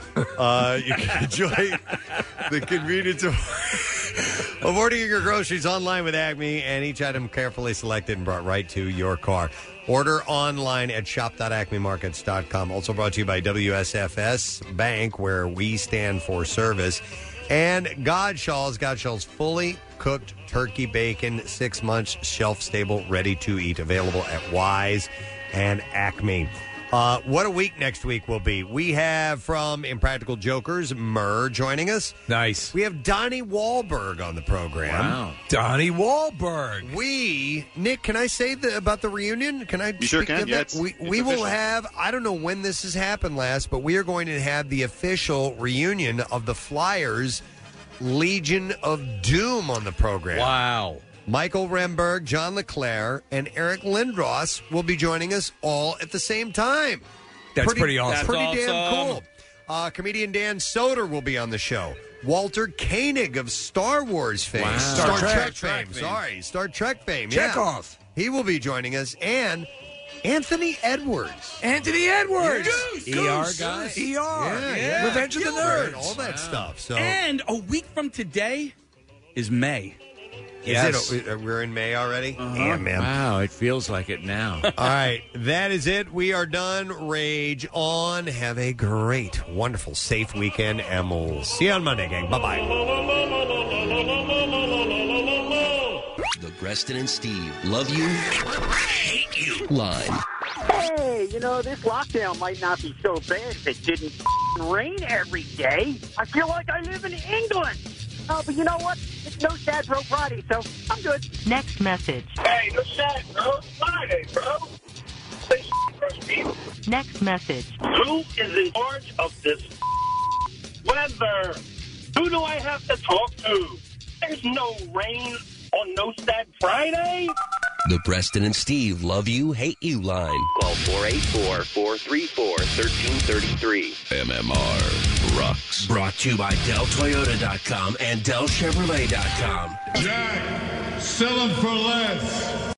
Uh, you can enjoy the convenience of, of ordering your groceries online with Acme, and each item carefully selected and brought right to your car. Order online at shop dot acme markets dot com. Also brought to you by W S F S Bank, where we stand for service. And Godshall's. Godshall's fully cooked turkey bacon, six months, shelf-stable, ready to eat. Available at Wise and Acme. Uh, what a week next week will be. We have from Impractical Jokers, Murr joining us. Nice. We have Donnie Wahlberg on the program. Wow. Donnie Wahlberg. We, Nick, can I say the, about the reunion? Can I You sure speak can. to Yeah, that? it's- we it's we will official. have, I don't know when this has happened last, but we are going to have the official reunion of the Flyers Legion of Doom on the program. Wow. Michael Remberg, John LeClaire, and Eric Lindros will be joining us all at the same time. That's pretty awesome. Pretty That's damn awesome. cool. Uh, comedian Dan Soder will be on the show. Walter Koenig of Star Wars fame. Wow. Star, Star Trek, Trek fame. fame. Sorry, Star Trek fame. Chekhov. Yeah. He will be joining us. And Anthony Edwards. Anthony Edwards. Goose, E R Goose. guy. E R. Yeah, yeah. Revenge of the Gilbert, Nerds. all that stuff. So And a week from today is May. Is it, uh, we're in May already? Damn, man. Wow, it feels like it now. All right, that is it. We are done. Rage on. Have a great, wonderful, safe weekend, and we'll see you on Monday, gang. Bye-bye. The Preston and Steve Love You, Hate You line. Hey, you know, this lockdown might not be so bad if it didn't rain every day. I feel like I live in England. Oh, but you know what? It's no sad bro Friday, so I'm good. Next message. Hey, no sad bro Friday, bro. Say bro, Steve. Next message. Who is in charge of this weather? Who do I have to talk to? There's no rain on No Sad Friday. The Preston and Steve Love You, Hate You line. Call four eight four, four three four, one three three three. M M R rocks. Brought to you by Del Toyota dot com and Del Chevrolet dot com. Jack, sell them for less.